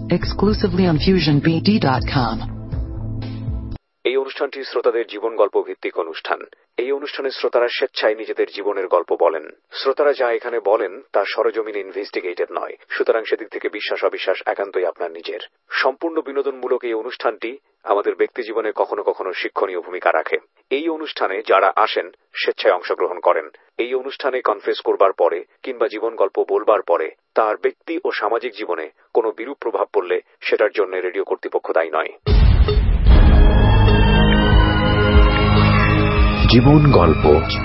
exclusively on FusionBD.com. এই অনুষ্ঠানটি শ্রোতাদের জীবন গল্প ভিত্তিক অনুষ্ঠান। এই অনুষ্ঠানে শ্রোতারা স্বেচ্ছায় নিজেদের জীবনের গল্প বলেন। শ্রোতারা যা এখানে বলেন তা সরজমিনে ইনভেস্টিগেটেড নয়, সুতরাং সেদিক থেকে বিশ্বাস অবিশ্বাস একান্তই আপনার নিজের। সম্পূর্ণ বিনোদনমূলক এই অনুষ্ঠানটি আমাদের ব্যক্তি জীবনে কখনো কখনো শিক্ষণীয় ভূমিকা রাখে। এই অনুষ্ঠানে যারা আসেন স্বেচ্ছায় অংশগ্রহণ করেন। এই অনুষ্ঠানে কনফেস করবার পরে কিংবা জীবন গল্প বলবার পরে তার ব্যক্তি ও সামাজিক জীবনে কোনো বিরূপ প্রভাব পড়লে সেটার জন্য রেডিও কর্তৃপক্ষ দায়ী নয়। জীবন গল্প,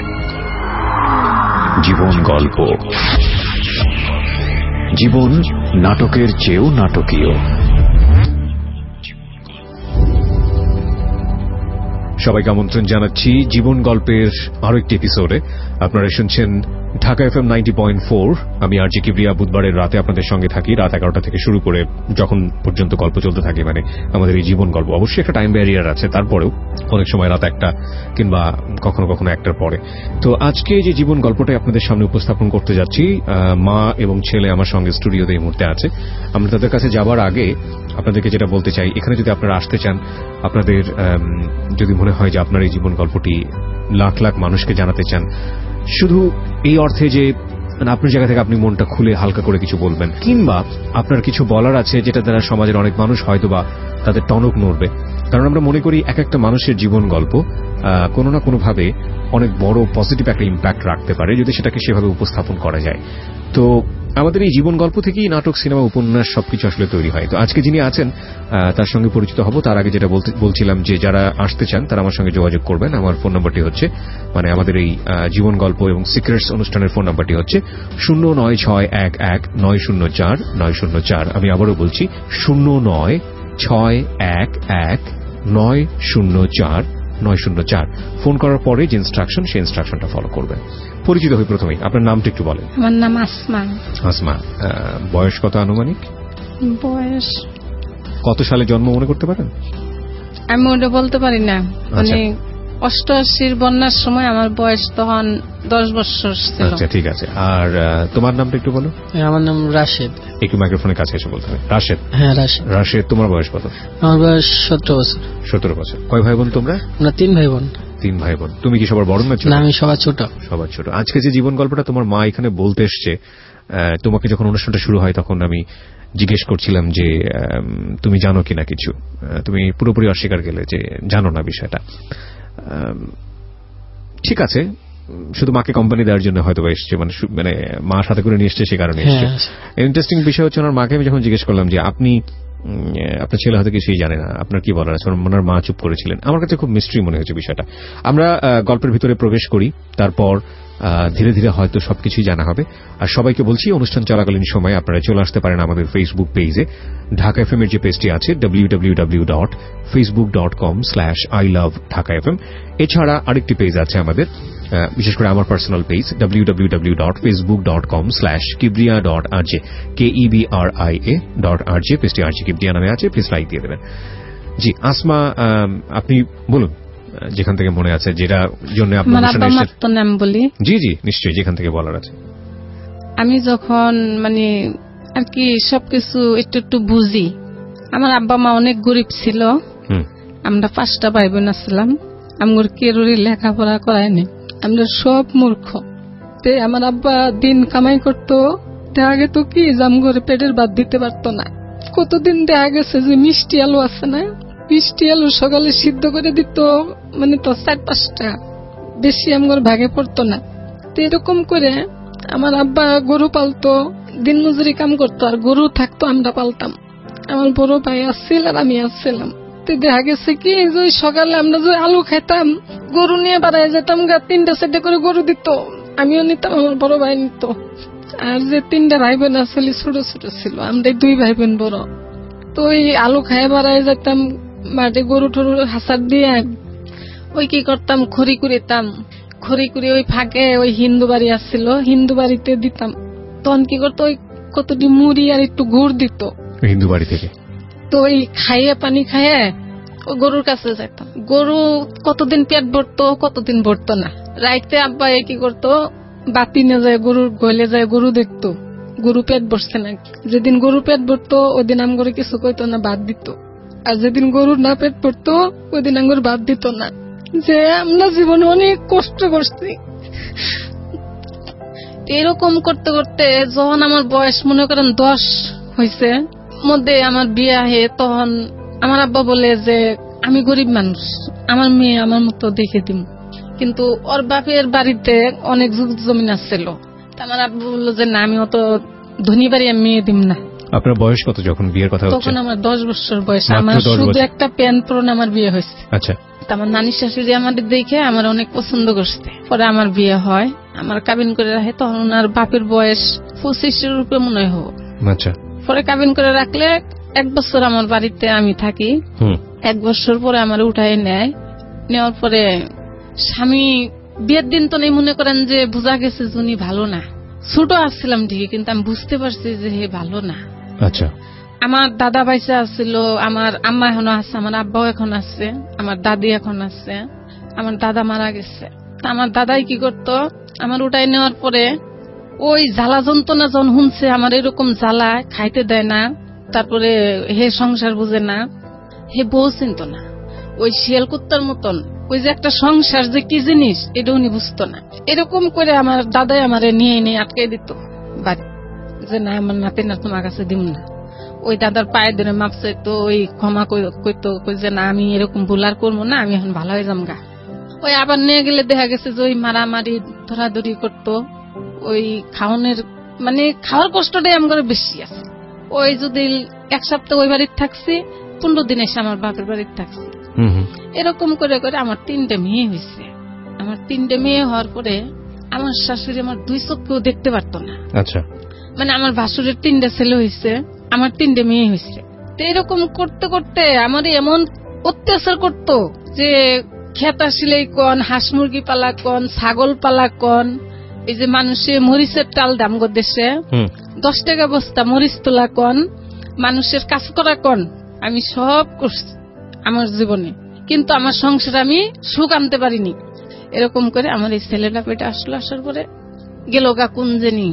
জীবন গল্প, জীবন নাটকের চেয়েও নাটকীয়। সবাইকে আমন্ত্রণ জানাচ্ছি জীবন গল্পের আরো একটি এপিসোডে। আপনারা শুনছেন ঢাকা এফএম 90.4। আমি আরজি কিবরিয়া। বুধবারের রাতে আপনাদের সঙ্গে থাকি রাত 11টা থেকে শুরু করে যখন পর্যন্ত গল্প চলতে থাকে, মানে আমাদের এই জীবন গল্প। অবশ্যই একটা টাইম ব্যারিয়ার আছে, তারপরেও অনেক সময় রাত 1টা কিংবা কখনো কখনো 1টার পরে। তো আজকে যে জীবন গল্পটাই আপনাদের সামনে উপস্থাপন করতে যাচ্ছি, মা এবং ছেলে আমার সঙ্গে স্টুডিওতে এই মুহূর্তে আছে। আমরা তাদের কাছে যাবার আগে আপনাদেরকে যেটা বলতে চাই, এখানে যদি আপনারা আসতে চান, আপনাদের যদি মনে হয় যে আপনার এই জীবন গল্পটি লাখ লাখ মানুষকে জানাতে চান, শুধু এই অর্থে যে আপনার জায়গা থেকে আপনি মনটা খুলে হালকা করে কিছু বলবেন, কিংবা আপনার কিছু বলার আছে যেটা দ্বারা সমাজের অনেক মানুষ হয়তো বা তাদের টনক নড়বে, কারণ আমরা মনে করি এক একটা মানুষের জীবন গল্প কোনো না কোনোভাবে অনেক বড় পজিটিভ একটা ইম্প্যাক্ট রাখতে পারে যদি সেটাকে সেভাবে উপস্থাপন করা যায়। তো আমাদের এই জীবন গল্প থেকেই নাটক, সিনেমা, উপন্যাস সবকিছু আসলে তৈরি হয়। তো আজকে যিনি আছেন তার সঙ্গে পরিচিত হব। তার আগে যেটা বলছিলাম যে যারা আসতে চান তারা আমার সঙ্গে যোগাযোগ করবেন। আমার ফোন নাম্বারটি হচ্ছে, মানে আমাদের এই জীবন গল্প এবং সিক্রেটস অনুষ্ঠানের ফোন নাম্বারটি হচ্ছে 09611904904। আমি আবারও বলছি 09611904904। ফোন করার পরে যে ইনস্ট্রাকশন, সেই ইনস্ট্রাকশনটা ফলো করবেন। পরিচিত হই প্রথমেই। আপনার নামটা একটু বলেন। আমার নাম আসমা। আসমা, বয়স কত আনুমানিক? বয়স কত সালে জন্ম মনে করতে পারেন? আমি ওটা বলতে পারি না, মানে 88 বন্যার সময় আমার বয়স তখন 10 বছর ছিল। আচ্ছা, ঠিক আছে। আর তোমার নামটা একটু বলো। আমার নাম রাশেদ। একটু মাইক্রোফোনের কাছে এসে বলতে হবে। রাশেদ। হ্যাঁ, রাশেদ। রাশেদ, তোমার বয়স কত? আমার বয়স 17 বছর। 17 বছর। কয় ভাই বোন তোমরা? আমরা 3 ভাই বোন। 3 ভাই বোন। তুমি কি সবার বড় না ছোট? না, আমি সবার ছোট। সবার ছোট। আজকে যে জীবন গল্পটা তোমার মা এখানে বলতে এসছে, তোমাকে যখন অনুষ্ঠানটা শুরু হয় তখন আমি জিজ্ঞেস করছিলাম যে তুমি জানো কিনা কিছু। তুমি পুরোপুরি অস্বীকার গেলে যে জানো না বিষয়টা। ঠিক আছে, শুধু মাকে কোম্পানি দেওয়ার জন্য হয়তো এসছে, মানে মা সাথে করে নিয়ে এসছে, সে কারণে এসছে। ইন্টারেস্টিং বিষয় হচ্ছে, ওনার মাকে আমি যখন জিজ্ঞেস করলাম যে আপনার ছেলে হয়তো কিছুই জানে না, আপনার কি বলার আছে, ওনার মা চুপ করেছিলেন। আমার কাছে খুব মিস্ট্রি মনে হয়েছে বিষয়টা। আমরা গল্পের ভিতরে প্রবেশ করি, তারপর ধীরে ধীরে হয়তো সবকিছুই জানা হবে। আর সবাইকে বলছি, অনুষ্ঠান চলাকালীন সময় আপনারা চলে আসতে পারেন আমাদের ফেসবুক পেজে। ঢাকা এফএম এর যে পেজটি আছে www.facebook.com/ilovedhakafm। এছাড়া আরেকটি পেজ আছে আমাদের, বিশেষ করে আমার পার্সোনাল পেজ www.facebook.com/kibriya.rj, KEBRIA.RJ। পেজটি আরজি কিবরিয়া নামে আছে, প্লিজ লাইক দিয়ে দেবেন। জি আসমা, আপনি বলুন যেখান থেকে মনে আছে, যেটা জন্য আপনার নাম বলি। জি জি নিশ্চয়ই, যেখান থেকে বলার আছে। আমি যখন মানে আর কি সবকিছু একটু একটু বুঝি, আমার আব্বা মা অনেক গরিব ছিল। আমরা 5টা ভাই বোন ছিলাম। আমার কেউরই লেখাপড়া করায়নি, আমরা সব মূর্খ। আমার আব্বা দিন কামাই করতো, দেখা গেত কি জাম করে পেটের ভাত দিতে পারতো না। কতদিন দেখা গেছে যে মিষ্টি আলু আছে না, মিষ্টি আলু সকালে সিদ্ধ করে দিত, মানে তো 4-5টা, বেশি আমার ভাগে পড়তো না। তো এরকম করে আমার আব্বা গরু পালতো, দিন মজুরি কাম করতো, আর গরু থাকতো আমরা পালতাম। আমার বড় ভাই আসছিল আর আমি আসছিলাম। তো দেখা গেছে কি যে সকালে আমরা যে আলু খাইতাম, গরু নিয়ে বাড়ায় যেতাম, 3টা-4টা করে গরু দিত, আমিও নিতাম, আমার বড় ভাই নিত। আর যে 3টা ভাই বোন আসলে ছোট ছোট ছিল, আমরা 2 ভাই বোন বড়। তো ওই আলু খাইয়ে বাড়ায় যেতাম, মাঠে গরু টরু হাসার দিয়ে ওই কি করতাম, খড়ি কুড়িতাম। খড়ি কুড়ি ওই ফাঁকে ওই হিন্দু বাড়ি আসছিল, হিন্দু বাড়িতে দিতাম। তখন কি করতো, ওই কতটি মুড়ি আর একটু গুড় দিত হিন্দু বাড়ি থেকে। তো ওই খাইয়ে পানি খাইয়ে ওই গরুর কাছে যেতাম। গরু কতদিন পেট ভরতো, কতদিন ভরতো না। রাইতে আব্বা কি করতো, বাতি নিয়ে যায় গরুর গলে যায়, গরু দেখতো, গরু পেট বসছে না। যেদিন গরু পেট ভরতো ওই দিন আমগরে কিছু কইতো না, বাদ দিত। আর যেদিন গরু না পেট ভরতো ওই দিন আমগরে বাদ দিত না। যে আমরা জীবনে অনেক কষ্ট করছি। এরকম করতে করতে যখন আমার বয়স মনে করেন 10 হয়েছে মধ্যে আমার বিয়ে আহে, তখন আমার আব্বা বলে যে আমি গরিব মানুষ, আমার মেয়ে আমার মতো দেখে দিম। কিন্তু ওর বাপের বাড়িতে অনেক জমিন আসছিল। আমার আব্বা বললো যে না, আমি অত ধনী বাড়ি মেয়ে দিম না। আপনার বয়স কত যখন বিয়ের কথা হচ্ছে? তখন আমার 10 বছর বয়স। আমার শুধু একটা প্যান্ট পরনে আমার বিয়ে হয়েছে। আচ্ছা। আমার নানি শাশুড়ি আমাদের দেখে আমার অনেক পছন্দ করছে। পরে আমার বিয়ে হয়, আমার কাবিন করে রাখে। তখন ওনার বাপের বয়স 25 রূপে মনে হয়। আচ্ছা। পরে কাবিন করে রাখলে 1 বছর আমার বাড়িতে আমি থাকি। 1 বছর পরে আমার উঠায় নেয়। নেওয়ার পরে স্বামী বিয়ের দিন তো নেই মনে করেন যে বোঝা গেছে উনি ভালো না। ছোট আসছিলাম ঠিকই, কিন্তু আমি বুঝতে পারছি যে হে ভালো না। আচ্ছা। আমার দাদা বাইসা আসছিল, আমার আম্মা এখনো আছে, আমার আব্বাও এখন আছে, আমার দাদি এখন আছে। আমার দাদা মারা গেছে। আমার দাদাই কি করতো, আমার উঠাই নেওয়ার পরে ওই জ্বালা যন্ত্রণা যখন শুনছে আমার এরকম জ্বালা, খাইতে দেয় না, তারপরে হে সংসার বুঝে না, হে বউ চিনত না। ওই শিয়াল কুত্তার মতন ওই যে একটা সংসার যে কি জিনিস এটা উনি বুঝতো না। এরকম করে আমার দাদাই আমারে নিয়ে নিয়ে আটকে দিত বাড়ি, যে না আমার নাতি না তোমার কাছে দিম না। ওই দাদার পায়ে ধরে মাপ চাইতো, ওই ক্ষমা কইতো যে না আমি এরকম ভুল আর করবো না, আমি এখন ভালো হয়ে যাম গা। ওই আবার নিয়ে গেলে দেখা গেছে যে ওই মারামারি ধরাধরি করতো। ওই খাওয়ানোর মানে খাওয়ার কষ্টটাই আমার বেশি আছে। ওই যদি 1 সপ্তাহ ওই বাড়িতে থাকছি, 15 দিন এসে আমার বাপের বাড়িতে থাকছি। এরকম করে করে আমার 3টে মেয়ে হয়েছে। আমার 3টে মেয়ে হওয়ার পরে আমার শাশুড়ি আমার 2 চোখকেও দেখতে পারতো না। আচ্ছা। মানে আমার ভাসুরের 3টে ছেলে হয়েছে, আমার 3টে মেয়ে হয়েছে। তো এরকম করতে করতে আমার এমন অত্যাচার করতো যে খেতা সিলাই কন, হাঁস মুরগি পালা কন, ছাগল পালা কন, এই যে মানুষের মরিচের টাল দাম গো দেশে 10 টাকা বস্তা মরিচ তোলা কন, মানুষের কাজ করা কন, আমি সব করছি আমার জীবনে। কিন্তু আমার সংসারে আমি সুখ আনতে পারিনি। এরকম করে আমার এই ছেলেটা পেটে আসলো। আসার পরে গেল গা কোন জানি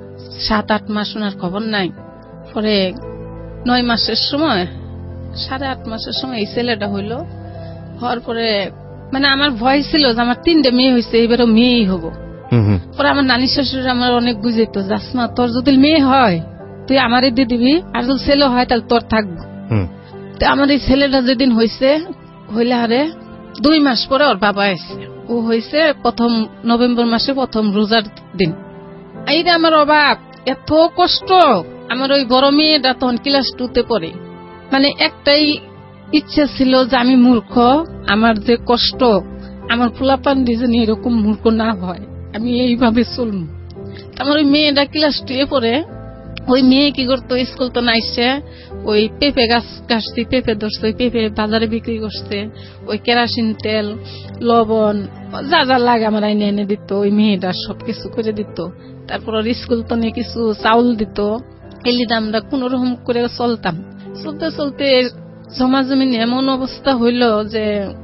7-8 মাস ওনার খবর নাই। পরে 9 মাসের সময়, 8.5 মাসের সময় এই ছেলেটা হইলো। হওয়ার পরে মানে আমার ভয় ছিল যে আমার 3টে মেয়ে হয়েছে, এবারও মেয়েই হবো। পরে আমার নানি শাশুড়ি আমার অনেক বুঝাইতো, যাসমা তোর যদি মেয়ে হয় তুই আমারে দিয়ে দিবি, আর যদি ছেলে হয় তাহলে তোর থাকবো। তো আমার এই ছেলেটা যেদিন হয়েছে, হইলে আরে 2 মাস পরে ওর বাবা এসে, ও হয়েছে 1 নভেম্বর মাসে 1 রোজার দিন। এইটা আমার অবাক, এত কষ্ট। আমার ওই বড় মেয়েটা তখন ক্লাস 2তে পড়ে। মানে একটাই ইচ্ছে ছিল যে আমি মূর্খ, আমার যে কষ্ট, আমার পোলাপান যেন এরকম মূর্খ না হয়, আমি এইভাবে চলব। আমার ওই মেয়েটা ক্লাস 2 পড়ে। ওই মেয়ে কি করতো, স্কুল তো নাইছে, ওই পেঁপে গাছ কাটছি, পেঁপে ধরছে, ওই পেঁপে বাজারে বিক্রি করছে। ওই কেরাসিন তেল, লবণ যা যা লাগে আমার আইনে এনে দিত। ওই মেয়েটা সবকিছু করে দিত। তারপর ওর স্কুল তো নিয়ে কিছু চাউল দিত। এলিদা আমরা কোন রকম করে চলতাম। চলতে চলতে জমা জমিন এমন অবস্থা হইল যে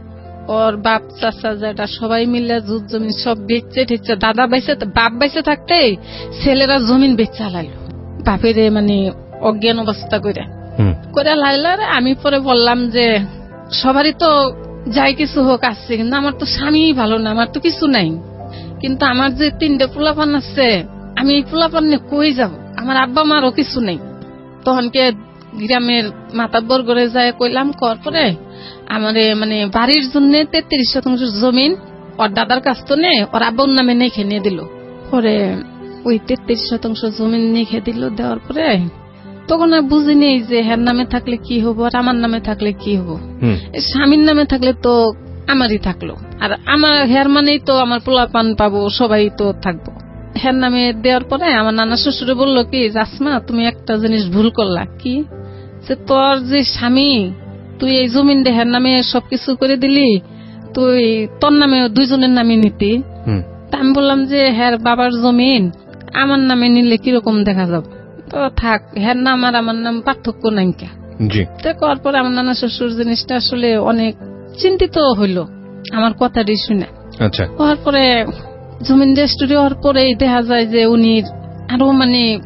ওর বাপ চাচা যেটা সবাই মিলে জুত জমিন সব বেচে ঠেচে, দাদা বাইসে, বাপ বাইসে থাকতে ছেলেরা জমিন বেচা লাইল বাপের মানে অজ্ঞান অবস্থা করে লাইল। আমি পরে বললাম যে সবারই তো যাই কিছু হোক আসছে, কিন্তু আমার তো স্বামী ভালো না, আমার তো কিছু নাই। কিন্তু আমার যে 3টে পোলাপান আছে, আমি এই পোলাপান নিয়ে কই যাব? আমার আব্বা মারও কিছু নেই। তখনকে গ্রামের মাতাব্বর করে যায় কইলাম, কর পরে আমার মানে বাড়ির জন্য 33% জমিন ওর দাদার কাছ তো নেই, ওর আব্বার নামে নেখে নিয়ে দিল। পরে ওই 33% জমিন নেখে দিল। দেওয়ার পরে তখন আর বুঝিনি যে হের নামে থাকলে কি হবো আর আমার নামে থাকলে কি হবো। স্বামীর নামে থাকলে তো আমারই থাকলো, আর আমার হের মানেই তো আমার পোলাপান পাবো, সবাই তো থাকবো। হের নামে দেওয়ার পরে আমার নানা শ্বশুরে বললো কি, যাসমা তুমি একটা জিনিস ভুল করলা। কি? যে তোর যে স্বামী, তুই এই জমিন হের নামে সবকিছু করে দিলি, তুই তোর নামে 2 জনের নামে নিতি। আমি বললাম যে হের বাবার জমিন আমার নামে নিলে কিরকম দেখা যাবে, তো থাক, হের নাম আর আমার নাম পার্থক্য নাই। করার পরে আমার নানা শ্বশুর জিনিসটা আসলে অনেক চিন্তিত হইল আমার কথাটি শুনে। হওয়ার পরে জমিন রেজিস্ট্রি হওয়ার পরে দেখা যায় যে উনি আরো মানে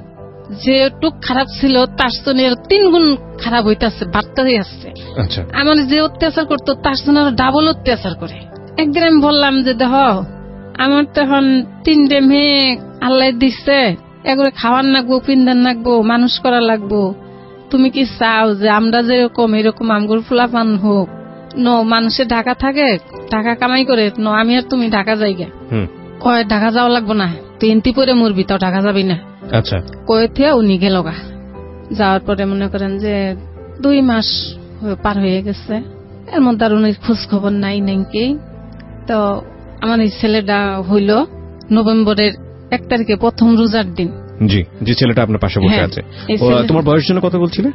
যেটুক খারাপ ছিল তার জন্য 3 গুণ খারাপ হইতেছে, বাড়তে আসছে। আচ্ছা, আমার যে অত্যাচার করতো তার জন্য আরো ডাবল অত্যাচার করে। একদিন আমি বললাম যে দেখো, আমার তো এখন 3টে মেয়ে আল্লাহ দিচ্ছে, এগুলো খাওয়ার লাগবো, পিন্দার লাগবো, মানুষ করা লাগবো। তুমি কি চাও যে আমরা যেরকম এরকম আমগুলো ফুলাপান হোক? মানুষের ঢাকা থাকে, টাকা কামাই করে, আমি আর তুমি ঢাকা যাইগে। কয় ঢাকা যাওয়া লাগবো না, তুই এনতি পরে মরবি, তাও ঢাকা যাবি না। আচ্ছা, কয়ে থেকে উনি গেল গা। যাওয়ার পরে মনে করেন যে 2 মাস পার হয়ে গেছে, এর মধ্যে আর উনি খোঁজ খবর নাই নাকি। তো আমার এই ছেলেটা হইল নভেম্বরের 1 তারিখে, প্রথম রোজার দিন। জি, যে ছেলেটা আপনার পাশে বসে আছে। তোমার বয়স যেন কত বলছিলে?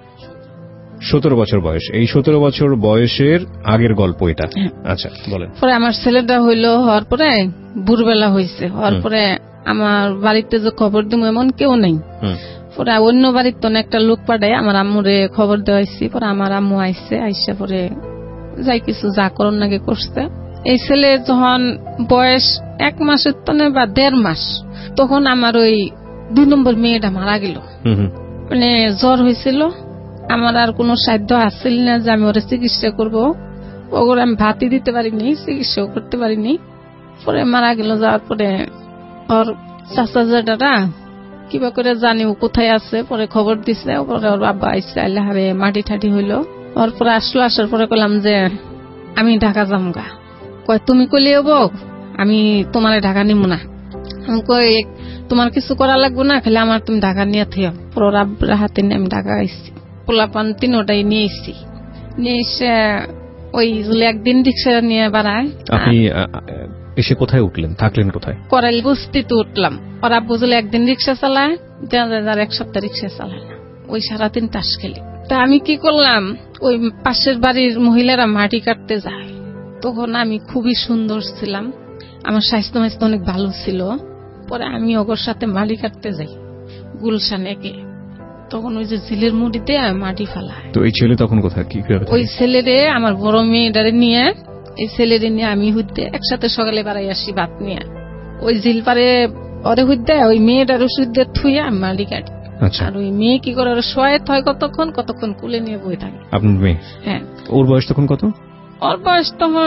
17 বছর বয়স। এই 17 বছর বয়সের আগের গল্প এটা। আচ্ছা, বলেন। পরে আমার ছেলেটা হইল, হওয়ার পরে ভোরবেলা হয়েছে, হওয়ার পরে আমার বাড়িতে যে খবর দিব এমন কেউ নেই। পরে অন্য বাড়ির তো একটা লোক পাঠায় আমার আম্মুরে খবর দেওয়াইছি। পরে আমার আম্মু আইসে, আইসা পরে যাই কিছু যা করুন নাকি করছে। এই ছেলে যখন বয়স 1 মাসের তনে বা 1.5 মাস, তখন আমার ওই 2 নম্বর মেয়েটা মারা গেল। মানে জ্বর হয়েছিল, আমার আর কোনো সাধ্য আসছিল না যে আমি ওরা চিকিৎসা করবো। ওগুলো আমি ভাতই দিতে পারিনি, চিকিৎসাও করতে পারিনি। পরে মারা গেল। যাওয়ার পরে ওর চাচা জেঠারা কিবা করে জানি ও কোথায় আছে, পরে খবর দিছে। পরে ওর বাবা আইসে, আল্লাহারে মাটি ঠাটি হইলো। ওর পরে আসলো, আসার পরে কইলাম যে আমি ঢাকা যামগা। কয় তুমি কইলে হবো, আমি তোমার ঢাকা নিব না। আমি কই তোমার কিছু করা লাগবে না, খালি আমার তুমি ঢাকা নিয়ে থিও। পরে ওর আব্বার হাতে নিয়ে আমি ঢাকা আইসি। পোলাপান 3টাই নিয়ে এসছি। নিয়ে এসে ওই একদিন রিক্সা নিয়ে বাড়ায়। আপনি এসে কোথায় উঠলেন, থাকলেন কোথায়? করাইল বস্তিতে উঠলাম। ওরা বুঝলে একদিন রিক্সা চালায়, 1 সপ্তাহ রিক্সা চালায় না, ওই সারাদিন তাস খেলে। তা আমি কি করলাম, ওই পাশের বাড়ির মহিলারা মাটি কাটতে যায়, তখন আমি খুবই সুন্দর ছিলাম, আমার স্বাস্থ্য অনেক ভালো ছিল। পরে আমি ওগর সাথে মাটি কাটতে যাই গুলশানে গিয়ে, তখন ওই যে ঝিলের মুড়িতে মাটি ফেলায়। তো এই ছেলে তখন কোথায়, কি করে? ওই ছেলেরে, আমার বড় মেয়েটারে নিয়ে, এই ছেলেরে নিয়ে আমি হইতে একসাথে সকালে বাড়াই আসি ভাত নিয়ে। ওই ঝিল পারে ওরে হইতে, ওই মেয়েটার ওষুধ দিয়ে থুয়ে আমি মাটি কাটি। আর ওই মেয়ে কি করে, ওরা শোয়ে থয় কতক্ষণ কুলে নিয়ে বই থাকে। আপনার মেয়ে? হ্যাঁ। ওর বয়স তখন কত? ওর বয়স তখন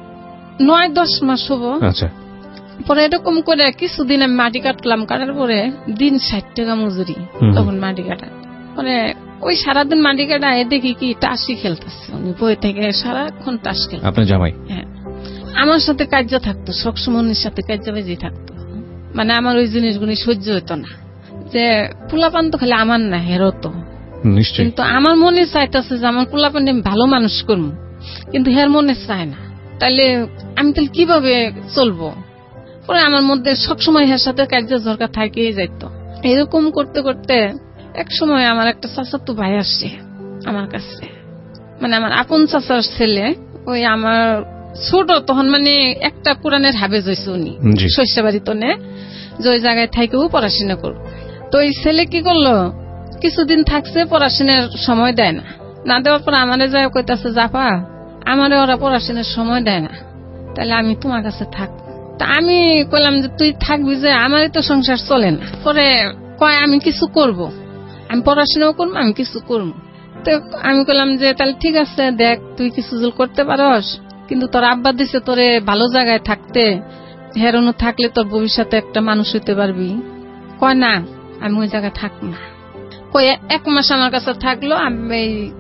9-10 মাস হবো। আচ্ছা। পরে এরকম করে কিছুদিন আমি মাটি কাটলাম, কাটার পরে দিন 60 টাকা মজুরি তখন মাটি কাটা। মানে ওই সারাদিন মাটি কাটা দেখি কি তাসি খেলতেছে, উনি বই থেকে সারাক্ষণ তাস খেল। আপনার জামাই? হ্যাঁ। আমার সাথে কার্য থাকতো, সবসময় সাথে কার্য বেজে থাকতো। মানে আমার ওই জিনিসগুলি সহ্য হতো না, যে পোলাপান তো খালি আমার না, হেরো তো নিশ্চয়ই। কিন্তু আমার মনে চাইতেছে যে আমার পোলাপান আমি ভালো মানুষ করবো, কিন্তু হের মনে চায় না। তাহলে আমি তাহলে কিভাবে চলবো? পরে আমার মধ্যে সবসময় হের সাথে কার্য ঝরকা থাকিয়ে যাইত। এরকম করতে করতে এক সময় আমার একটা চাচাতো ভাই আসছে আমার কাছে, মানে আমার আপন চাচার ছেলে, ওই আমার ছোট তখন, মানে একটা কোরআনের হাফেজ হয়েছে উনি, শস্যবাড়ি তনে, যে ওই জায়গায় থাকেও পড়াশোনা করবো। তো ওই ছেলে কি করলো, কিছুদিন থাকছে, পড়াশোনার সময় দেয় না, না দেওয়ার পর আমারে যায় কইতাছে, জাপা আমারে ওরা পড়াশোনার সময় দেয় না, তাহলে আমি তোমার কাছে থাক। তা আমি কইলাম যে তুই থাকবি, যে আমারই তো সংসার চলে না। পরে কয় আমি কিছু করব, আমি পড়াশোনাও করবো, আমি কিছু করবো। তো আমি কইলাম যে তাহলে ঠিক আছে, দেখ তুই কিছু করতে পারস, কিন্তু তোর আব্বা দিছে তোরে ভালো জায়গায় থাকতে, হেরনো থাকলে তোর ভবিষ্যতে একটা মানুষ হইতে পারবি। কয় না, আমি ওই জায়গায় থাকবো না। কয় 1 মাস আমার কাছে থাকলো। আমি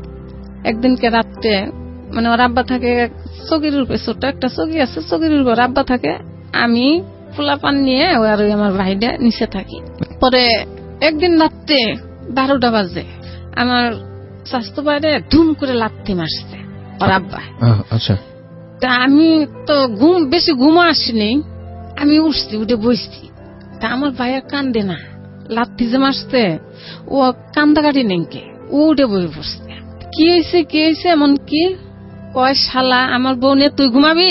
একদিনকে রাত্রে, মানে ওর আব্বা থাকে চকির রূপে, ছোট একটা চকি আছে, চকির রূপে ওর আব্বা থাকে, আমি পোলাপান নিয়ে আর ওই আমার ভাইটা নিচে থাকি। পরে একদিন রাত্রে 12টা বাজে আমার স্বাস্থ্য বাইরে ধুম করে লাথি মারছে ওর আব্বা। আচ্ছা। তা আমি তো বেশি ঘুমো আসিনি, আমি উঠছি, উঠে বসছি। তা আমার ভাইয়া কান্দে না, লাথি যে মারছে ও কান্দাকাটি নেই, ও উঠে বই পড়ছে। কি হয়েছে এমন কি? কয় শালা আমার বউ নিয়ে তুই ঘুমাবি?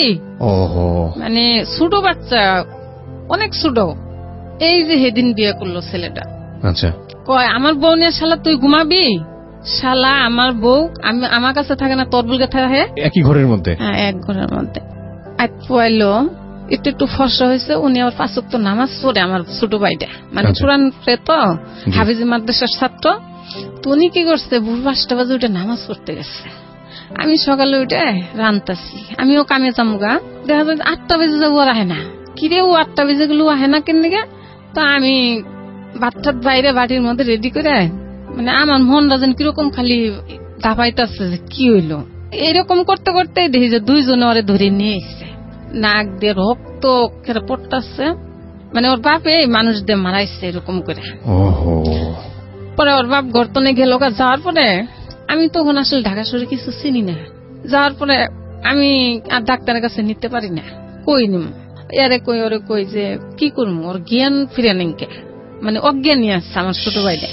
মানে ছোট বাচ্চা, অনেক ছোট, এই যে সেদিন বিয়ে করলো ছেলেটা। আচ্ছা। কয় আমার বউ নিয়ে শালা তুই ঘুমাবি? শালা আমার বউ আমার কাছে থাকে না, তোর বুলকে থাকে একই ঘরের মধ্যে। হ্যাঁ, এক ঘরের মধ্যে। আইলো একটু একটু ফর্সা হয়েছে, উনি আবার 5 ওয়াক্ত নামাজ পড়ে, আমার ছোট ভাইটা মানে কোরআন তো হাফিজি মাদ্রাসার ছাত্র। তো উনি কি করছে, ভোর 5টা বাজে উঠে নামাজ পড়তে গেছে। আমি সকালে উঠে রান্তাছি, আমিও কামে যামগা, দেখা যায় 8টা বেজে যাবো, আর আহে না। কিরে ও 8টা বেজে গেল আহে না কেন দিকে? তো আমি ভাতটাত বাইরে বাটির মধ্যে রেডি করে, মানে আমার মনটা যেন কিরকম খালি দাপাইতেছে যে কি হইলো। এরকম করতে করতে দেখি যে 2 জনে ওরে ধরে নিয়ে এসছে, নাক দিয়ে রক্ত খেলে পড়তেছে, মানে ওর বাপে মানুষ দিয়ে মারাইছে এরকম করে। পরে ওর বাপ গর্তনে গেল, যাওয়ার পরে আমি তখন আসলে ঢাকা শহরে কিছু চিনি না। যাওয়ার পরে আমি আর ডাক্তারের কাছে নিতে পারি না, কই নিম, এরে কই ওরে কই যে কি করবো, ওর জ্ঞান ফিরে নেই, মানে অজ্ঞানী আছে আমার ছোট ভাইটা।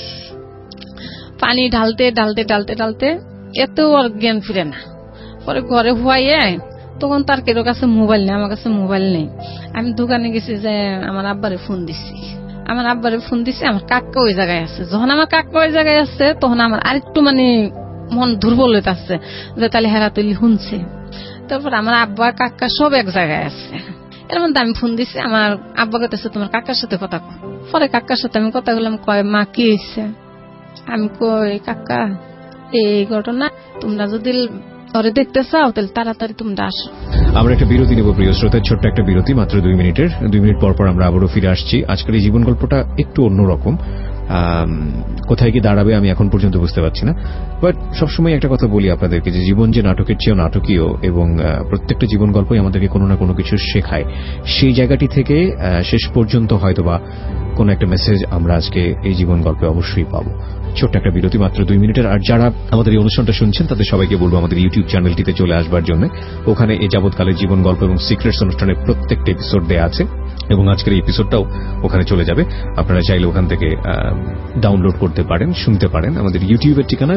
পানি ঢালতে ঢালতে ঢালতে ঢালতে এত ওর জ্ঞান ফিরে না। পরে ঘরে হুয়াইয়ে, তখন তার কেরো কাছে মোবাইল নেই, আমার কাছে মোবাইল নেই। আমি দোকানে গেছি, যে আমার আব্বারে ফোন দিছি, আমার কাকা ওই জায়গায় আছে। যখন আমার কাকা ওই জায়গায় আছে, তখন আমার আরেকটু মানে মন দুর্বল হইতে আসছে যে তাহলে হেরা তুলি শুনছে। তারপর আমার আব্বা কাকা সব এক জায়গায় আছে। এর মধ্যে আমি ফোন দিছি, আমার আব্বা কাছে তোমার কাকার সাথে কথা কয়। পরে কাকার সাথে আমি কথা বললাম, কয় মা কি হয়েছে? আমি কই কাকা এই ঘটনা, তোমরা যদি ওরে দেখতে চাও তাহলে তাড়াতাড়ি তোমরা আসো। আমরা একটা বিরতি নেব প্রিয় শ্রোতা, ছোট্ট একটা বিরতি, মাত্র 2 মিনিটের। 2 মিনিট পর পর আমরা আবারও ফিরে আসছি। আজকের এই জীবন গল্পটা একটু অন্যরকম, কোথায় গিয়ে দাঁড়াবে আমি এখন পর্যন্ত বুঝতে পারছি না। বাট সবসময় একটা কথা বলি আপনাদেরকে, যে জীবন যে নাটকের চেয়েও নাটকীয়, এবং প্রত্যেকটা জীবন গল্পই আমাদেরকে কোনো না কোনো কিছু শেখায়। সেই জায়গাটি থেকে শেষ পর্যন্ত হয়তোবা কোন একটা মেসেজ আমরা আজকে এই জীবন গল্পে অবশ্যই পাবো। ছোট্ট একটা বিরতি, মাত্র 2 মিনিটের। আর যারা আমাদের এই অনুষ্ঠানটা শুনছেন তাদের সবাইকে বলবো আমাদের ইউটিউব চ্যানেলটিতে চলে আসবার জন্য। ওখানে এই যাবৎকালের জীবন গল্প এবং সিক্রেটস অনুষ্ঠানের প্রত্যেকটা এপিসোড দেয়া আছে, এবং আজকের এই এপিসোডটাও ওখানে চলে যাবে। আপনারা চাইলে ওখান থেকে ডাউনলোড করতে পারেন, শুনতে পারেন। আমাদের ইউটিউবের ঠিকানা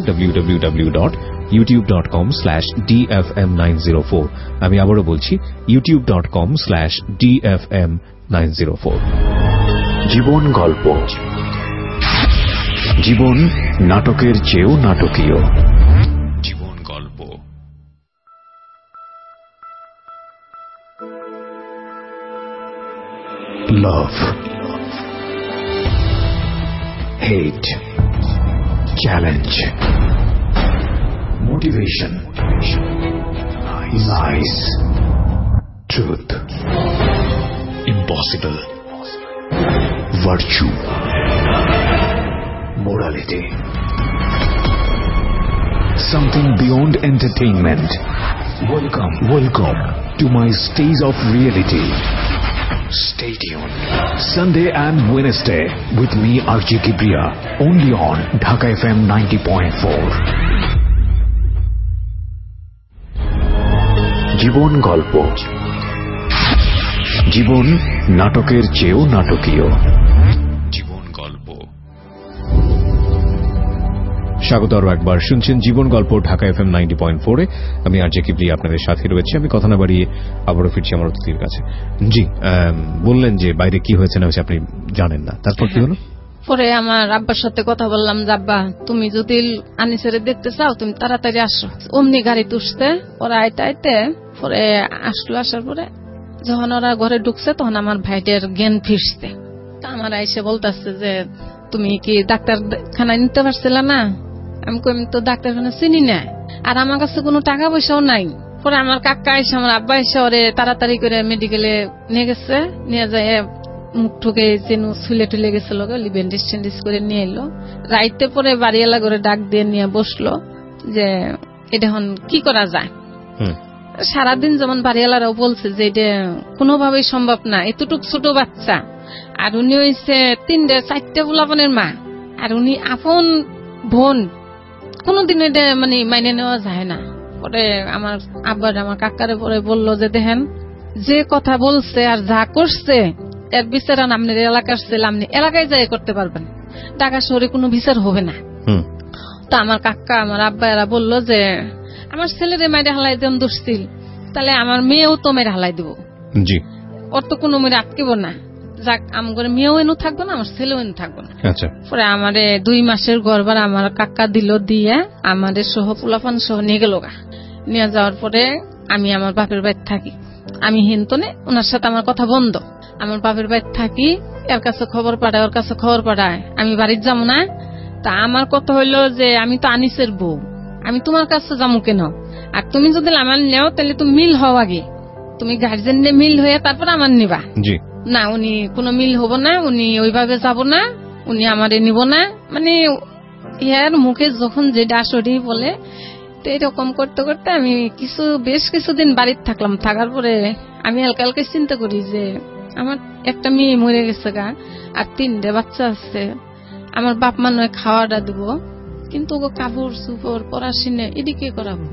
www.youtube.com/dfm904। আমি আবারও বলছি, youtube.com/dfm904। জীবন গল্প, জীবন নাটকের চেয়েও নাটকীয়। জীবন গল্প। Love, hate, challenge, motivation, lies, truth, impossible, virtue, morality, something beyond entertainment. Welcome to my stage of reality. Stay tuned. Sunday and Wednesday with me RJ Kibriya, only on Dhaka FM 90.4. জীবন গল্প, জীবন নাটকের চেয়েও নাটকীয়। জীবন গল্প। স্বাগত আরো একবার, শুনছেন জীবন গল্প ঢাকা FM 90.4 এ। আমি RJ কিবরিয়া আপনাদের সাথে রয়েছি। আমি কথা না বাড়িয়ে আবারও ফিরছি আমার অতিথির কাছে। জি, বললেন যে বাইরে কি হয়েছে না হয়েছে আপনি জানেন না, তারপর কি হলো? পরে আমার আব্বার সাথে কথা বললাম যে আব্বা, তুমি যদি আনিসের দেখতে চাও তুমি তাড়াতাড়ি আসো। অমনি গাড়িতে উঠছে, ওরা আইতে আইতে পরে আসলো। আসার পরে যখন ওরা ঘরে ঢুকছে তখন আমার ভাইটার জ্ঞান ফিরছে। তা আমার আইসে বলতেছে যে তুমি কি ডাক্তারখানায় নিতে পারছিল না? আমি কই আমি তো ডাক্তারখানা চিনি না, আর আমার কাছে কোনো টাকা পয়সাও নাই। পরে আমার কাকা এসে আমার আব্বা এসে ওরে তাড়াতাড়ি করে মেডিকেলে নিয়ে গেছে। নিয়ে যায় মুখ ঠুকে যেন ছুলে টুলে গেছিল, ব্যান্ডেজ ট্যান্ডেজ করে নিয়ে এলো। রাইতে পরে বাড়িওয়ালা করে ডাক দিয়ে নিয়ে বসলো যে এটা এখন কি করা যায়। সারাদিন যেমন বাড়িওয়ালারাও বলছে যে এটা কোনোভাবেই সম্ভব না, এতটুক ছোট বাচ্চা, আর উনি হয়েছে 3-4 পোলাপনের মা, আর উনি আপন বোন, কোনদিন এটা মানে মাইনে নেওয়া যায় না। পরে আমার আব্বার আমার কাকারে পরে বললো যে দেখেন, যে কথা বলছে আর যা করছে এর বিচার আপনার এলাকার ছেলে আপনি এলাকায় যাই করতে পারবেন, ঢাকা শহরে কোনো বিচার হবে না। তো আমার কাকা আমার আব্বা এরা বললো যে আমার ছেলেরে মেরে হালাই দেন দুশ্চিল, তাহলে আমার মেয়েও তো মেরে হালাই দেবো, ওর তো কোনো মেয়ে আটকেব না। যাক, আমার মেয়েও এনু থাকবো না, আমার ছেলেও এনু থাকবো না। পরে আমারে 2 মাসের গর্ভার আমার কাকা দিল, দিয়ে আমাদের সহ পোলাপান সহ নিয়ে গেল। নিয়ে যাওয়ার পরে আমি আমার বাপের বাড়ি থাকি। আমি হিন্তনে ওনার সাথে আমার কথা বন্ধ। আমার বাপের বাড়ি থাকি, এর কাছে খবর পাঠায়, ওর কাছে খবর পাঠায়, আমি বাড়ির যাবো না। তা আমার কথা হইলো যে আমি তো আনিসের বউ, আমি তোমার কাছে যাবো কেন? আর তুমি যদি আমার নেও তাহলে তুমি মিল হও আগে, তুমি গার্জেন নিয়ে মিল হয়ে তারপর আমার নিবা। না, উনি কোনো মিল হব না, উনি ওইভাবে যাব না, উনি আমারে নিব না। মানে ইয়ার মুখে যখন যেটা আসরি বলে, তো এরকম করতে করতে আমি বেশ কিছুদিন বাড়িতে থাকলাম। থাকার পরে আমি হালকা হালকা চিন্তা করি যে আমার একটা মেয়ে মরে গেছে গা, আর 3টে বাচ্চা আছে, আমার বাপ মা নয় খাওয়াটা দিব, কিন্তু ও কাপড় চুপড় পড়াশোনা এদিকে করাবো।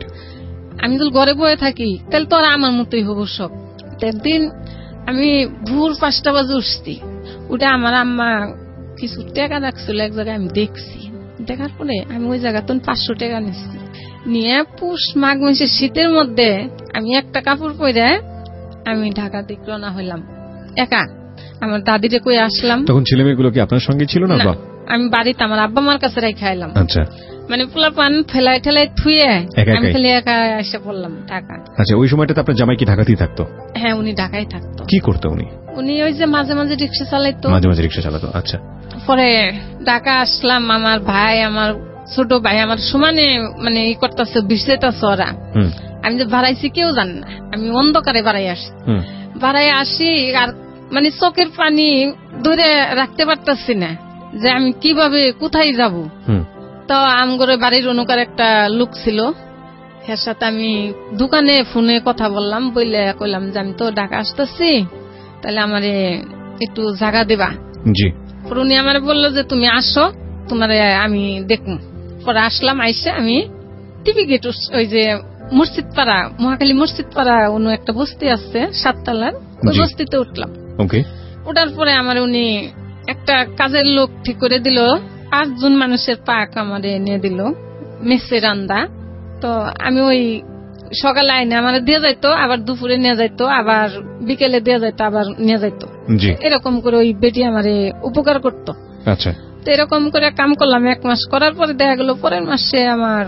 আমি যদি ঘরে বয়ে থাকি তাহলে তো আর আমার মতোই হবো সব। একদিন আমি ভোর 5টা বাজে উঠছি, ওটা আমার আম্মা কিছু টাকা রাখছিল এক জায়গায়, আমি দেখছি। দেখার পরে আমি ওই জায়গা 500 টাকা নিচ্ছি, নিয়ে পুষ মাঘ মাসের শীতের মধ্যে আমি একটা কাপড় পরে আমি ঢাকা দিকে রওনা হইলাম একা। আমার দাদিরে কই আসলাম। তখন ছেলে মেয়েগুলো কি আপনার সঙ্গে ছিল না? আমি বাড়িতে আমার আব্বা মার কাছে রেখে আইলাম। আচ্ছা, মানে পোলা পান ফেলাই ঠেলাই থুয়ে আমি খালি একা এসে পড়লাম ঢাকা। আচ্ছা, ওই সময়টাতে আপনার জামাই কি ঢাকাতেই থাকতো? হ্যাঁ, উনি ঢাকায় থাকতো। কি করতো উনি? উনি ওই যে মাঝে মাঝে রিক্সা চালাইতো। মাঝে মাঝে রিক্সা চালাতো। আচ্ছা, পরে ঢাকা আসলাম। আমার ভাই, আমার ছোট ভাই আমার সমানে মানে ই করতেছে, বিষয়তেছে ওরা। আমি যে বাড়াইছি কেউ জানে না, আমি অন্ধকারে বাড়াই আসি। বাড়াই আসি আর মানে চোখের পানি ধরে রাখতে পারতেছি না যে আমি কিভাবে কোথায় যাব। তো আমগরে বাড়ির অনুকার একটা লোক ছিল, এর সাথে আমি দোকানে ফোনে কথা বললাম, বললে কইলাম যে আমি তো ঢাকা আসতেছি, তাহলে আমারে একটু জায়গা দেবা। জি। উনি আমারে বললো যে তুমি আসো, তোমারে আমি দেখুন। পরে আসলাম, আইসে আমি টিভি গেট, ওই যে মসজিদ পাড়া, মহাখালী মসজিদ পাড়া অন্য একটা বস্তি আছে 7 তলার, ওই বস্তিতে উঠলাম। ওঠার পরে আমার উনি একটা কাজের লোক ঠিক করে দিল, 5 জন মানুষের পাক আমারে নিয়ে দিল, মেসে রান্দা। তো আমি ওই সকালে আইনে আমার দিয়ে যাইতো, আবার দুপুরে নিয়ে যাইতো, আবার বিকেলে দিয়ে যাইতো, আবার নিয়ে যাইতো। এরকম করে ওই বেটি আমারে উপকার করতো। আচ্ছা, তো এরকম করে কাম করলাম 1 মাস। করার পরে দেখা গেল পরের মাসে আমার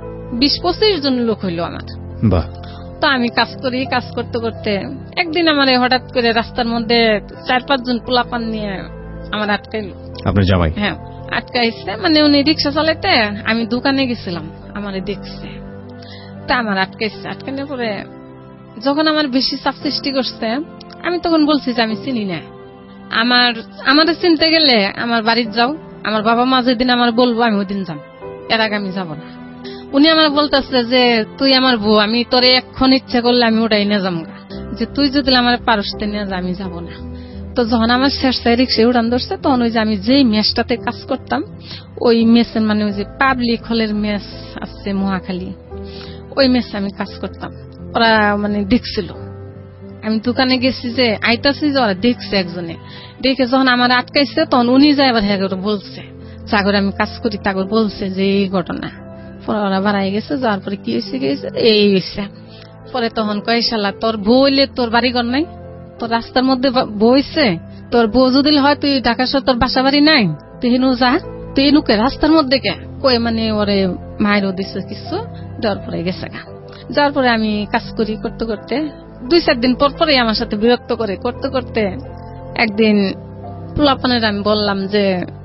20-25 জন লোক হইলো আমার। তো আমি কাজ করি, কাজ করতে করতে একদিন আমার হঠাৎ করে রাস্তার মধ্যে 4-5 জন পোলাপান নিয়ে আমার আটকাইলো। আপনার জামাই? হ্যাঁ, আটকাইছে। মানে উনি রিক্সা চালাইতে, আমি দোকানে গেছিলাম, আমারে দেখছে, তা আমার আটকাইছে। আটকানোর পরে যখন আমার বেশি চাপ সৃষ্টি করছে, আমি তখন বলছি যে আমি চিনি না, আমাদের চিনতে গেলে আমার বাড়িতে যাও, আমার বাবা মা যেদিন আমার বলবো আমি ওই দিন যাম, এর আগে আমি যাবো না। উনি আমার বলতেছে যে তুই আমার বউ, আমি তোরে এখন ইচ্ছা করলে আমি ওটাই নিয়ে যাবো, যে তুই যদি আমার পারস্তে নিয়ে যা, আমি যাবো না। তো যখন আমার শেষ রিক্সা উড়ান ধরছে, তখন ওই যে আমি যেই মেসটাতে কাজ করতাম, ওই মেসের মানে ওই যে পাবলিক হলের মেস আছে মহাখালী, ওই মেসে আমি কাজ করতাম। ওরা মানে দেখছিল, আমি দোকানে গেছি যে আইতাছি, যে ওরা দেখছে, একজনে দেখে যখন আমার আটকাইছে, তখন উনি যায় আবার হ্যাঁ বলছে, সাগরে আমি কাজ করি, তাগর বলছে যে এই ঘটনা। পরে ওরা বাড়াই গেছে, যাওয়ার পরে কি হয়েছে গেছে এই হয়েছে। পরে তখন কয় শালা তোর বউ হইলে তোর বাড়িঘর নাই, তোর রাস্তার মধ্যে বইছে, তোর বউ যদি হয় তুই ঢাকা শহর তোর বাসা বাড়ি নাই, তুই হেনু যা, তুই এনুকে রাস্তার মধ্যে কে কয়ে মানে ওরে মায়েরও দিচ্ছে কিছু, দেওয়ার পরে গেছে গা। যাওয়ার পরে আমি কাজ করি, করতে করতে 2-4 দিন পর পরে আমার সাথে বিরক্ত করে, করতে করতে একদিন পোলাপানের আমি বললাম যে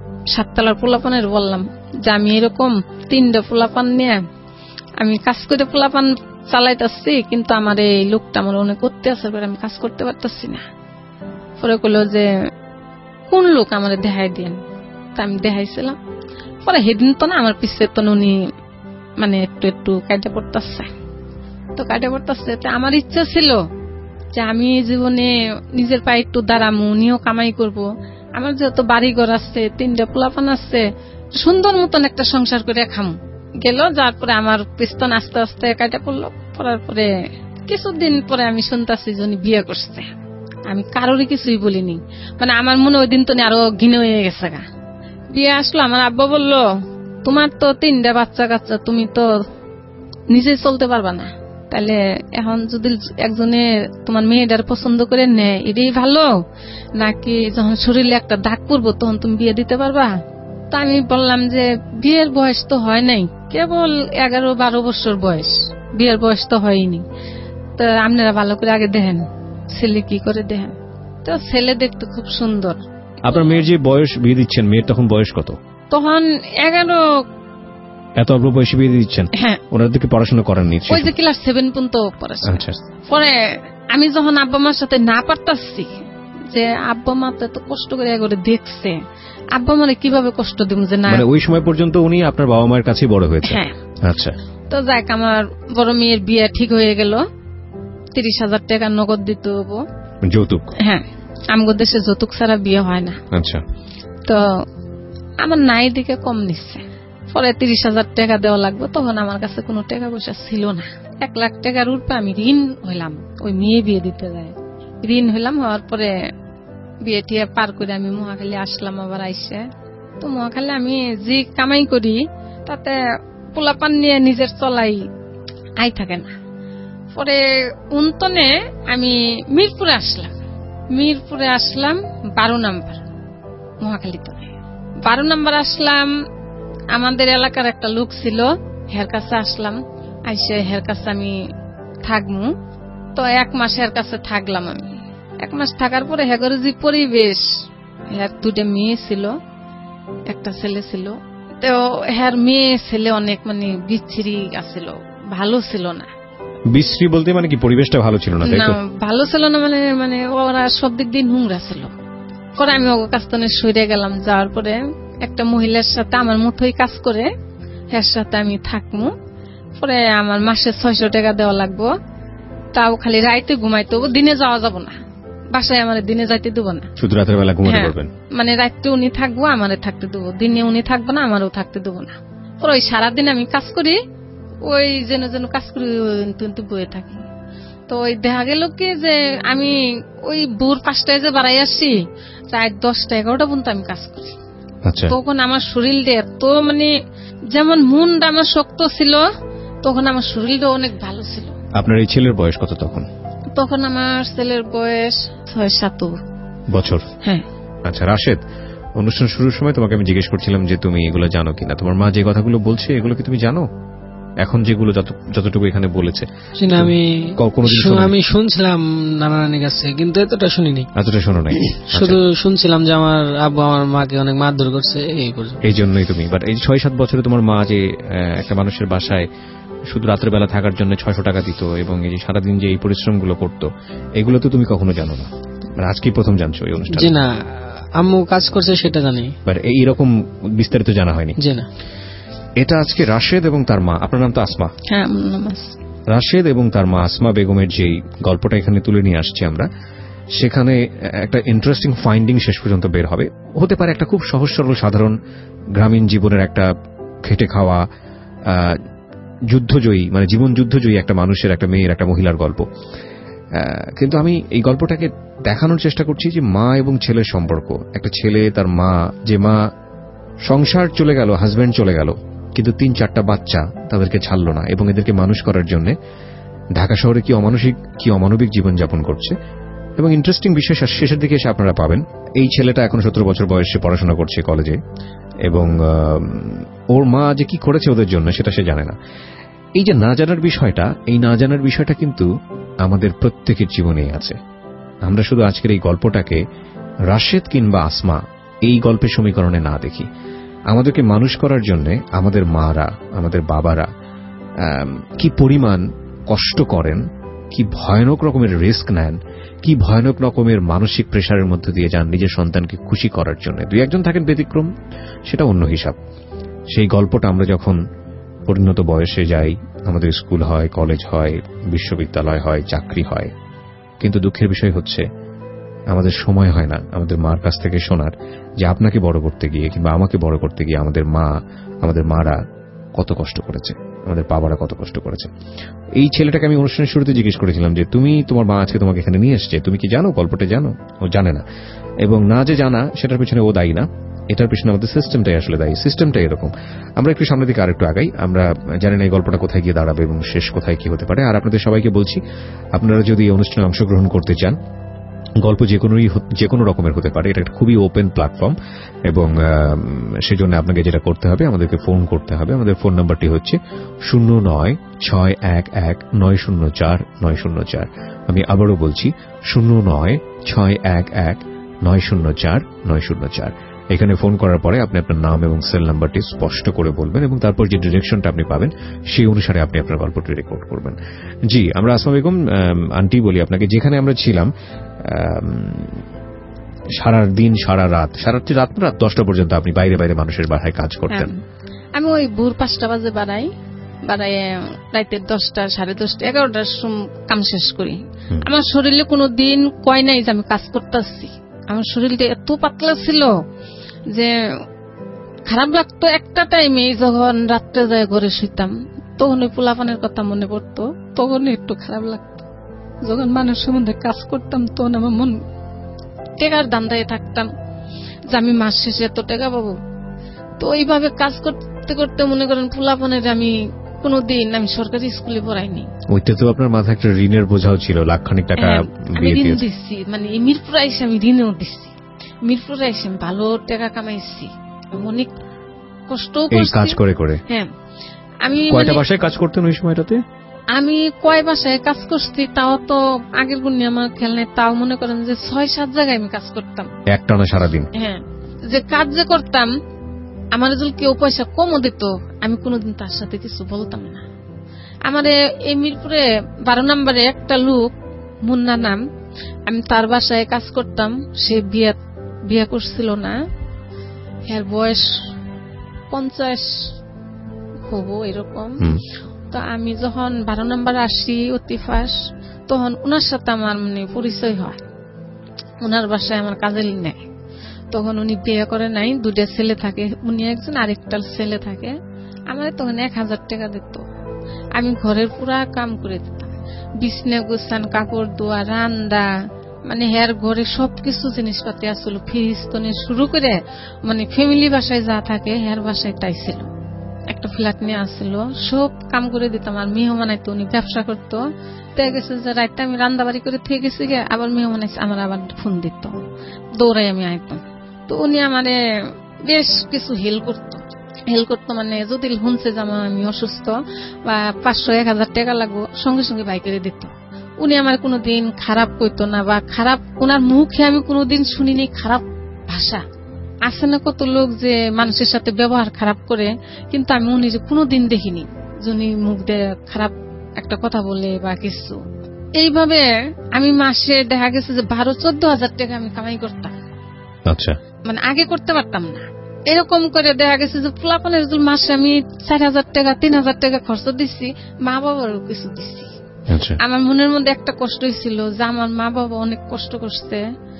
7 তলার পোলাপানের বললাম যে আমি এরকম 3টে পোলাপান নিয়ে আমি কাজ করে পোলাপান চালাইতেছি, কিন্তু আমার এই লোকটা আমার অনেক করতে আছে, আমি কাজ করতে পারতেছি না। পরে কইলো যে কোন লোক আমার দেখাই দিন। তা আমি দেখাইছিলাম। পরে সেদিন তো না আমার পিছিয়ে তো উনি মানে একটু একটু কাটে পড়তেছে, তো কাটে পড়তেছে। আমার ইচ্ছা ছিল যে আমি জীবনে নিজের পায়ে একটু দাঁড়ামু, উনিও কামাই করব, আমার যেহেতু বাড়ি ঘর আছে, 3টে পোলাপান আছে, সুন্দর মতন একটা সংসার করে খামু। গেল, যার পরে আমার পিস্তন আস্তে আস্তে কাটে পড়লো। পড়ার পরে কিছুদিন পরে আমি শুনতেছি যে উনি বিয়ে করছে। আমি কারোরই কিছুই বলিনি, মানে আমার মনে ওই দিন তো আরো ঘিনে হয়ে গেছে গা। বিয়ে আসলো, আমার আব্বা বললো তোমার তো 3টে বাচ্চা কাচ্চা, তুমি তো নিজে চলতে পারবা না, তাহলে এখন যদি একজনে তোমার মেয়েটার পছন্দ করে নেয় এটাই ভালো, নাকি যখন শরীরে একটা দাগ পড়বো তখন তুমি বিয়ে দিতে পারবা? তা আমি বললাম যে বিয়ের বয়স তো হয় নাই, কেবল 11-12 বছর বয়স, বিয়ের বয়স তো হয়নি। তো আপনারা ভালো করে আগে দেখেন ছেলে কি করে দেখেন। তো ছেলে দেখতে খুব সুন্দর। আপনার মেয়ের যে বয়স বিয়ে দিচ্ছেন, মেয়ের তখন বয়স কত? তখন 11। এত অল্প বয়সে বিয়ে দিচ্ছেন? হ্যাঁ। ওনার দিকে পড়াশোনা করেননি? ওই যে ক্লাস 7 পর্যন্ত পড়াশোনা। আচ্ছা। পরে আমি যখন আব্বা মার সাথে না পারতাছি যে আব্বা মা তো এত কষ্ট করে দেখছে, আব্বা মানে কিভাবে কষ্ট দিব যে না, মানে ওই সময় পর্যন্ত উনি আপনার বাবা মায়ের কাছেই বড় হয়েছে? হ্যাঁ। আচ্ছা। তো যাক, আমার বড় মেয়ের বিয়ে ঠিক হয়ে গেল। 30,000 টাকা নগদ দিতে হবো, যৌতুক। হ্যাঁ, আমগো দেশে যৌতুক ছাড়া বিয়ে হয় না। আচ্ছা। তো আমার নাই দিকে কম নিচ্ছে। পরে 30,000 টাকা দেওয়া লাগবে। তখন আমার কাছে কোনো টাকা পয়সা ছিল না। 1 লাখ টাকার উপরে আমি ঋণ হইলাম ওই মেয়ে বিয়ে দিতে যায়। ঋণ হইলাম, হওয়ার পরে বিয়ে টিয়ে পার করে আমি মহাখালী আসলাম। আবার আইসে তো মহাখালী আমি যে কামাই করি তাতে পোলাপান নিয়ে নিজের চলাই আই থাকে না। পরে উন্তনে আমি মিরপুরে আসলাম। 12 নম্বর মহাখালীতে 12 নম্বর আসলাম। আমাদের এলাকার একটা লোক ছিল, হের কাছে আসলাম। আইসে হের কাছে আমি থাকবো। তো 1 মাস হের কাছে থাকলাম। আমি 1 মাস থাকার পরে হেগর যে পরিবেশ, হের 2টা মেয়ে ছিল, একটা ছেলে ছিল। তো হের মেয়ে ছেলে অনেক মানে বিচ্ছিরি আছিল, ভালো ছিল না। বিশ্রী বলতে মানে কি পরিবেশটা ভালো ছিল না? না, ভালো ছিল না মানে ওরা সব দিক দিয়ে নোংরা ছিল। পরে আমি ওর কাছ থেকে সরে গেলাম। যাওয়ার পরে একটা মহিলার সাথে আমার মতোই কাজ করে, এর সাথে আমি থাকবো। পরে আমার মাসে 600 টাকা দেওয়া লাগবো। তাও খালি রাইতে ঘুমাইতে হবো, দিনে যাওয়া যাব না। বাসায় আমার দিনে যাইতে দেবো না, শুধু রাতের বেলা ঘুমাতে পারবেন। মানে রাইতে উনি থাকবো, আমারে থাকতে দেবো। দিনে উনি থাকবো না, আমারও থাকতে দেবো না। পরে ওই সারাদিন আমি কাজ করি, ওই যেন কাজ করি বয়ে থাকি। তো ওই দেখা গেল কি যে আমি ওই ভোর 5টায় যে বাড়াই আসছি, রাত 10টা 11টা পর্যন্ত আমি কাজ করি। তখন আমার শরীরটা এত মানে যেমন মনটা আমার শক্ত ছিল, তখন আমার শরীরটা অনেক ভালো ছিল। আপনার এই ছেলের বয়স কত তখন? তখন আমার ছেলের বয়স 6-7 বছর। হ্যাঁ। আচ্ছা রাশেদ, অনুষ্ঠান শুরুর সময় তোমাকে আমি জিজ্ঞেস করছিলাম যে তুমি এগুলো জানো কিনা। তোমার মা যে কথাগুলো বলছে এগুলো কি তুমি জানো? এখন যেগুলো যতটুকু এখানে বলেছে আমি শুনছিলাম নানা নানির কাছে, কিন্তু এতটা শুনিনি। এতটা শোনো নাই? শুধু শুনছিলাম যে আমার আব্বু আমার মাকে অনেক মারধর করছে, এই জন্যই তুমি। বাট এই 6-7 বছরে তোমার মা যে একটা মানুষের বাসায় শুধু রাতের বেলা থাকার জন্য 600 টাকা দিত এবং এই যে সারাদিন যে এই পরিশ্রমগুলো করতো, এগুলো তো তুমি কখনো জানো না? মানে আজকেই প্রথম জানছো এই অনুষ্ঠানে? জি না, আম্মু কাজ করছে সেটা জানি, বাট এইরকম বিস্তারিত জানা হয়নি। জি না। এটা আজকে রাশেদ এবং তার মা, আপনার নাম তো আসমা? হ্যাঁ। রাশেদ এবং তার মা আসমা বেগমের যে গল্পটা এখানে তুলে নিয়ে আসছি আমরা, সেখানে একটা ইন্টারেস্টিং ফাইন্ডিং শেষ পর্যন্ত বের হবে। হতে পারে একটা খুব সহজ সরল সাধারণ গ্রামীণ জীবনের একটা খেটে খাওয়া যুদ্ধজয়ী, মানে জীবন যুদ্ধজয়ী একটা মানুষের, একটা মেয়ের, একটা মহিলার গল্প। কিন্তু আমি এই গল্পটাকে দেখানোর চেষ্টা করছি যে মা এবং ছেলের সম্পর্ক। একটা ছেলে, তার মা, যে মা সংসার চলে গেল, হাজব্যান্ড চলে গেল, কিন্তু 3-4টা বাচ্চা তাদেরকে ছাড়লো না এবং এদেরকে মানুষ করার জন্য ঢাকা শহরে কি অমানবিক জীবনযাপন করছে। এবং ইন্টারেস্টিং বিষয় শেষের দিকে এসে আপনারা পাবেন, এই ছেলেটা এখন 17 বছর বয়সে পড়াশোনা করছে কলেজে, এবং ওর মা যে কি করেছে ওদের জন্য সেটা সে জানে না। এই যে না জানার বিষয়টা, এই না জানার বিষয়টা কিন্তু আমাদের প্রত্যেকের জীবনেই আছে। আমরা শুধু আজকের এই গল্পটাকে রাশেদ কিংবা আসমা এই গল্পের সমীকরণে না দেখি। আমাদেরকে মানুষ করার জন্য আমাদের মারা, আমাদের বাবারা কি পরিমাণ কষ্ট করেন, কি ভয়ানক রকমের রিস্ক নেন, কি ভয়ানক রকমের মানসিক প্রেসারের মধ্যে দিয়ে যান নিজের সন্তানকে খুশি করার জন্য। 2-1জন থাকেন ব্যতিক্রম, সেটা অন্য হিসাব। সেই গল্পটা আমরা যখন পরিণত বয়সে যাই, আমাদের স্কুল হয়, কলেজ হয়, বিশ্ববিদ্যালয় হয়, চাকরি হয়, কিন্তু দুঃখের বিষয় হচ্ছে আমাদের সময় হয় না আমাদের মার কাছ থেকে শোনার যে আপনাকে বড় করতে গিয়ে কিংবা আমাকে বড় করতে গিয়ে আমাদের মারা কত কষ্ট করেছে, আমাদের বাবারা কত কষ্ট করেছে। এই ছেলেটাকে আমি অনুষ্ঠানের শুরুতে জিজ্ঞেস করেছিলাম যে তোমার মা আজকে তোমাকে এখানে নিয়ে এসছে, তুমি কি জানো, গল্পটা জানো? ও জানে না, এবং না যে জানা সেটার পিছনে ও দায়ী না, এটার পিছনে আমাদের সিস্টেমটাই আসলে দায়ী। সিস্টেমটাই এরকম। আমরা একটু সামনের দিকে আরেকটু আগাই, আমরা জানি না এই গল্পটা কোথায় গিয়ে দাঁড়াবে এবং শেষ কোথায় কি হতে পারে। আর আপনাদের সবাইকে বলছি, আপনারা যদি এই অনুষ্ঠানে অংশগ্রহণ করতে চান, গল্প যে কোনো রকমের হতে পারে। এটা খুবই ওপেন প্ল্যাটফর্ম এবং সেজন্য আপনাকে যেটা করতে হবে, আমাদেরকে ফোন করতে হবে। আমাদের ফোন নাম্বারটি হচ্ছে 09611904 আমি আবারও বলছি 09611904। এখানে ফোন করার পরে আপনি আপনার নাম এবং সেল নাম্বারটি স্পষ্ট করে বলবেন এবং তারপর যে ডিরেকশনটা আপনি পাবেন সেই অনুসারে আপনি আপনার গল্পটি রেকর্ড করবেন। জি, আমরা আসসালামু আলাইকুম আন্টি বলি আপনাকে। যেখানে আমরা ছিলাম সারা দিন সারা রাত 10টা পর্যন্ত আপনি বাইরে বাইরে মানুষের বাসায় কাজ করতেন। আমি ওই ভোর 5টা বাজে বাড়াই রাতের 10টা, 10:30, 11টার সময় কাম শেষ করি। আমার শরীরে কোনো দিন কয় নাই যে আমি কাজ করতেছি। আমার শরীরটা এত পাতলা ছিল যে খারাপ লাগতো। একটা টাইমে যখন রাত্রে যায় ঘরে শুইতাম, তখন ওই পোলাপানের কথা মনে পড়তো, তখন একটু খারাপ লাগতো। যখন মানুষের মধ্যে কাজ করতাম তখন আমার মন টাকার ধান্দায় থাকতাম যে আমি মাস শেষে এত টাকা পাবো। তো ওইভাবে কাজ করতে করতে মনে করেন পোলাপানের আমি কোনদিন আমি সরকারি স্কুলে পড়াইনি। ওইটা তো আপনার মাথায় একটা ঋণের বোঝাও ছিল, লাখখানিক টাকা আমি ঋণ দিচ্ছি, মানে মিরপুরে এসে আমি ঋণও দিচ্ছি। মিরপুরে এসে আমি ভালো টাকা কামাইছি, অনেক কষ্ট কাজ করে করে। হ্যাঁ, আমি কয়টা বাসায় কাজ করতেন ওই সময়টাতে? আমি কয় বাসায় কাজ করছি তাও তো আগের গুণে আমার খেয়াল নেই। তাও মনে করেন যে 6-7 জায়গায় আমি কাজ করতাম একটানা সারাদিন। হ্যাঁ, যে কাজ যে করতাম আমার যদি কেউ পয়সা কমও দিত আমি কোনোদিন তার সাথে কিছু বলতাম না। আমার এই মিরপুরে 12 নম্বরে একটা লোক মুন্না নাম, আমি তার বাসায় কাজ করতাম। সে বিয়ে করছিল না, এর বয়স 50 হবো এরকম। তো আমি যখন 12 নম্বরে আসি অতি ফার্স্ট, তখন ওনার সাথে আমার মানে পরিচয় হয়। ওনার বাসায় আমার কাজে নেয়। তখন উনি বিয়ে করে নাই, 2টা ছেলে থাকে, উনি একজন আরেকটা ছেলে থাকে। আমার তখন 1000 টাকা দিত। আমি ঘরের পুরা কাম করে দিতাম, বিছনা গুছান, কাপড় ধোয়া, রান্না, মানে হের ঘরে সবকিছু জিনিসপাতি আসলো, ফ্রিজ তো শুরু করে মানে ফ্যামিলি বাসায় যা থাকে হের বাসায় তাই ছিল। একটা ফ্ল্যাট নিয়ে আসছিল, সব কাম করে দিতাম। আর মেহমান আইতো, উনি ব্যবসা করতো। দেখা গেছে যে রাতে আমি রান্না বাড়ি করে থেকে গেছি, আবার মেহমান আইছে, আমার আবার ফোন দিত, দৌড়াই আমি আইতাম। তো উনি আমারে বেশ কিছু হেল্প করতো। মানে যদি শুনছে যে আমি অসুস্থ বা 500-1000 টাকা লাগবো, সঙ্গে সঙ্গে বাই করে দিত। উনি আমার কোনোদিন খারাপ কইতো না, বা খারাপ ওনার মুখে আমি কোনোদিন শুনিনি খারাপ ভাষা। আছে না কত লোক যে মানুষের সাথে ব্যবহার খারাপ করে, কিন্তু আমি উনি যে কোনোদিন দেখিনি যিনি মুখ দিয়ে খারাপ একটা কথা বলে বা কিছু। এইভাবে আমি মাসে দেখা গেছে যে 12-14 হাজার টাকা আমি কামাই করতাম। আচ্ছা, মানে আগে করতে পারতাম না। এরকম করে দেখা গেছে যে পোলাপানের মাসে আমি 4000 টাকা 3000 টাকা খরচ দিচ্ছি, মা বাবারও কিছু দিচ্ছি। আমার মনের মধ্যে একটা কষ্ট হয়েছিল যে আমার মা বাবা অনেক কষ্ট করছে,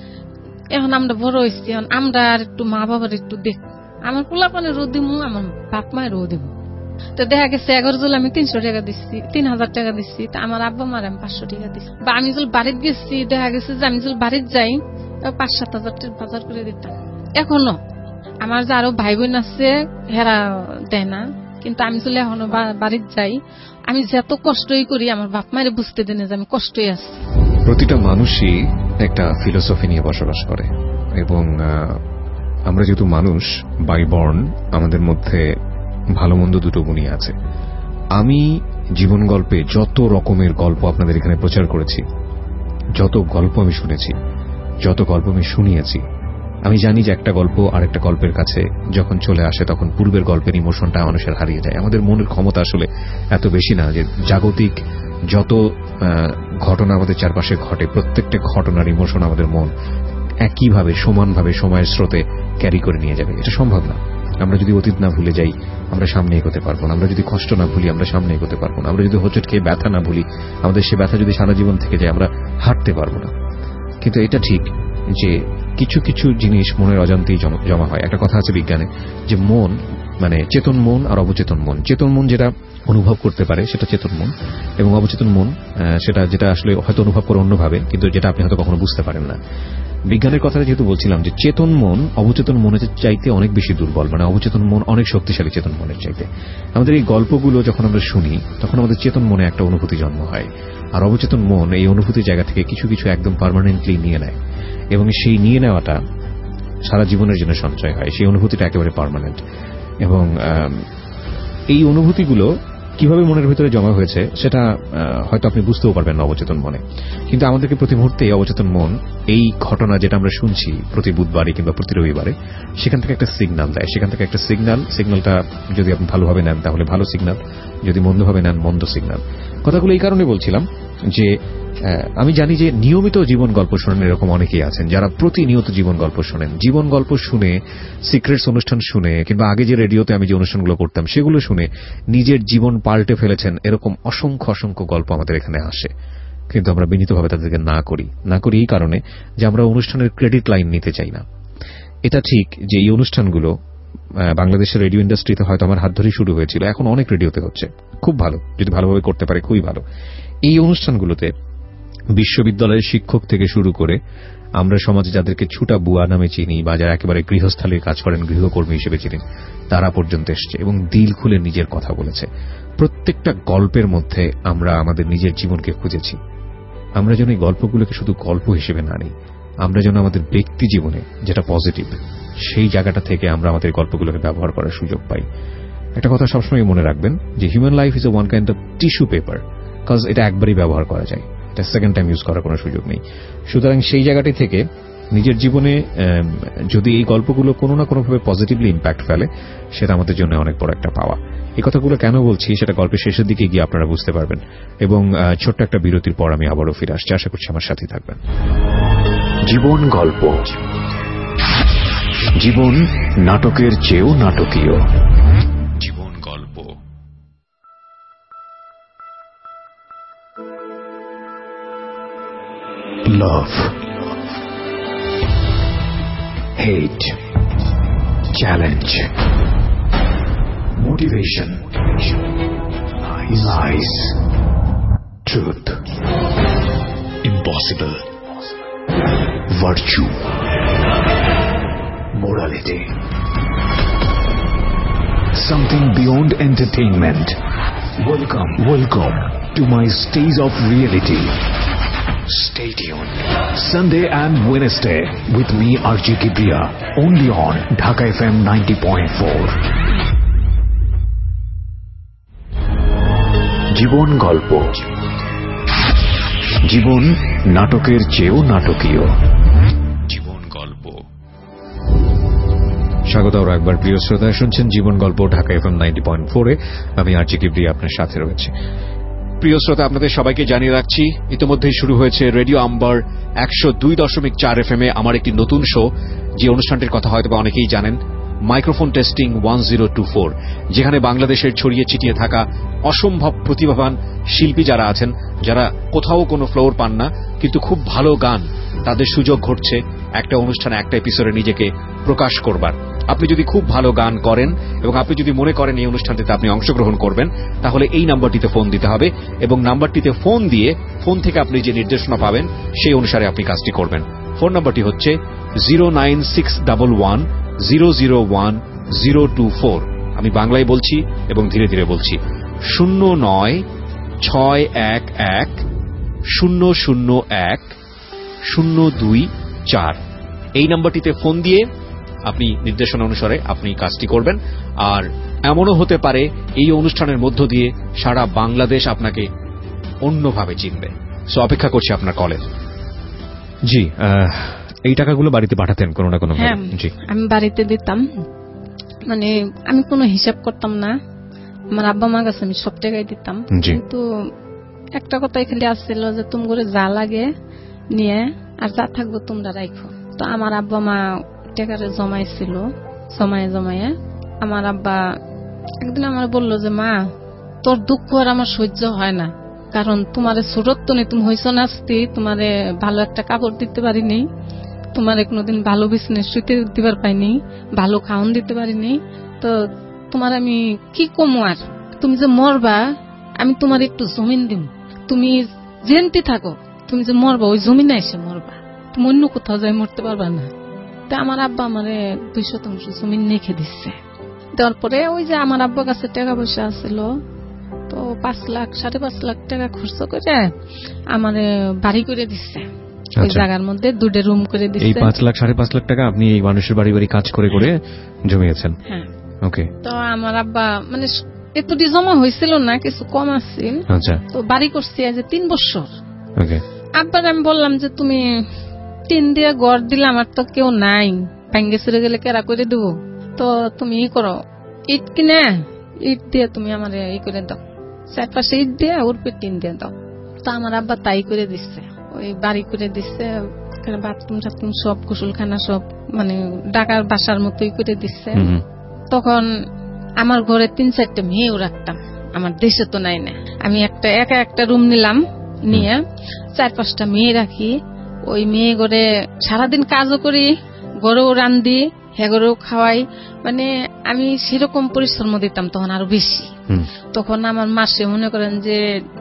এখন আমরা বড় হয়েছি, এখন আমরা আর একটু মা বাবার একটু দেখ, আমার পোলাপানের রোদ দিমু, আমার বাপ মায়ের রোদ দিমু। তো দেখা গেছে 11 জুল আমি 300 টাকা দিচ্ছি, 3000 টাকা দিচ্ছি। তা আমার আব্বা মার আমি 500 টাকা দিচ্ছি। বা আমি যদি বাড়িতে গেছি, দেখা গেছে যে আমি যদি বাড়িতে যাই 5-7 হাজার টাকা বাজার করে দিতাম। এখনো আমার যে আরো ভাই বোন আছে হেরা দেয় না, কিন্তু আমি যদি এখনো বাড়িতে যাই, আমি যত কষ্টই করি আমার বাপ মায়ের বুঝতে দেন যে আমি কষ্টই আছি। প্রতিটা মানুষই একটা ফিলোসফি নিয়ে বসবাস করে এবং আমরা যেহেতু মানুষ বাই বর্ন, আমাদের মধ্যে ভালো মন্দ দুটো গুণই আছে। আমি জীবন গল্পে যত রকমের গল্প আপনাদের এখানে প্রচার করেছি, যত গল্প আমি শুনেছি, যত গল্প আমি শুনিয়েছি, আমি জানি যে একটা গল্প আরেকটা গল্পের কাছে যখন চলে আসে তখন পূর্বের গল্পের ইমোশনটা মানুষের হারিয়ে যায়। আমাদের মনের ক্ষমতা আসলে এত বেশি না যে জাগতিক যত ঘটনা আমাদের চারপাশে ঘটে প্রত্যেকটা ঘটনার ইমোশন আমাদের মন একইভাবে সমানভাবে সময়ের স্রোতে ক্যারি করে নিয়ে যাবে। এটা সম্ভব না। আমরা যদি অতীত না ভুলে যাই আমরা সামনে এগোতে পারবো না। আমরা যদি কষ্ট না ভুলি আমরা সামনে এগোতে পারবো না। আমরা যদি হোঁচট খেয়ে ব্যথা না ভুলি, আমাদের সে ব্যথা যদি সারা জীবন থেকে যায়, আমরা হাঁটতে পারবো না। কিন্তু এটা ঠিক যে কিছু কিছু জিনিস মনের অজান্তেই জমা হয়। একটা কথা আছে বিজ্ঞানে যে মন মানে চেতন মন আর অবচেতন মন। চেতন মন যেটা অনুভব করতে পারে সেটা চেতন মন, এবং অবচেতন মন সেটা যেটা আসলে হয়তো অনুভব করে অন্যভাবে, কিন্তু যেটা আপনি হয়তো কখনো বুঝতে পারেন না। বিজ্ঞানের কথা যেহেতু বলছিলাম যে চেতন মন অবচেতন মনের চাইতে অনেক বেশি দুর্বল, মানে অবচেতন মন অনেক শক্তিশালী চেতন মনের চাইতে। আমাদের এই গল্পগুলো যখন আমরা শুনি তখন আমাদের চেতন মনে একটা অনুভূতি জন্ম হয়, আর অবচেতন মন এই অনুভূতির জায়গা থেকে কিছু কিছু একদম পার্মানেন্টলি নিয়ে নেয়, এবং সেই নিয়ে নেওয়াটা সারা জীবনের জন্য সঞ্চয় হয়। সেই অনুভূতিটা একেবারে পার্মানেন্ট, এবং এই অনুভূতিগুলো কিভাবে মনের ভিতরে জমা হয়েছে সেটা হয়তো আপনি বুঝতেও পারবেন না অবচেতন মনে। কিন্তু আমাদেরকে প্রতি মুহূর্তে অবচেতন মন এই ঘটনা যেটা আমরা শুনছি প্রতি বুধবারে কিংবা প্রতি রবিবারে, সেখান থেকে একটা সিগন্যাল দেয়। সেখান থেকে একটা সিগন্যালটা যদি আপনি ভালোভাবে নেন তাহলে ভালো সিগন্যাল, যদি মন্দভাবে নেন মন্দ সিগন্যাল। কথাগুলো এই কারণে বলছিলাম যে আমি জানি যে নিয়মিত জীবন গল্প শোনেন এরকম অনেকেই আছেন যারা প্রতিনিয়ত জীবন গল্প শোনেন। জীবন গল্প শুনে, সিক্রেটস অনুষ্ঠান শুনে, কিংবা আগে যে রেডিওতে আমি যে অনুষ্ঠানগুলো করতাম সেগুলো শুনে নিজের জীবন পাল্টে ফেলেছেন। এরকম অসংখ্য অসংখ্য গল্প আমাদের এখানে আসে, কিন্তু আমরা বিনীতভাবে তাদেরকে না করি এই কারণে যে আমরা অনুষ্ঠানের ক্রেডিট লাইন নিতে চাই না। এটা ঠিক যে এই অনুষ্ঠানগুলো বাংলাদেশের রেডিও ইন্ডাস্ট্রিতে হয়তো আমার হাত ধরেই শুরু হয়েছিল, এখন অনেক রেডিওতে হচ্ছে। খুব ভালো, যদি ভালোভাবে করতে পারে খুবই ভালো। এই অনুষ্ঠানগুলোতে বিশ্ববিদ্যালয়ের শিক্ষক থেকে শুরু করে আমরা সমাজে যাদেরকে ছুটা বুয়া নামে চিনি বা যারা একেবারে গৃহস্থালির কাজ করেন, গৃহকর্মী হিসেবে চিনি, তারা পর্যন্ত এসছে এবং দিল খুলে নিজের কথা বলেছে। প্রত্যেকটা গল্পের মধ্যে আমরা আমাদের নিজের জীবনকে খুঁজেছি। আমরা যেন এই গল্পগুলোকে শুধু গল্প হিসেবে না নিই, আমরা যেন আমাদের ব্যক্তি জীবনে যেটা পজিটিভ সেই জায়গাটা থেকে আমরা আমাদের গল্পগুলোকে ব্যবহার করার সুযোগ পাই। একটা কথা সবসময় মনে রাখবেন যে human life is a one kind of tissue paper, cause এটা একবারই ব্যবহার করা যায়, এটা সেকেন্ড টাইম ইউজ করার কোনো সুযোগ নেই। সুতরাং সেই জায়গাটি থেকে নিজের জীবনে যদি এই গল্পগুলো কোনো না কোনোভাবে পজিটিভলি ইম্প্যাক্ট ফেলে, সেটা আমাদের জন্য অনেক বড় একটা পাওয়া। এই কথাগুলো কেন বলছি সেটা গল্পের শেষের দিকে গিয়ে আপনারা বুঝতে পারবেন, এবং ছোট্ট একটা বিরতির পর আমি আবারও ফিরে আসছি। আশা করছি আমার সাথে থাকবেন। জীবন গল্প, জীবন নাটকের চেয়েও নাটকীয়। জীবন গল্প। Love, hate, challenge, motivation, lies, truth, impossible, virtue, morality, something beyond entertainment. Welcome to my stage of reality. Stay tuned. Sunday and Wednesday with me RJ Kibriya, only on Dhaka FM 90.4. জীবন গল্প, জীবন নাটকের চেয়েও নাটকীয়। জীবন গল্প। স্বাগত আরো একবার প্রিয় শ্রোতা, শুনছেন জীবন গল্প ঢাকা FM 90.4-এ। আমি RJ Kibriya আপনার সাথে রয়েছে। প্রিয় শ্রোতা, আপনাদের সবাইকে জানিয়ে রাখছি ইতিমধ্যেই শুরু হয়েছে রেডিও আম্বার 102.4 FM-এ আমার একটি নতুন শো, যে অনুষ্ঠানটির কথা হয়তো অনেকেই জানেন, মাইক্রোফোন টেস্টিং 1024, যেখানে বাংলাদেশের ছড়িয়ে ছিটিয়ে থাকা অসম্ভব প্রতিভাবান শিল্পী যারা আছেন, যারা কোথাও কোনো ফ্লোর পান না কিন্তু খুব ভালো গান, তাদের সুযোগ ঘটছে একটা অনুষ্ঠানে একটা এপিসোডে নিজেকে প্রকাশ করবার। আপনি যদি খুব ভালো গান করেন এবং আপনি যদি মনে করেন এই অনুষ্ঠানটিতে আপনি অংশগ্রহণ করবেন, তাহলে এই নাম্বারটিতে ফোন দিতে হবে, এবং নাম্বারটিতে ফোন দিয়ে ফোন থেকে আপনি যে নির্দেশনা পাবেন সেই অনুসারে আপনি কাজটি করবেন। ফোন নাম্বারটি হচ্ছে 09611001024। আমি বাংলায় বলছি এবং ধীরে ধীরে বলছি, 09611001024। এই নাম্বারটিতে ফোন দিয়ে আপনি নির্দেশনা অনুসারে আপনি কাজটি করবেন। আর এমনও হতে পারে এই অনুষ্ঠানের মধ্য দিয়ে সারা বাংলাদেশ আপনাকে অন্যভাবে চিনবে। সো অপেক্ষা করছি আপনার কলের। জি, এই টাকাগুলো বাড়িতে পাঠাতেন কোনো না কোনো ভাবে? জি, আমি বাড়িতে দিতাম, মানে আমি কোনো হিসাব করতাম না, আমার আব্বা মা কাছে আমি সব টাকাই দিতাম। কিন্তু একটা কথাই খালি আসছিল যে তুমি করে যা লাগে নিয়ে আর যা থাকবো তোমরা রাখো। তো আমার আব্বা মা টাকারে জমাইছিল, জমায়ে আমার আব্বা একদিন আমার বলল যে মা, তোর দুঃখ আর আমার সহ্য হয় না, কারণ তোমার ছোটত্ব নেই, তুমি হয়েছ নাস্তি, তোমারে ভালো একটা কাপড় দিতে পারিনি, তোমার কোনোদিন ভালো বিজনেস শুতে দিবার পাইনি, ভালো খাওয়ান দিতে পারিনি, তো তোমার আমি কি কমো, আর তুমি যে মরবা আমি তোমার একটু জমিন দিব, তুমি জেনতে থাকো, তুমি যে মরবা ওই জমিনে এসে মরবা, তুমি অন্য কোথাও যাই মরতে পারবা না। তো আমার আব্বা আমারে 2 শতাংশ জমি লিখে দিচ্ছে। তারপরে ওই যে আমার আব্বার কাছে টাকা পয়সা আছিল, তো 5 লাখ 5.5 লাখ টাকা খরচ করে আমারে বাড়ি করে দিচ্ছে। ওই জায়গার মধ্যে 2টা রুম করে দিচ্ছে। এই 5 লাখ 5.5 লাখ টাকা আপনি এই মানুষের বাড়ি বাড়ি কাজ করে করে জমিয়েছেন? হ্যাঁ। ওকে। তো আমার আব্বা মানে এতটি জমা হয়েছিল না, কিছু কম আছিল। আচ্ছা। তো বাড়ি করছি আজ 3 বছর। ওকে। আব্বার আমি বললাম যে তুমি টিন দিয়ে ঘর দিলে, আমার তো কেউ নাই, ভেঙে চুরে গেলে কেরা করে দেবো, তো তুমি ই করো, ইট কিনে ইট দিয়ে তুমি আমার ই করে দাও, 4 ইট দিয়ে ওর পে টিন দিয়ে দাও। তো আমার আব্বা তাই করে দিচ্ছে, ওই বাড়ি করে দিচ্ছে, বাথরুম টাথরুম সব, গোসলখানা সব, মানে ঢাকার বাসার মতোই করে দিচ্ছে। তখন আমার ঘরে 3-4টা মেয়েও রাখতাম, আমার দেশে তো নাই না। আমি একটা রুম নিলাম, নিয়ে 4-5টা মেয়ে রাখি। ওই মেয়ে ঘরে সারাদিন কাজও করি, ঘরেও রান্ধি, হেগরেও খাওয়াই। মানে আমি সেরকম পরিশ্রম দিতাম তখন আরো বেশি। তখন আমার মাসে মনে করেন যে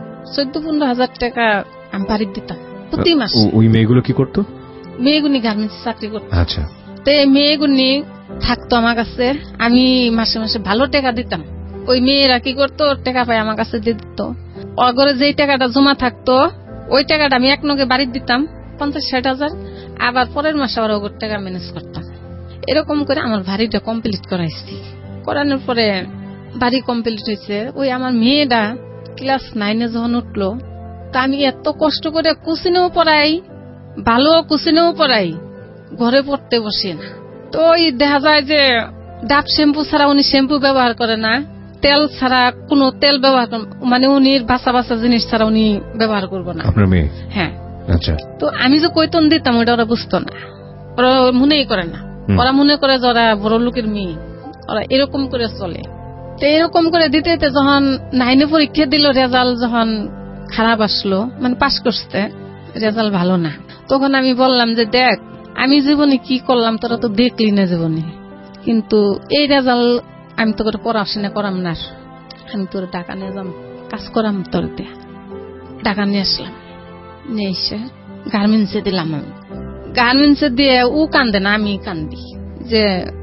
14-15 হাজার টাকা আমি বাড়ি দিতাম প্রতি মাসে। ওই মেয়েগুলো কি করতো? মেয়েগুনি গার্মেন্টস চাকরি করতো। আচ্ছা। তো এই মেয়েগুনি থাকতো আমার কাছে, আমি মাসে মাসে ভালো টাকা দিতাম। ওই মেয়েরা কি করতো, টাকা পায় আমার কাছে দিয়ে দিত। অগরে যেই টাকাটা জমা থাকতো ওই টাকাটা আমি এক নগে বাড়ি দিতাম 50-60 হাজার, আবার পরের মাসে আবার ওগর টাকা ম্যানেজ করতাম। এরকম করে আমার বাড়িটা কমপ্লিট করাইছি। করানোর পরে বাড়ি কমপ্লিট হয়েছে। ওই আমার মেয়েটা ক্লাস 9-এ যখন উঠলো, তা আমি এত কষ্ট করে কুচিনেও পড়াই, ভালো কুচিনেও পড়াই, ঘরে পড়তে বসে না। তো ওই দেখা যায় যে ডাব শ্যাম্পু ছাড়া উনি শ্যাম্পু ব্যবহার করে না, তেল ছাড়া কোনো তেল ব্যবহার, মানে উনি বাসা বাসা জিনিস ছাড়া উনি ব্যবহার করবো না। আপনার মেয়ে? হ্যাঁ। আচ্ছা। তো আমি যে কৈতন দিতাম ওটা ওরা বুঝতো না, ওরা মনেই করে না। ওরা মনে করে যে ওরা বড় লোকের মেয়ে, ওরা এরকম করে চলে। তো এরকম করে দিতে দিতে যখন 9-এ পরীক্ষা দিল, রেজাল্ট যখন খারাপ আসলো, মানে পাশ করতে রেজাল্ট ভালো না, তখন আমি বললাম যে দেখ, আমি জীবনে কি করলাম তোরা তো দেখলি না জীবনে, কিন্তু এই রেজাল্ট আমি তো করে পড়াশোনা করাম না, আমি তোর টাকা নিয়ে যাম, কাজ করাম তোর দিয়ে। টাকা নিয়ে আসলাম, নিয়ে এসে গার্মেন্টসে দিলাম। আমি গার্মেন্টসে দিয়ে ও কান্দে না, আমি কান্দি যে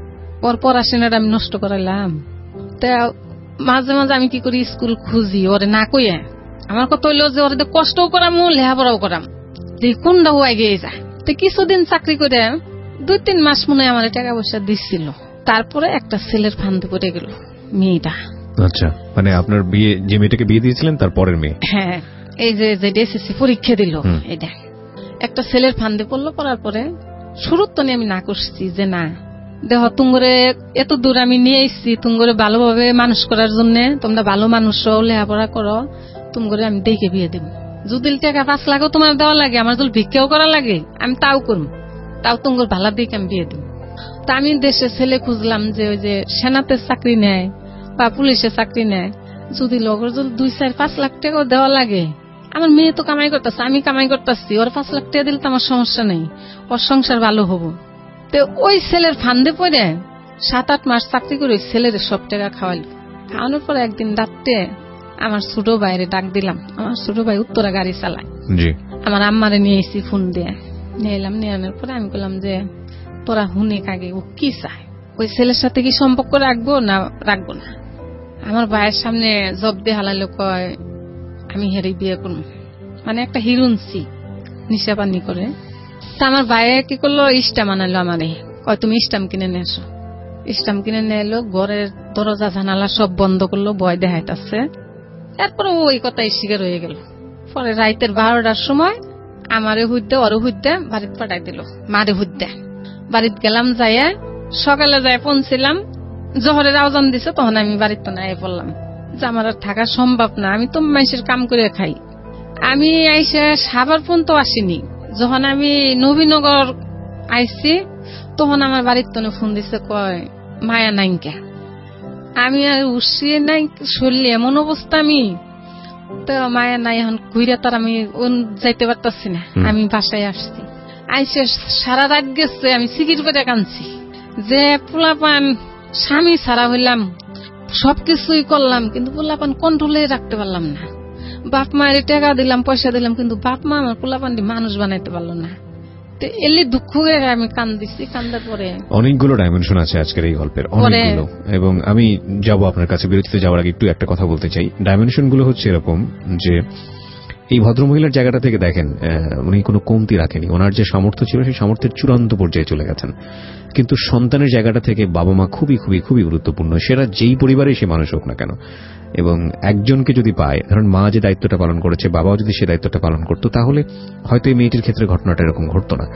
ওর পড়াশোনাটা আমি নষ্ট করাইলাম। তা মাঝে মাঝে আমি কি করি, স্কুল খুঁজি, ওরে না কইয়া। আমার কথা হইলো যে ওরে কষ্টও করাম, লেখাপড়াও করাম, কোনটা ও আগে যায়। তো কিছুদিন চাকরি করে 2-3 মাস মনে হয় আমার টাকা পয়সা দিচ্ছিল। তারপরে একটা ছেলের ফান্দে পড়ে গেল মেয়েটা। আচ্ছা, মানে আপনার বিয়ে, যে মেয়েটাকে বিয়ে দিয়েছিলেন তার পরের মেয়ে? হ্যাঁ, এই যে এসএসসি পরীক্ষা দিল, এটা একটা ছেলের ফান্দে পড়লো। পড়ার পরে শুরুর তো আমি না করছি যে না দেখো, তুমরে এত দূর আমি নিয়ে এসছি, তুমরে ভালোভাবে মানুষ করার জন্য, তোমরা ভালো মানুষ লেখাপড়া করো, তুমরে আমি দেখে বিয়ে দেব। যদি টাকা 5 লাখও তোমার দেওয়া লাগে, আমার যদি ভিক্ষাও করা লাগে, আমি তাও করব, তাও তুমর ভালো দেখে আমি বিয়ে দেব। তা আমি দেশে ছেলে খুঁজলাম যে ওই যে সেনাতে চাকরি নেয় বা পুলিশে চাকরি নেয়, যদি লগর যদি 2-4-5 লাখ টাকাও দেওয়া লাগে, আমার মেয়ে তো কামাই করতেছে, আমি কামাই করতেছি, ওর 5 লাখ টাকা দিলে তো আমার সমস্যা নেই, ওর সংসার ভালো হবো। তো ওই ছেলের ফান্দে পড়ে 7-8 মাস চাকরি করে ছেলের সব টাকা খাওয়াইল। খাওয়ানোর পরে একদিন রাত্রে আমার ছোট ভাইরে ডাক দিলাম। আমার ছোট ভাই উত্তরা গাড়ি চালায়, আমার আম্মারে নিয়ে এসি, ফোন দিয়ে নিয়ে এলাম। নিয়ে আনার পরে আমি বললাম যে তোরা হুনে কাগে ও কি চায়, ওই ছেলের সাথে কি সম্পর্ক রাখবো না রাখবো না। আমার ভাইয়ের সামনে জব দিয়ে হালাইলো, কয় আমি হেরে বিয়ে করব, মানে একটা হিরুনসি নিশা পানি করে। তা আমার ভাইয়ে কি করলো, স্টাম আনাইলো আমারে, কয় তুমি স্টাম কিনে নিয়ে এসো। স্টাম কিনে নিয়ে এলো, ঘরের দরজা জানালা সব বন্ধ করলো, ভয় দেখাইতেছে। তারপরে ওই কথাই শিকার হয়ে গেল। পরে রাইতের 12টার সময় আমারে হুইতে ওরে হুইতে বাড়িতে পাঠাই দিল, মারে হুইতে। বাড়িতে গেলাম, যাইয়া সকালে যাই পৌঁছিলাম, জহরের আওয়াজ দিছে, তখন আমি বাড়িতে না পড়লাম যে আমার আর থাকা সম্ভব না, আমি তো মানুষের কাম করে খাই। আমি আইসা সাবার পর্যন্ত আসিনি, যখন আমি নবীনগর আইসি তখন আমার বাড়ির তো ফোন দিছে, কয় মায়া নাইকা। আমি আর উঠিয়ে নাই, শরীরে এমন অবস্থা, আমি তো মায়া নাই, এখন ঘুরে তার আমি যাইতে পারতাছি না। আমি বাসায় আসছি, আইসে সারা রাত গেছে, আমি সিকির করে কাঁদছি যে পোলাপান স্বামী ছাড়া হইলাম, সবকিছুই করলাম, কিন্তু পোলাপান কন্ট্রোলে রাখতে পারলাম না। বাপ মায়ের টাকা দিলাম, পয়সা দিলাম, কিন্তু বাপ মা আমার পোলাপান মানুষ বানাইতে পারলো না। এলি দুঃখ হয়ে আমি কান্দিছি। কান্দার পরে অনেকগুলো ডাইমেনশন আছে আজকের এই গল্পের, অনেকগুলো। এবং আমি যাব আপনার কাছে, বিরতিতে যাওয়ার আগে একটু একটা কথা বলতে চাই। ডাইমেনশন গুলো হচ্ছে এরকম যে এই ভদ্রমহিলার জায়গাটা থেকে দেখেন উনি কোনো কমতি রাখেনি, ওনার যে সামর্থ্য ছিল সেই সামর্থ্যের চূড়ান্ত পর্যায়ে চলে গেছেন। কিন্তু সন্তানের জায়গাটা থেকে বাবা মা খুবই খুবই খুবই গুরুত্বপূর্ণ, সেটা যেই পরিবারে সে মানুষ হোক না কেন। এবং একজনকে যদি পায়, ধরুন মা যে দায়িত্বটা পালন করেছে, বাবাও যদি সে দায়িত্বটা পালন করতো, তাহলে হয়তো এই মেয়েটির ক্ষেত্রে ঘটনাটা এরকম ঘটতো না।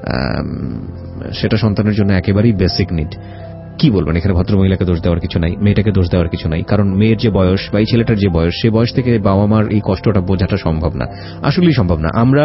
সেটা সন্তানের জন্য একেবারেই বেসিক নিড। কি বলবেন, এখানে ভদ্রমহিলাকে দোষ দেওয়ার কিছু নাই, মেয়েটাকে দোষ দেওয়ার কিছু নাই। কারণ মেয়ের যে বয়স বা এই ছেলেটার যে বয়স, সে বয়স থেকে বাবা মার এই কষ্টটা বোঝাটা সম্ভব না, আসলেই সম্ভব না। আমরা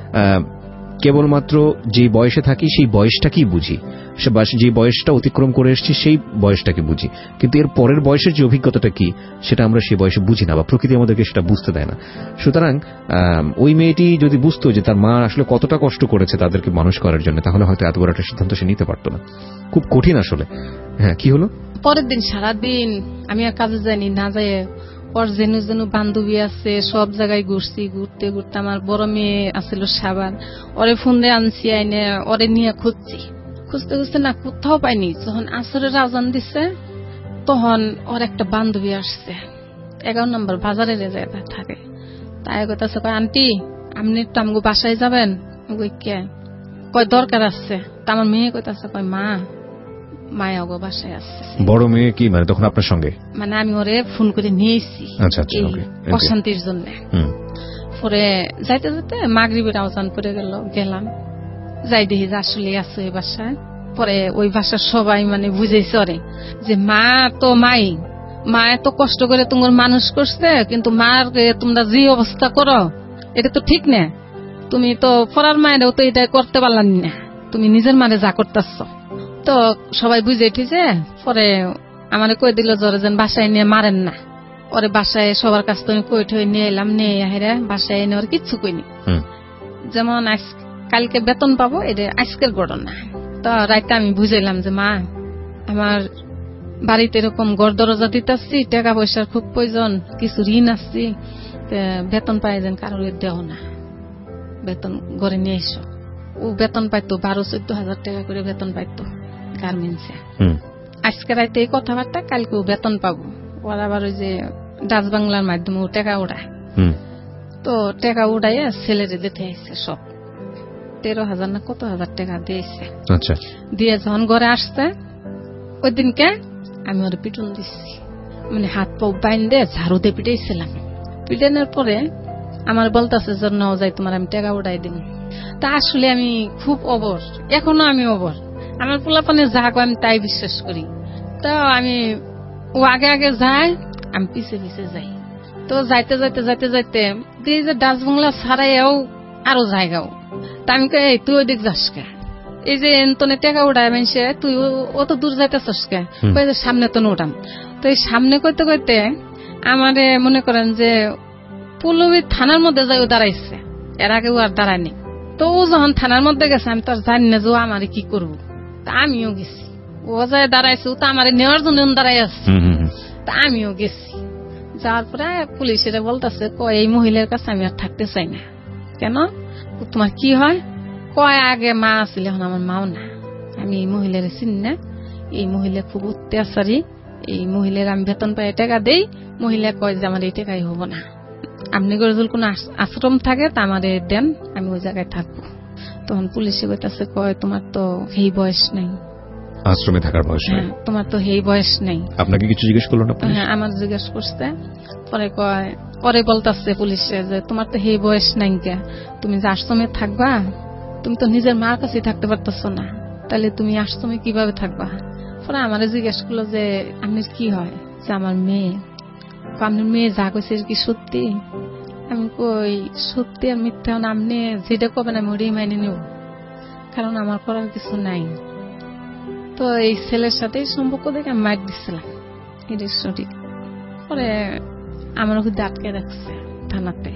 কেবলমাত্র যে বয়সে থাকি সেই বয়সটাকেই বুঝি, যে বয়সটা অতিক্রম করে এসেছি সেই বয়সটাকে বুঝি, কিন্তু এর পরের বয়সের যে অভিজ্ঞতাটা কি সেটা আমরা সেই বয়সে বুঝি না, বা প্রকৃতি আমাদেরকে সেটা বুঝতে দেয় না। সুতরাং ওই মেয়েটি যদি বুঝতো যে তার মা আসলে কতটা কষ্ট করেছে তাদেরকে মানুষ করার জন্য, তাহলে হয়তো এত বড় একটা সিদ্ধান্ত সে নিতে পারতো না। খুব কঠিন আসলে। হ্যাঁ, কি হলো? পরের দিন সারাদিন আমি আর কাজে যাইনি, না যাই ওর যেন যেন বান্ধবী আছে সব জায়গায় ঘুরছি। ঘুরতে ঘুরতে আমার বড় মেয়ে আসছিল সাবান, ওরে ফোন দিয়ে আনছি, আইনে ওরে নিয়ে খুঁজছি। খুঁজতে খুঁজতে না কোথাও পাইনি। যখন আসরের আজান দিচ্ছে তখন ওর একটা বান্ধবী আসছে, 11 নম্বর বাজারে থাকে। তাই কইতাছে, কয় আন্টি আপনি একটু আমাকে বাসায় যাবেন? কে? কয় দরকার আছে। তা আমার মেয়ে কইতাছে, কয় মা মায়া গো বাসায় আসছে। বড় মেয়ে কি মানে তখন আপনার সঙ্গে? মানে আমি ওরে ফোন করে নিয়েছি অশান্তির জন্য। পরে যাইতে যাইতে মাগরিবের আওয়াজ পড়ে গেলাম, যাই দেখি যে আসলে আছে ওই বাসায়। পরে ওই বাসার সবাই মানে বুঝেছে ওরে যে মা তো মা এত কষ্ট করে তোমার মানুষ করছে, কিন্তু মার তোমরা যে অবস্থা করো এটা তো ঠিক না। তুমি তো পড়ার মায়েরও তো এটা করতে পারলাম না, তুমি নিজের মানে যা করতেছ। তো সবাই বুঝে উঠেছে। পরে আমারে কই দিল জোরে যেন বাসায় নিয়ে মারেন না। ওরে বাসায় সবার কাছ থেকে কই ঠই নিয়ে এলাম, নিয়ে আহেরা বাসায় এনে ওর কিচ্ছু কইনি। যেমন কালকে বেতন পাবো, এটা আজকের ঘটনা। তো রাইতে আমি বুঝাইলাম যে মা আমার বাড়িতে এরকম ঘর দরজা দিতেছি, টাকা পয়সার খুব প্রয়োজন, কিছু ঋণ আসছি, বেতন পাই যেন কারোর দেও না, বেতন ঘরে নিয়ে এসো। ও বেতন পাইতো 12-14 হাজার টাকা করে বেতন পাইতো গার্মেন্টসে। আজকে রাইতে এই কথাবার্তা, কালকে ও বেতন পাবো। ওরা আবার ওই যে ডাচ বাংলার মাধ্যমে ও টাকা উড়ায়। তো টাকা উড়াইয়া ছেলেরে দিতে আসছে সব 13,000 না কত হাজার টাকা দিয়েছে। দিয়ে যখন ঘরে আসছে ওই দিনকে আমি ওর পিটুন দিচ্ছি, মানে হাত পা বাইন্দে ঝাড়ু দিয়ে পিটাইছিলাম। পিটানোর পরে আমার বলতেছে যে ন যাই তোমার আমি টাকা উড়াই দিন। তা আসলে আমি খুব অবর, এখনো আমি অবর। আমার পোলাপানে যা কয় আমি তাই বিশ্বাস করি। তো আমি ও আগে আগে যায়, আমি পিছে পিছে যাই। তো যাইতে যাইতে যাইতে যাইতে দিয়ে যে ডাচ বাংলা ছাড়াইও আরো জায়গাও। তা আমি কই তুই ওই দিক যাস কে, এই যে এনতনে টাকা উঠায় মানছে, তুই অত দূর যাইতেছস কে? সামনে তো উঠাম। তো এই সামনে কইতে কইতে আমারে মনে করেন যে পুলবি থানার মধ্যে যাই ও দাঁড়াইছে, এর আগে ও আর দাঁড়ায়নি। তো ও যখন থানার মধ্যে গেছে আমি তো আর জানি না যে ও আমারে কি করবো। তা আমিও গেছি, ও যায় দাঁড়াইছে, ও তো আমারে নেওয়ার জন্য দাঁড়াই আছে। তা আমিও গেছি, যাওয়ার পরে পুলিশের বলতেছে এই মহিলার কাছে আমি আর থাকতে চাই না। কেন, তোমার কি হয়? কয় আগে মা আসলে এখন আমার মাও না, আমি এই মহিলার চিনি না, এই মহিলা খুব অত্যাচারী, এই মহিলার আমি বেতন পাই টাকা দেই, মহিলা কয় যে আমার এই টাকাই হবো না, আপনি করে যদি কোনো আশ্রম থাকে তা আমার দেন, আমি ওই জায়গায় থাকবো। তখন পুলিশে কইতাছে কয় তোমার তো এই বয়স নেই, আশ্রমে থাকার বয়স নেই, তোমার তো এই বয়স নেই। আপনাকে কিছু জিজ্ঞেস করলো না? হ্যাঁ, আমার জিজ্ঞেস করছে। পরে কয় পরে বলতাছে পুলিশে যে তোমার তো এই বয়স নাই, কে তুমি যে আশ্রমে থাকবা, তুমি তো নিজের মার কাছে থাকতে পারতেছো না, তাহলে তুমি আশ্রমে কিভাবে থাকবা? পরে আমারে জিজ্ঞেস করলো যে আপনার কি হয়? যে আমার মেয়ে। আপনার মেয়ে যা কইছে কি সত্যি? আমি কই সত্যি আর মিথ্যা আপনি যেটা করবেন আমি ওটাই মাইনে নেব, কারণ আমার করার কিছু নাই। তো এই ছেলের সাথে সম্পর্ক দেখে আমি মাইক দিচ্ছিলাম, এটা সঠিক। পরে আমার ওখানে আটকে রাখছে থানাতে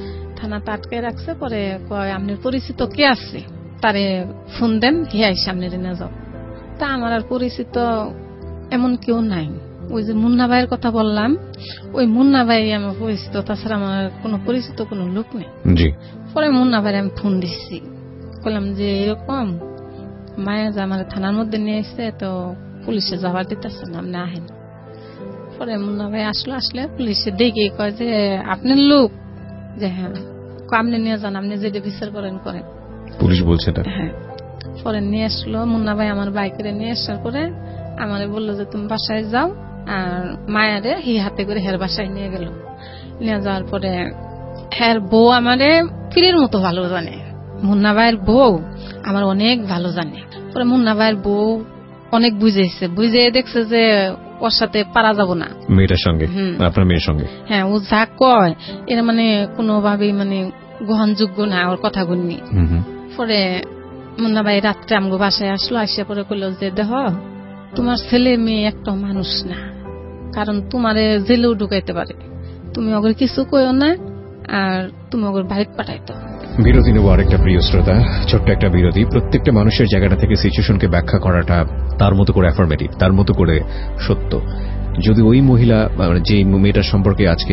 আটকে রাখছে। পরে কয় আপনার পরিচিত কে আছে তারে ফোন দেন, হিয়াই সামনে নিয়ে যাও। তা আমার আর পরিচিত এমন কেউ নাই। ওই যে মুন্না ভাইয়ের কথা বললাম, ওই মুন্না ভাই আমার পরিচিত, তাছাড়া আমার কোনো পরিচিত কোনো লোক নেই। পরে মুন্না ভাই আমি ফোন দিচ্ছি, বললাম যে এরকম মায়া যে আমার থানার মধ্যে নিয়ে এসছে, তো পুলিশে যাওয়ার দিতেছে না, আপনি আহেন। পরে মুন্না ভাই আসলে পুলিশে দেখে কয় যে আপনার লোক, যে হ্যাঁ, আপনি নিয়ে যান, আপনি যেটা বিচার করেন। পুলিশ বলছে হ্যাঁ। পরে নিয়ে আসলো মুন্না ভাই, আমার বাইকে নিয়ে আসার পরে আমারে বললো যে তুমি বাসায় যাও, আর মায়ারে হাতে করে হের বাসায় নিয়ে গেল। নিয়ে যাওয়ার পরে হের বউ আমারে পীরের মতো ভালো জানে, মুন্না ভাইয়ের বউ আমার অনেক ভালো জানে। পরে মুন্না ভাইয়ের বউ অনেক বুঝে দেখছে যে ওর সাথে পারা যাব না, মেয়েটার সঙ্গে, আপনার মেয়ের সঙ্গে। হ্যাঁ, ও যা কয় এরা মানে কোনোভাবেই মানে গ্রহণযোগ্য না, ওর কথা গুনি। পরে মুন্না ভাই রাত্রে আমগো বাসায় আসলো, আসিয়া পরে কইল যে দেখ, তোমার ছেলে মেয়ে একটা মানুষ না, কারণ তোমারে জেলেও ঢুকাইতে পারে, তুমি ওগুলো কিছু কইও না, আর তুমি ওগুলো বাড়িতে পাঠাইতো। বিরতি নেব আরেকটা প্রিয় শ্রোতা, ছোট্ট একটা বিরতি। প্রত্যেকটা মানুষের জায়গাটা থেকে সিচুয়েশনকে ব্যাখ্যা করাটা তার মতো করে অ্যাফার্মেটিভ, তার মতো করে সত্য। যদি ওই মহিলা, যে মেয়েটার সম্পর্কে আজকে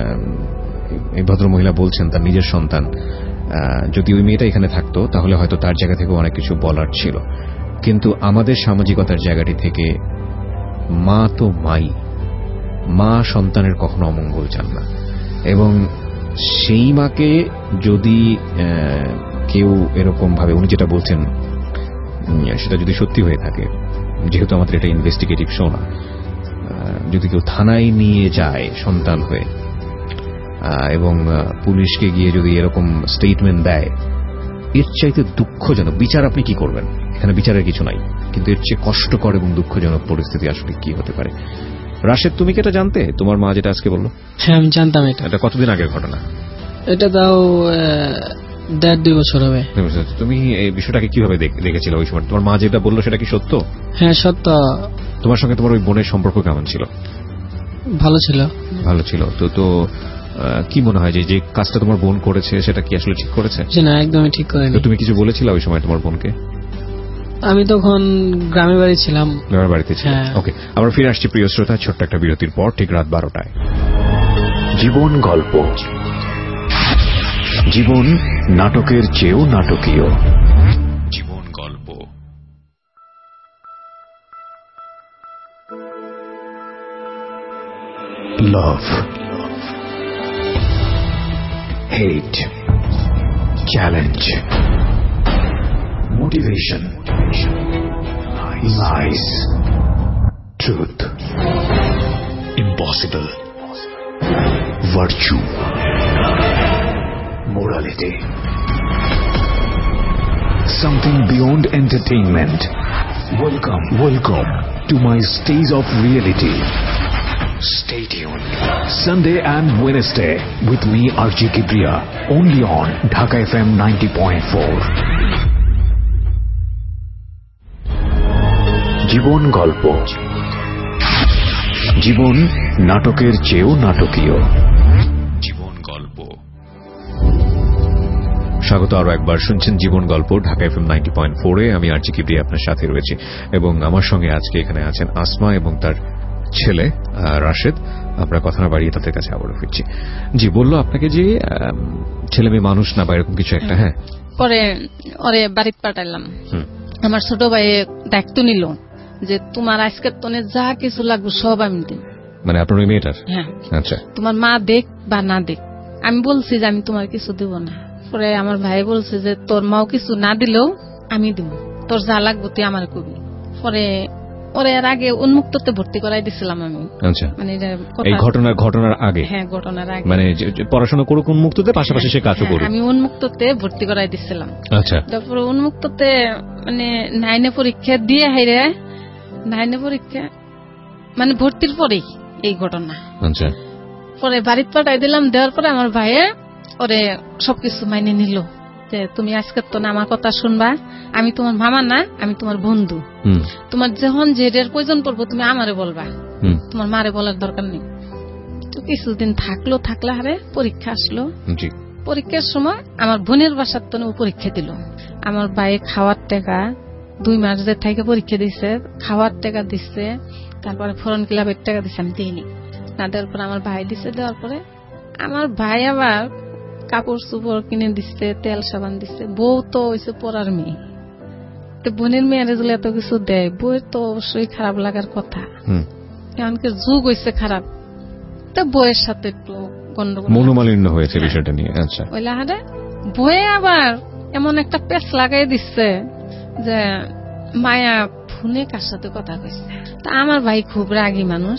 এই ভদ্র মহিলা বলছেন তার নিজের সন্তান, যদি ওই মেয়েটা এখানে থাকতো তাহলে হয়তো তার জায়গা থেকে অনেক কিছু বলার ছিল। কিন্তু আমাদের সামাজিকতার জায়গাটি থেকে মা তো মাই, মা সন্তানের কখনো অমঙ্গল চান না। এবং সেই মাকে যদি কেউ এরকম ভাবে, উনি যেটা বলছেন সেটা যদি সত্যি হয়ে থাকে, যেহেতু আমাদের এটা ইনভেস্টিগেটিভ শো না, যদি কেউ থানায় নিয়ে যায় সন্তান হয়ে এবং পুলিশকে গিয়ে যদি এরকম স্টেটমেন্ট দেয়, এর চাইতে দুঃখজনক বিচার আপনি কি করবেন? এখানে বিচারের কিছু নাই, কিন্তু এর চেয়ে কষ্টকর এবং দুঃখজনক পরিস্থিতি আসলে কি হতে পারে। রাশেদ, তুমি কি এটা জানতে, তোমার মা যেটা আজকে বললো? হ্যাঁ, আমি জানতাম। এটা কতদিন আগের ঘটনা? এটা তাও 1.5-2 বছর হবে। তুমি এই বিষয়টাকে কিভাবে দেখেছিলে ওই সময়? তোমার মা যেটা বললো সেটা কি সত্য? হ্যাঁ, সত্য। তোমার সঙ্গে তোমার ওই বোনের সম্পর্ক কেমন ছিল? ভালো ছিল। ভালো ছিল। তো কি মনে হয় যে কাজটা তোমার বোন করেছে সেটা কি আসলে ঠিক করেছে? না, একদমই ঠিক করেনি। তুমি কিছু বলেছিলে ওই সময় তোমার বোনকে? আমি তখন গ্রামের বাড়ি ছিলাম। গ্রামের বাড়িতে ছিল। ওকে, আমরা ফিরে আসছি প্রিয় শ্রোতা ছোট্ট একটা বিরতির পর, ঠিক রাত 12টায়। জীবন গল্প, জীবন নাটকের চেয়েও নাটকীয়। জীবন গল্প। Love, hate, challenge, motivation, lies, truth, impossible, virtue, morality, something beyond entertainment. Welcome to my stage of reality. Stay tuned. Sunday and Wednesday with me RJ Kibriya, only on Dhaka FM 90.4. জীবন গল্প, জীবন নাটকের চেয়েও নাটকীয়। জীবন গল্প। স্বাগত আরো একবার, শুনছেন জীবন গল্প ঢাকা FM 90.4-এ। আমি RJ Kibriya আপনার সাথে রয়েছি এবং আমার সঙ্গে আজকে এখানে আছেন আসমা এবং তার ছেলে রাশেদ। আমরা কথা না বাড়িয়ে তাদের কাছে আবারও ফিরছি। জি, বললো আপনাকে যে ছেলে মেয়ে মানুষ না বা এরকম কিছু একটা। হ্যাঁ, পরে ওরে বাড়িতে পাঠাইলাম। আমার ছোট ভাই দায়িত্ব নিল যে তোমার আজকের তনে যা কিছু লাগবে সব আমি দিই। মানে আপনার ওই মেয়েটার? হ্যাঁ। আচ্ছা, তোমার মা দেখ বা না দেখ, আমি বলছি যে আমি তোমার কিছু দিব না। পরে আমার ভাই বলছে যে তোর মাও কিছু না দিলেও আমি দিব, তোর যা লাগবে তুই আমার কবি। পরে ওরে এর আগে উন্মুক্ততে ভর্তি করাই দিছিলাম আমি। আচ্ছা, মানে এই ঘটনার আগে? হ্যাঁ, ঘটনার আগে। মানে পড়াশোনা করুক উন্মুক্ততে, পাশাপাশি সে কাজও করুক। আমি উন্মুক্ততে ভর্তি করাই দিছিলাম। আচ্ছা, তারপরে উন্মুক্ততে মানে 9-এ পরীক্ষা দিয়ে হাইরে 9-এ পরীক্ষা মানে ভর্তির পরেই এই ঘটনা। আচ্ছা, পরে বাড়িতে পাঠাই দিলাম। দেওয়ার পরে আমার ভাইয়ে ওরে সবকিছু মাইনে নিল যে তুমি আজকে তো না আমার কথা শুনবা, আমি তোমার মামা না, আমি তোমার বন্ধু, তোমার যখন যেটার প্রয়োজন পড়বো তুমি আমারে বলবা, তোমার মারে বলার দরকার নেই। তো কিছুদিন থাকলে হারে পরীক্ষা আসলো। পরীক্ষার সময় আমার বোনের বাসার তো পরীক্ষা দিল। আমার ভাই খাওয়ার টাকা 2 মাস যে থেকে পরীক্ষা দিছে, খাওয়ার টাকা দিচ্ছে, তারপরে ফরেন ক্লাবের টাকা দিচ্ছে, আমি দিইনি। না দেওয়ার পরে আমার ভাই দিছে। দেওয়ার পরে আমার ভাই আবার কাপড় চোপড় কিনে দিচ্ছে, তেল সাবান দিচ্ছে। বউ তো হয়েছে পড়ার মেয়ে, তো বোনের মেয়েরা যদি এত কিছু দেয়, বউয়ের তো অবশ্যই খারাপ লাগার কথা। এমনকি যুগ হয়েছে খারাপ, তো বউয়ের সাথে একটু গন্ডগোল, মনোমালিন্য হয়েছে বিষয়টা নিয়ে। আচ্ছা, ওই লাহারে বউয়ে আবার এমন একটা পেঁচ লাগাই দিচ্ছে যে মায়া ফোনে কার সাথে কথা কইছে। তা আমার ভাই খুব রাগী মানুষ,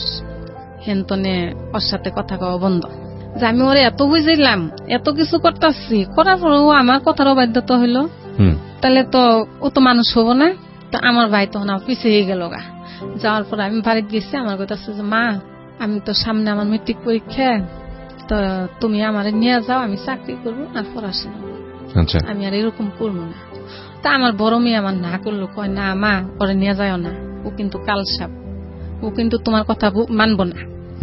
হেনতনে ওর সাথে কথা কওয়া বন্ধ। যে আমি ওরে এত বুঝাইলাম, এত কিছু করতেছি, করার পরেও আমার কথার অবাধ্যতা হইলো, তাহলে তো ও তো মানুষ হবো না। তো আমার ভাই তখন পিছিয়ে গেল গা। যাওয়ার পর আমি বাড়িতে গেছি, আমার কথা আছে যে মা, আমি তো সামনে আমার মেট্রিক পরীক্ষা, তো তুমি আমার নিয়ে যাও, আমি চাকরি করবো আর পড়াশোনা করবো, আমি আর এরকম করবো না। তা আমার বড় মেয়ে আমার না করলো, কয় না মা, ওরে নিয়ে যাও না, ও কিন্তু কালসাপ, ও কিন্তু তোমার কথা মানবো না।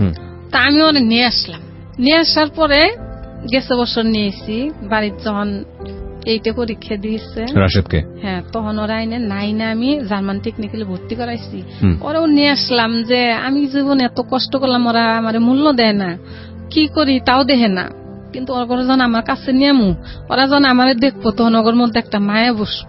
তা আমি ওরে নিয়ে আসলাম। নিয়ে আসার পরে গেছে বছর নিয়েছি, বাড়ির যখন এইটা পরীক্ষা দিয়েছে রাশেদকে, হ্যাঁ, তখন ওরা আইনে নাই না, আমি জার্মান টেকনিক্যালে ভর্তি করাইছি। ওরাও নিয়ে আসলাম যে আমি জীবনে এত কষ্ট করলাম, ওরা আমার মূল্য দেয় না, কি করি তাও দেখে না। কিন্তু ওরা যখন আমার কাছে নিয়েমু, ওরা যখন আমার দেখবো, তখন ওর মধ্যে একটা মায়া বসবো।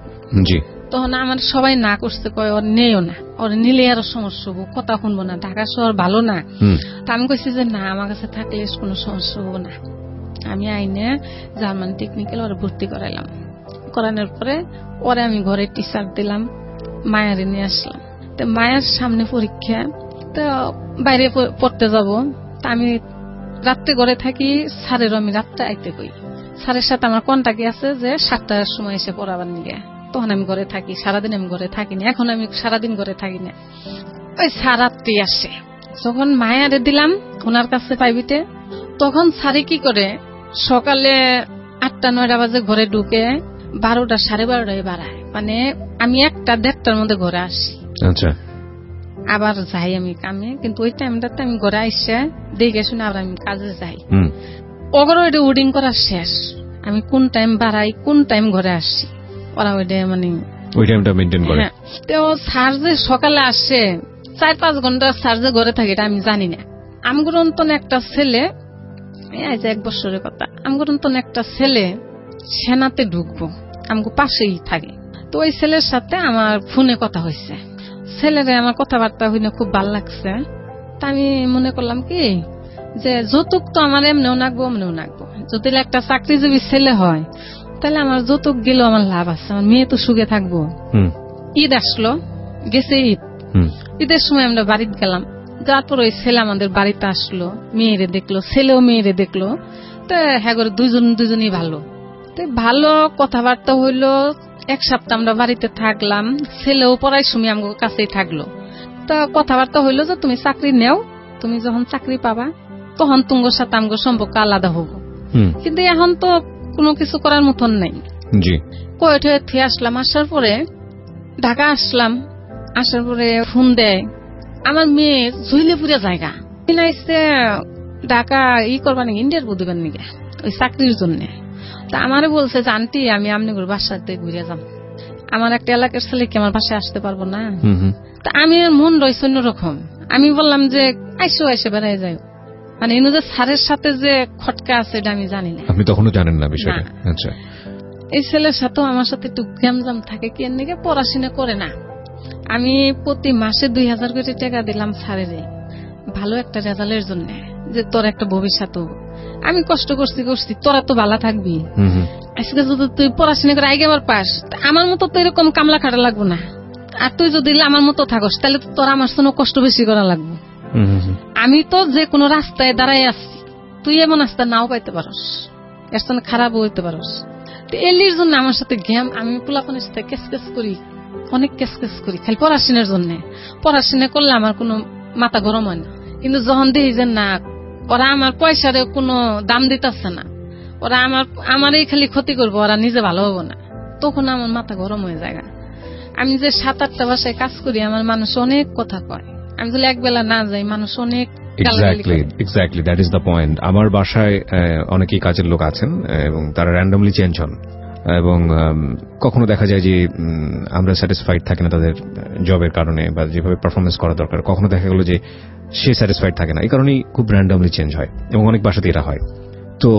তখন আমার সবাই না করছে, কয় ওর নেও না, ওর নিলে আরো সমস্যা হবো, কথা শুনবো না, ঢাকা শহর ভালো না। তা আমি কইছি যে না, আমার কাছে থাকলে কোনো সমস্যা হবো না। আমি আইনে জার্মান টেকনিক্যাল ওরা ভর্তি করাইলাম। করানোর পরে ওরে আমি ঘরে টিচার দিলাম, মায়ারে নিয়ে আসলাম। তো মায়ের সামনে পরীক্ষা, তো বাইরে পড়তে যাব। তা আমি রাত্রে ঘরে থাকি, স্যারেরও আমি রাত্রে আইতে কই। স্যারের সাথে আমার কন্টাক্ট আছে যে 7টার সময় এসে পড়াবার নিয়ে। তখন আমি ঘরে থাকি, সারাদিন আমি ঘরে থাকি না। এখন আমি সারাদিন ঘরে থাকি না, ওই সারাত্রি আসে। যখন মায়ারে দিলাম ওনার কাছে প্রাইভেটে, তখন স্যারে কি করে, সকালে 8টা-9টা বাজে ঘরে ঢুকে 12টা 12:30 বাড়ায়, মানে আমি 1টা-1:30টার মধ্যে ঘরে আসি। আচ্ছা, আবার যাই আমি কামে, কিন্তু ওই টাইমটাতে আমি ঘরে আইসে দেখে শুনে আবার আমি কাজে যাই। ওগুলো ওইটা উডিং করা শেষ, আমি কোন টাইম বাড়াই, কোন টাইম ঘরে আসি, ওরা ওইটা মানে ওই টাইমটা মেইনটেইন করে। তো স্যার যে সকালে আসে 4-5 ঘন্টা স্যার যে ঘরে থাকে এটা আমি জানি না। আমগুর অন্তন একটা ছেলে, আজ 1 বছরের কথা, আমগুর অন্তন একটা ছেলে সেনাতে ঢুকবো, আমগো পাশেই থাকে। তো ওই ছেলের সাথে আমার ফোনে কথা হয়েছে, ছেলেরে আমার কথাবার্তা হইলে খুব ভালো লাগছে। তা আমি মনে করলাম কি যে যৌতুক তো আমার এমনিও নাকবো, এমনিও নাকবো। যদি একটা চাকরিজীবী ছেলে হয়, তাহলে আমার যৌতুক গেলেও আমার লাভ আছে, আমার মেয়ে তো সুখে থাকবো। ঈদ আসলো, গেছে ঈদ, ঈদের সময় আমরা বাড়িতে গেলাম। যার পর ওই ছেলে আমাদের বাড়িতে আসলো, মেয়েরে দেখলো, ছেলেও মেয়েরে দেখলো। তো হ্যাঁ করে দুজনই ভালো, তো ভালো কথাবার্তা হইলো। 1 সপ্তাহ আমরা বাড়িতে থাকলাম, ছেলেও পড়ার সময় আমার কাছেই থাকলো। তো কথাবার্তা হইলো যে তুমি চাকরি নেও, তুমি যখন চাকরি পাবা তখন তোমার সাথে আমার সম্পর্ক আলাদা হবো। কিন্তু এখন তো কোনো কিছু করার মতন নাই। কয়েঠে আসলাম, আসার পরে ঢাকা আসলাম, আসার পরে ফোন দেয় আমার মেয়ে জইলেপুরে জায়গা কিনাইছে, ঢাকা করবা নাকি, ইন্টারভিউ দিবেন নাকি ওই চাকরির জন্য। তা আমারে বলছে যে আন্টি, আমি আপনাদের বাসাতে ঘুরে যাব, আমার একটা এলাকার ছেলে কি আমার বাসায় আসতে পারবো না? তা আমি মন রয়েছে অন্যরকম, আমি বললাম যে আইসে বেড়াই যাই, মানে ইনু যে স্যারের সাথে যে খটকা আছে এটা আমি জানি না। আপনি তখনও জানেন না বিষয়টা? আচ্ছা, এই ছেলের সাথেও আমার সাথে একটু গ্যামজাম থাকে, কি এর নাকি পড়াশোনা করে না। আমি প্রতি মাসে 2000 করে টাকা দিলাম স্যারের ভালো একটা রেজাল্টের জন্য, যে তোর একটা ভবিষ্যৎ। আমি কষ্ট করছি, তোরা তো ভালো থাকবি, আজকে যদি তুই পড়াশোনা করে আগে আবার পাস, আমার মতো তো এরকম কামলা খাটা লাগবো না। আর তুই যদি আমার মতো থাকস, তাহলে তো তোর আমার জন্য কষ্ট বেশি করা লাগবে। আমি তো যে কোনো রাস্তায় দাঁড়াই আছি, তুই এমন রাস্তা নাও পাইতে পারস, এর সঙ্গে খারাপও হইতে পারস। এলির জন্য আমার সাথে গেম, আমি পোলাপনের সাথে কেস করি, অনেক কেস করি, খালি পড়াশোনার জন্য। পড়াশোনা করলে আমার কোনো মাথা গরম হয় না, কিন্তু যখন দেখি যে না, ওরা আমার পয়সারে কোনো দাম দিতেছে না, ওরা আমারই খালি ক্ষতি করবো, ওরা নিজে ভালো হবো না, তখন আমার মাথা গরম হয়ে যায়। আমি যে 7-8টা বাসায় কাজ করি, আমার মানুষ অনেক কথা কয়, আমি যদি একবেলা না যাই মানুষ অনেক। Exactly, that is the point. আমার বাসায় অনেকেই কাজের লোক আছেন এবং তারা র্যান্ডমলি চেঞ্জ হন, এবং কখনো দেখা যায় যে আমরা স্যাটিসফাইড থাকি না তাদের জবের কারণে বা যেভাবে পারফরমেন্স করা দরকার, কখনো দেখা গেল যে সে স্যাটিসফাইড থাকে না, এই কারণেই খুব র্যান্ডমলি চেঞ্জ হয় এবং অনেক বাসাতে এটা হয়। তো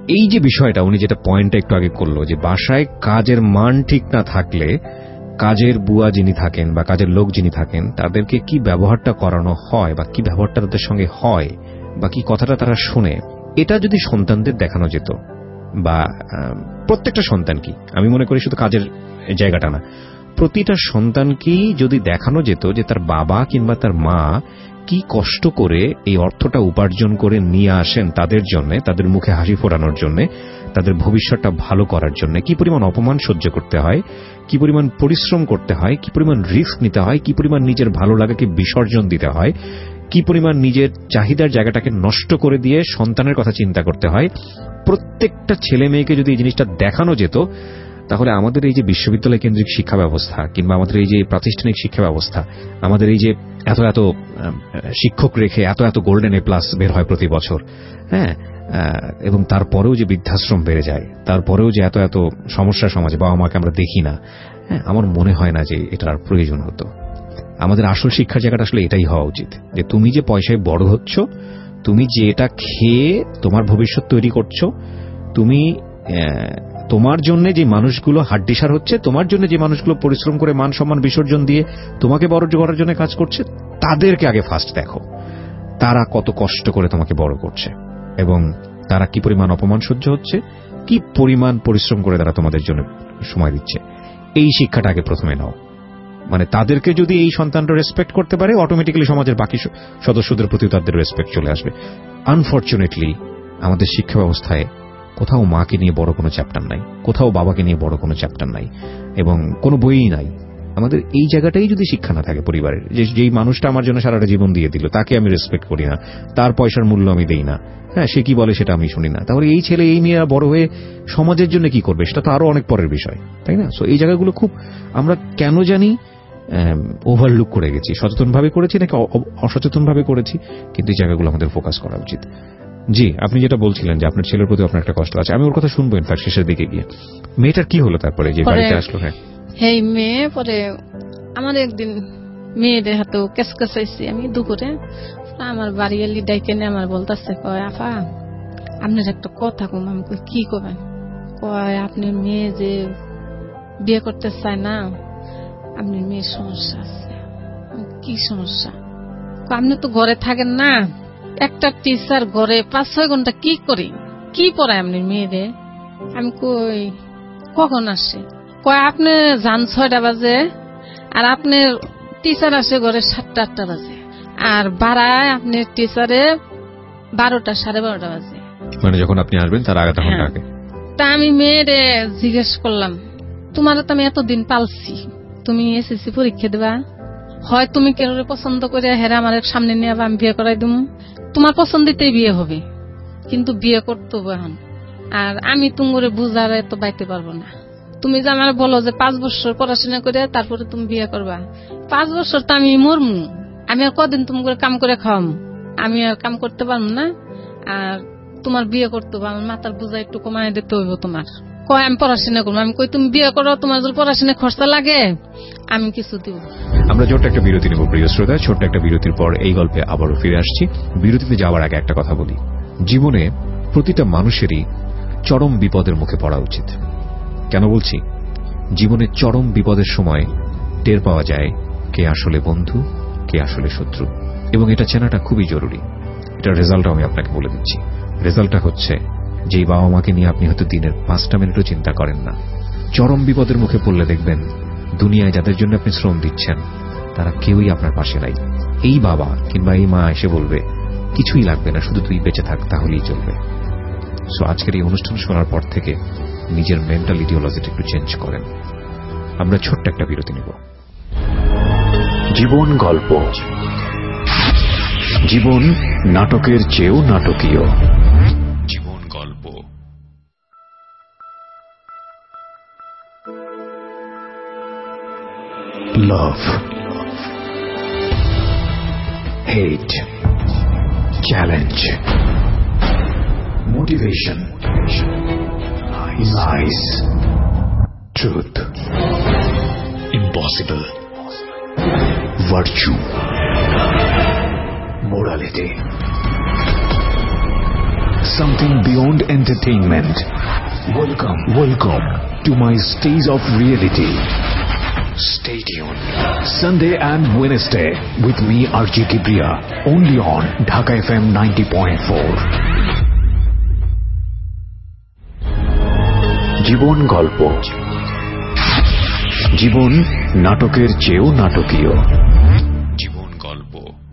এই যে বিষয়টা উনি যেটা পয়েন্টটা একটু আগে করলো, যে বাসায় কাজের মান ঠিক না থাকলে কাজের বুয়া যিনি থাকেন বা কাজের লোক যিনি থাকেন তাদেরকে কি ব্যবহারটা করানো হয় বা কি ব্যবহারটা তাদের সঙ্গে হয় বা কি কথাটা তারা শুনে, এটা যদি সন্তানদের দেখানো যেত, বা প্রত্যেকটা সন্তান কি, আমি মনে করি শুধু কাজের জায়গাটা না, প্রতিটা সন্তানকেই যদি দেখানো যেত যে তার বাবা কিংবা তার মা কি কষ্ট করে এই অর্থটা উপার্জন করে নিয়ে আসেন তাদের জন্য, তাদের মুখে হাসি ফোটানোর জন্য, তাদের ভবিষ্যৎটা ভালো করার জন্য, কি পরিমাণ অপমান সহ্য করতে হয়, কি পরিমাণ পরিশ্রম করতে হয়, কি পরিমাণ রিস্ক নিতে হয়, কি পরিমাণ নিজের ভালো লাগাকে বিসর্জন দিতে হয়, কি পরিমাণ নিজের চাহিদার জায়গাটাকে নষ্ট করে দিয়ে সন্তানের কথা চিন্তা করতে হয়, প্রত্যেকটা ছেলে মেয়েকে যদি এই জিনিসটা দেখানো যেত, তাহলে আমাদের এই যে বিশ্ববিদ্যালয় কেন্দ্রিক শিক্ষা ব্যবস্থা কিংবা আমাদের এই যে প্রাতিষ্ঠানিক শিক্ষা ব্যবস্থা, আমাদের এই যে এত এত শিক্ষক রেখে এত এত গোল্ডেন এ প্লাস বের হয় প্রতি বছর, হ্যাঁ, এবং তারপরেও যে বৃদ্ধাশ্রম বেড়ে যায়, তারপরেও যে এত এত সমস্যা সমাজে বাবা মাকে আমরা দেখি না, হ্যাঁ, আমার মনে হয় না যে এটার প্রয়োজন হতো। আমাদের আসল শিক্ষার জায়গাটা আসলে এটাই হওয়া উচিত, যে তুমি যে পয়সায় বড় হচ্ছ, তুমি যে এটা খেয়ে তোমার ভবিষ্যৎ তৈরি করছো, তুমি তোমার জন্য যে মানুষগুলো হাড্ডিসার হচ্ছে, তোমার জন্য যে মানুষগুলো পরিশ্রম করে মান সম্মান বিসর্জন দিয়ে তোমাকে বড় করার জন্য কাজ করছে, তাদেরকে আগে ফার্স্ট দেখো, তারা কত কষ্ট করে তোমাকে বড় করছে এবং তারা কি পরিমাণ অপমান সহ্য হচ্ছে, কি পরিমাণ পরিশ্রম করে তারা তোমাদের জন্য সময় দিচ্ছে। এই শিক্ষাটা আগে প্রথমে নাও। মানে তাদেরকে যদি এই সন্তানরা রেসপেক্ট করতে পারে, অটোমেটিক্যালি সমাজের বাকি সদস্যদের প্রতি তাদের রেসপেক্ট চলে আসবে। আনফরচুনেটলি আমাদের শিক্ষা ব্যবস্থায় কোথাও মাকে নিয়ে বড় কোনো চ্যাপ্টার নাই, কোথাও বাবাকে নিয়ে বড় কোনো চ্যাপ্টার নাই, এবং কোনো বইই নাই। আমাদের এই জায়গাটাই যদি শিক্ষা না থাকে পরিবারের, যেই মানুষটা আমার জন্য সারাটা জীবন দিয়ে দিল তাকে আমি রেসপেক্ট করি না, তার পয়সার মূল্য আমি দেই না, হ্যাঁ, সে কি বলে সেটা আমি শুনি না, তাহলে এই ছেলে এই মেয়েরা বড় হয়ে সমাজের জন্য কি করবে, সেটা তো আরো অনেক পরের বিষয়, তাই না? সো এই জায়গাগুলো খুব আমরা কেন জানি ওভারলুক করে গেছি। সচেতনভাবে করেছি নাকি অসচেতনভাবে করেছি, কিন্তু এই জায়গাগুলো আমাদের ফোকাস করা উচিত। জি, আপনি যেটা বলছিলেন যে আপনার ছেলের প্রতি আপনার একটা কষ্ট আছে, আমি ওর কথা শুনবো ইনফ্যাক্ট শেষের দিকে গিয়ে। মেয়েটার কি হলো তারপরে যে বাড়িতে আসলো? হ্যাঁ, এই মেয়ে পরে আমার একদিন মেয়েদের হাতেও কেসকেসাইছি আমি দুপুরে, আমার বাড়ি এলি ডাইকে নিয়ে আমার বলতেছে, কয় আফা আপনার একটা কথা কম। আমি কই কি করবেন? কয় আপনার মেয়ে যে বিয়ে করতে চায় না, আপনার মেয়ের সমস্যা আছে। কি সমস্যা? আপনি তো ঘরে থাকেন না, একটা টিচার ঘরে 5-6 ঘন্টা কি করি, কি পড়ায় আপনার মেয়েরে? আমি কই কখন আসে? কয় আপনি যান 6টা বাজে আর আপনার টিচার আসে ঘরে 7টা-8টা বাজে, আর বাড়ায় আপনার টিচারে 12টা 12:30 বাজে। মানে যখন আপনি আসবেন তার আগে তখন আগে। তা আমি মেয়েরে জিজ্ঞেস করলাম, তোমার তো আমি এতদিন পালছি, তুমি এসএসসি পরীক্ষা দেবা, হয় তুমি কেউ পছন্দ করে হেরা আমার সামনে নিয়ে আমি বিয়ে করাই দিম, তোমার পছন্দিতেই বিয়ে হবে, কিন্তু বিয়ে করতে হবে এখন। আর আমি তুমরে বুঝার এত বাইতে পারবো না। তুমি যে আমার বলো যে 5 বছর পড়াশোনা করে তারপরে তুমি বিয়ে করবা, 5 বছর তো আমি মরমু, আমি আর কদিন তুমি করে কাম করে খাওয়াম, আমি আর কাম করতে পারবো না, আর তোমার বিয়ে করতে হবে, আমার মাথার বোঝা একটু কমায় দিতে হইব তোমার। কয় আমি পড়াশোনা করবো। আমি কই তুমি বিয়ে করো, তোমার যদি পড়াশোনা খরচা লাগে আমি কিছু দিব। আমরা ছোট্ট একটা বিরতি নেব প্রিয় শ্রোতা। ছোট্ট একটা বিরতির পর এই গল্পে আবারও ফিরে আসছি। বিরতিতে যাওয়ার আগে একটা কথা বলি, জীবনে প্রতিটা মানুষেরই চরম বিপদের মুখে পড়া উচিত। কেন বলছি? জীবনের চরম বিপদের সময় টের পাওয়া যায় কে আসলে বন্ধু, কে আসলে শত্রু, এবং এটা চেনাটা খুবই জরুরি। এটার রেজাল্টও আমি আপনাকে বলে দিচ্ছি। রেজাল্টটা হচ্ছে যেই বাবা মাকে নিয়ে আপনি হয়তো দিনের 5টা মিনিটও চিন্তা করেন না, চরম বিপদের মুখে পড়লে দেখবেন দুনিয়ায় যাদের জন্য আপনি শ্রম দিচ্ছেন তারা কেউই আপনার পাশে নাই। এই বাবা কিংবা এই মা এসে বলবে কিছুই লাগবে না, শুধু তুই বেঁচে থাক, তাহলেই চলবে। সো আজকের এই অনুষ্ঠান শোনার পর থেকে নিজের মেন্টাল ইডিওলজিটা একটু চেঞ্জ করেন। আমরা ছোট্ট একটা বিরতি নেব। জীবন গল্প, জীবন নাটকের চেয়েও নাটকীয়। জীবন গল্প। Love, hate, challenge, motivation, lies, truth, impossible, virtue, morality, something beyond entertainment. Welcome to my stage of reality. Stay tuned. Sunday and Wednesday with me RJ Kibriya, only on Dhaka FM 90.4. জীবন গল্প, জীবন নাটকের চেয়েও নাটকীয়। জীবন গল্প।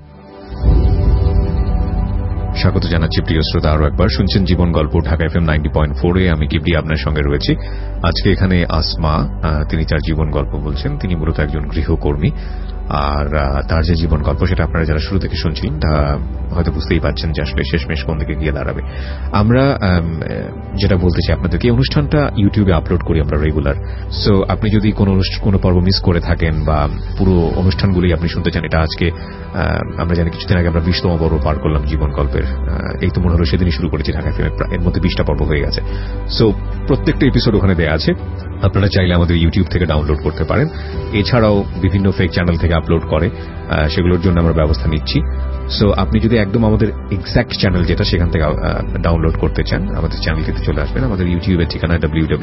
স্বাগত জানাচ্ছি প্রিয় শ্রোতা, আরো একবার শুনছেন জীবন গল্প ঢাকা FM 90.4 এ। আমি কিবরিয়া আপনার সঙ্গে রয়েছি। আজকে এখানে আসমা, তিনি তার জীবন গল্প বলছেন। তিনি মূলত একজন গৃহকর্মী, আর তার যে জীবন গল্প সেটা আপনারা যারা শুরু থেকে শুনছেন তা হয়তো বুঝতেই পারছেন যে আসলে শেষমেশ কোন দিকে গিয়ে দাঁড়াবে। আমরা যেটা বলতে চাই আপনাদেরকে, এই অনুষ্ঠানটা ইউটিউবে আপলোড করি আমরা রেগুলার। সো আপনি যদি কোনো পর্ব মিস করে থাকেন বা পুরো অনুষ্ঠানগুলি আপনি শুনতে চান, এটা আজকে আমরা জানি কিছুদিন আগে আমরা 20তম পর্ব পার করলাম জীবন গল্পের। এই তো মনে হলো সেদিনই শুরু করেছি ঢাকা এফএম, এর মধ্যে 20টা পর্ব হয়ে গেছে। সো প্রত্যেকটা এপিসোড ওখানে দেয়া আছে, আপনারা চাইলে আমাদের ইউটিউব থেকে ডাউনলোড করতে পারেন। এছাড়াও বিভিন্ন ফেক চ্যানেল থেকে আপলোড করে, সেগুলোর জন্য আমরা ব্যবস্থা নিচ্ছি। সো আপনি যদি একদম আমাদের এক্স্যাক্ট চ্যানেল যেটা সেখান থেকে ডাউনলোড করতে চান, আমাদের চ্যানেলটিতে চলে আসবেন। আমাদের ইউটিউবের ঠিকানা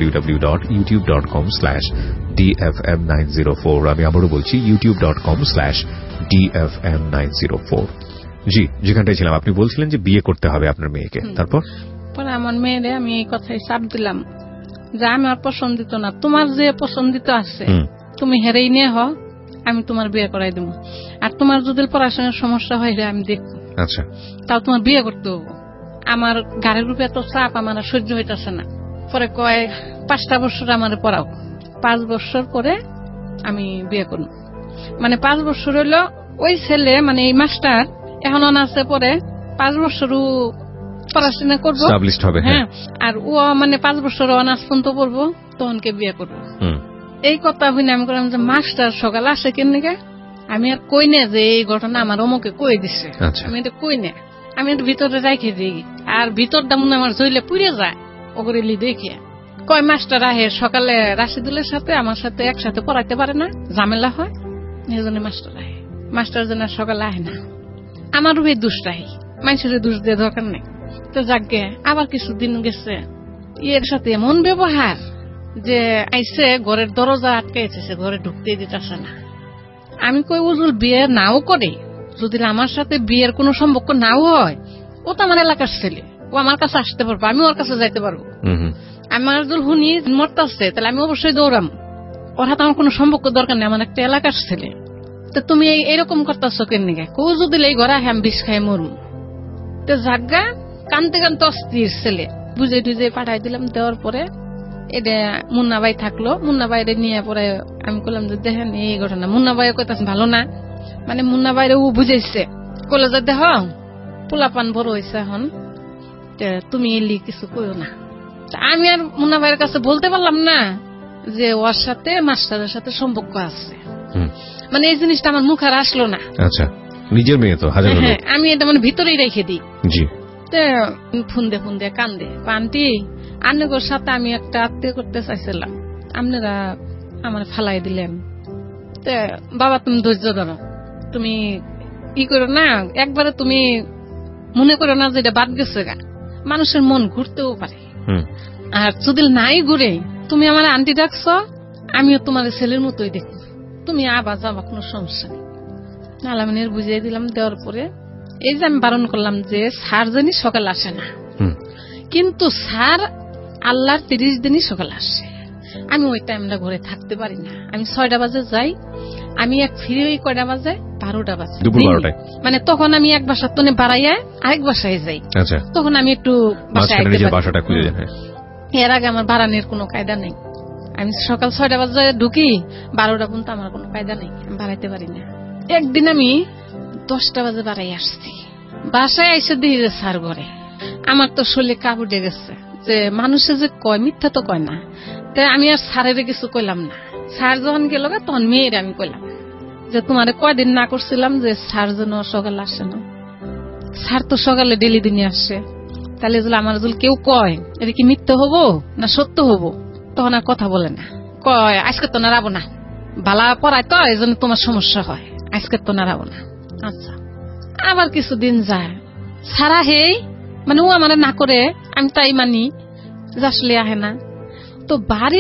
www.youtube.com/dfm904। আমি আবারও বলছি youtube.com/dfm904। জি, যেখানটায় ছিলাম আপনি বলছিলেন যে বিয়ে করতে হবে আপনার মেয়েকে। তারপর আমার মেয়েরে আমি এই কথাই চাপ দিলাম যে আমার পছন্দিত না, তোমার যে পছন্দিত আছে তুমি হেরেই নিয়ে হ, আমি তোমার বিয়ে করাই দেবো। আর তোমার যদি পড়াশোনার সমস্যা হয় আমি দেখবো, আচ্ছা তাও তোমার বিয়ে করতে হবো। আমার গাড়ির রূপে এত চাপ আমার সহ্য হইতেছে না। পরে কয় 5টা বছর আমার পড়াও, 5 বছর পরে আমি বিয়ে করব। মানে 5 বছর হইলো ওই ছেলে, মানে এই মাস্টার এখন অনার্সে পরে 5 বছরও পড়াশোনা করবো, হ্যাঁ, আর ও মানে 5 বছর অনার্স পর্যন্ত পড়বো, তখনকে বিয়ে করবো। এই কথা হইলে আমি করলাম যে মাস্টার সকালে আসে কেন? আমি আর কই না যে এই ঘটনা আমার অমুকে কই দিছে, আমি এটা কই না, আমি এটা ভিতরে রাখে দিই। আর ভিতরটা মনে আমার জইলে পুড়ে যায় ওগুলি দেখে। কয় মাস্টার আহে সকালে রাশিদুলের সাথে আমার সাথে একসাথে পড়াইতে পারে না, ঝামেলা হয়, এই জন্য মাস্টার আহে। মাস্টার যেন সকালে আহে না, আমারও এই দুষ্টাই, মানুষের দোষ দিয়ে দরকার নেই। তো যাকে আবার কিছুদিন গেছে, এর সাথে এমন ব্যবহার যে আইসে ঘরের দরজা আটকাইছে, ঘরে ঢুকতেই দিতেছে না। আমি কই উজুল বিয়ে নাও করে, যদি আমার সাথে বিয়ের কোনো সম্পর্ক নাও হয়, ও তো আমার এলাকার ছেলে, ও আমার কাছে আসতে পারবো, আমি ওর কাছে যাইতে পারবো। আমার যদি শুনি মরতাছে তাহলে আমি অবশ্যই দৌড়াম, ওর হাতে আমার কোনো সম্পর্ক দরকার নেই, আমার একটা এলাকার ছেলে। তো তুমি এইরকম করতেছো কেন? কৌ যদি এই ঘরে আহে আমি বিষ খাই মরমু। তো জাগা কানতে কানতে অস্থির ছেলে, বুঝে টুঝে পাঠাই দিলাম। দেওয়ার পরে এটা মুন্না ভাই থাকলো, মুন্না ভাইরে নিয়ে পরে আমি বললাম যে দেখেন এই ঘটনা। মুন্না ভাই কইতাছে ভালো না, মানে মুন্না ভাইরে ও বুঝাইছে, কলেজে দেখ পোলাপান বড় হয়েছে এখন, তুমি এলি কিছু কইও না। আমি আর মুন্না ভাইয়ের কাছে বলতে পারলাম না যে ওর সাথে মাস্টারের সাথে সম্পর্ক আছে, মানে এই জিনিসটা আমার মুখ আর আসলো না। আচ্ছা, নিজের মেয়ে তো হাজার, আমি এটা মানে ভিতরেই রেখে দিই। জি, ফুন্দে ফুন্দে কান্দে, আন্টি আন্নগর সাথে আমি একটা আত্মীয় করতে চাইছিলাম, আপনারা আমার ফালাই দিলেন। বাবা তুমি ধৈর্য ধরো, তুমি ই করো না, একবারে তুমি মনে করো না যে এটা বাদ গেছে গা, মানুষের মন ঘুরতেও পারে। আর যদি নাই ঘুরে তুমি আমার আন্টি ডাকছ, আমিও তোমার ছেলের মতোই দেখি, তুমি আবার যাবা, কোনো সমস্যা নেই। আলামিনের বুঝিয়ে দিলাম। দেওয়ার পরে এই যে আমি বারণ করলাম যে স্যার জানি সকাল আসে না, কিন্তু স্যার আল্লাহর 30 দিনই সকাল আসে। আমি ওই টাইমটা ঘরে থাকতে পারি না, আমি 6টা বাজে যাই, আমি এক ফিরে ওই কয়টা বাজে 12টা বাজে, মানে তখন আমি এক বাসার তনে বাড়াইয়া আরেক বাসায় যাই, তখন আমি একটু বাসাটা খুঁজে যাই। এর আগে আমার বাড়ানোর কোনো কায়দা নেই, আমি সকাল 6টা বাজে ঢুকি, 12টা পর্যন্ত আমার কোনো কায়দা নেই, আমি বাড়াইতে পারি না। একদিন আমি 10টা বাজে বাড়াই আসছি, বাসায় এসে দিই যে স্যার ঘরে। আমার তো শরীরে কাপড়ে গেছে যে মানুষে যে কয় মিথ্যা তো কয় না। তাই আমি আর স্যারের কিছু কইলাম না। স্যার যখন গেল তখন মেয়ের আমি কইলাম যে তোমারে কয়দিন না করছিলাম যে স্যার যেন সকালে আসে না, স্যার তো সকালে ডেলি দিনে আসে, তাহলে আমার যদি কেউ কয় এটা কি মিথ্যা হবো না সত্য হবো, তখন আর কথা বলে না, কয় আজকে তো নাড়াবো না, বালা পড়ায় তো এই জন্য তোমার সমস্যা হয়, আজকে তো নাড়াবো না। আচ্ছা, আবার কিছুদিন যায়, সারা হেই মানে ও আমার না করে আমি তাই মানি যে আসলে আহে না। তো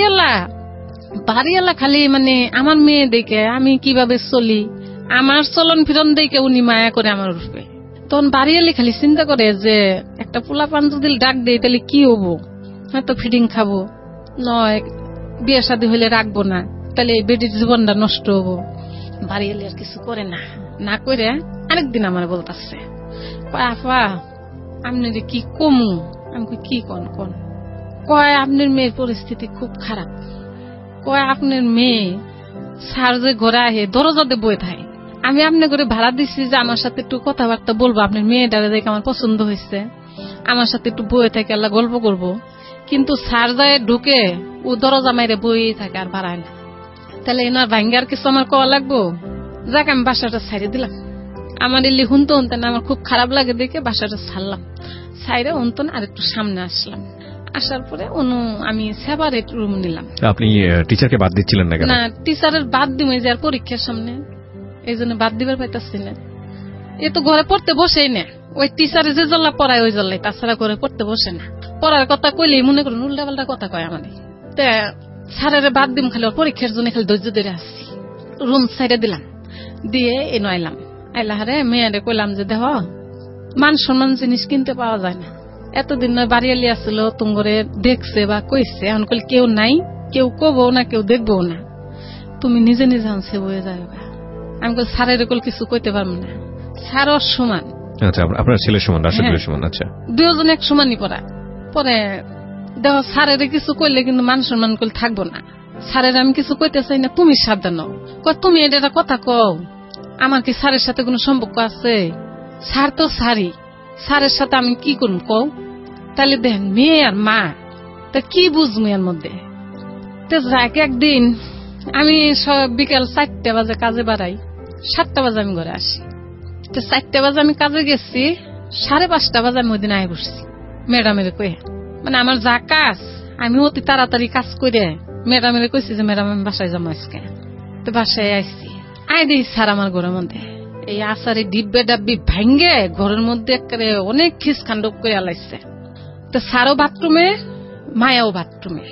বাড়িওয়ালা খালি মানে আমার মেয়ে দেখে আমি কিভাবে চলি, আমার চলন ফিরন দেখে উনি মায়া করে আমার উঠবে। তখন বাড়িওয়ালি খালি চিন্তা করে যে একটা পোলাপান যদি ডাক দেয় তাহলে কি হবো, হয়তো ফিডিং খাবো, নয় বিয়ে শাদী হইলে রাখবো না, তাহলে এই বেটির জীবনটা নষ্ট হবো। বাড়িওয়ালি আর কিছু করে না করে আরেকদিন আমার বলতেছে, আপা আপনার কি কমু? আমি কি কোন কয় আপনার মেয়ের পরিস্থিতি খুব খারাপ। কয় আপনার মেয়ে সার যে ঘরে আহে দরজাতে বয়ে থাকে, আমি আপনার ঘরে ভাড়া দিচ্ছি যে আমার সাথে একটু কথাবার্তা বলবো, আপনার মেয়েটারে দেখে আমার পছন্দ হয়েছে, আমার সাথে একটু বয়ে থাকে আল্লাহ গল্প করবো, কিন্তু সার যায় ঢুকে ও দরজা মাইরে বইয়ে থাকে আর বাড়ায় না। তাহলে এনার ভাঙ্গার কিছু আমার কওয়া লাগবো? যাক আমি বাসাটা ছাড়ে দিলাম। আমার এলি হুনতো না, আমার খুব খারাপ লাগে দেখে বাসাটা ছাড়লাম। ছাইরে হুনতো আর একটু সামনে আসলাম। আসার পরে আমি সেপারেট রুম নিলাম। আপনি টিচারকে বাদ দিচ্ছিলেন না কেন? না, টিচারের বাদ দিমে যে আর পরীক্ষার সামনে, এই জন্য বাদ দিবার পাইতাছি না। এ তো ঘরে পড়তে বসেই না, ওই টিচারে যে জল্লা পড়ায় ওই জল্লাই, তাছাড়া ঘরে পড়তে বসে না। পড়ার কথা কইলেই মনে করুন উল্টা পাল্টা কথা কয় আমাদের। স্যারের বাদ দিম খালি ওর পরীক্ষার জন্য খালি ধৈর্য ধরে আসছি। রুম সাইডে দিলাম, দিয়ে এনে আইলাম। আইলাহারে মেয়েরে কইলাম যে দেহ মান সম্মান জিনিস কিনতে পাওয়া যায় না, এতদিন নয় বাড়িয়ালি আসছিল তোমারে দেখছে বা কইছে, এখন কইলে কেউ নাই, কেউ কবো না, কেউ দেখবো না, তুমি নিজে নিজে আনছে বয়ে যাবে। আমি কই স্যারের কল কিছু কইতে পারবো না, স্যার ওর সমান। আচ্ছা, আপনার ছেলের সমান, রাশেদের সমান। আচ্ছা, দুজন এক সমানই পরে দেখো স্যারের কিছু কইলে কিন্তু মান সম্মান করলে থাকবো না। স্যারের আমি কিছু কইতে চাই না, তুমি সাবধান হও। তুমি এটা কথা কও, আমার কি স্যারের সাথে কোনো সম্পর্ক আছে? স্যার তো স্যারই, স্যারের সাথে আমি কি করব কও? তাহলে দেখেন মেয়ে আর মা তা কি বুঝবো এর মধ্যে। তো যাক একদিন আমি বিকেল 4টা বাজে কাজে বাড়াই, 7টা বাজে আমি ঘরে আসি। তো 4টা বাজে আমি কাজে গেছি, 5:30 বাজে আমি ওই দিন আয় বসছি ম্যাডামের কয়ে। মানে আমার যা কাজ আমি অতি তাড়াতাড়ি কাজ করে ম্যাডামের কইছি যে ম্যাডাম আমি বাসায় যাবো আজকে। তো বাসায় আইসি, আই দিই স্যার আমার ঘরের মধ্যে এই আচারে ডিব্বে ডাব্বি ভাঙ্গে ঘরের মধ্যে একেবারে অনেক খিস খান্ডব করে আলাইছে। তো স্যারও বাথরুমে, মায়াও বাথরুমে।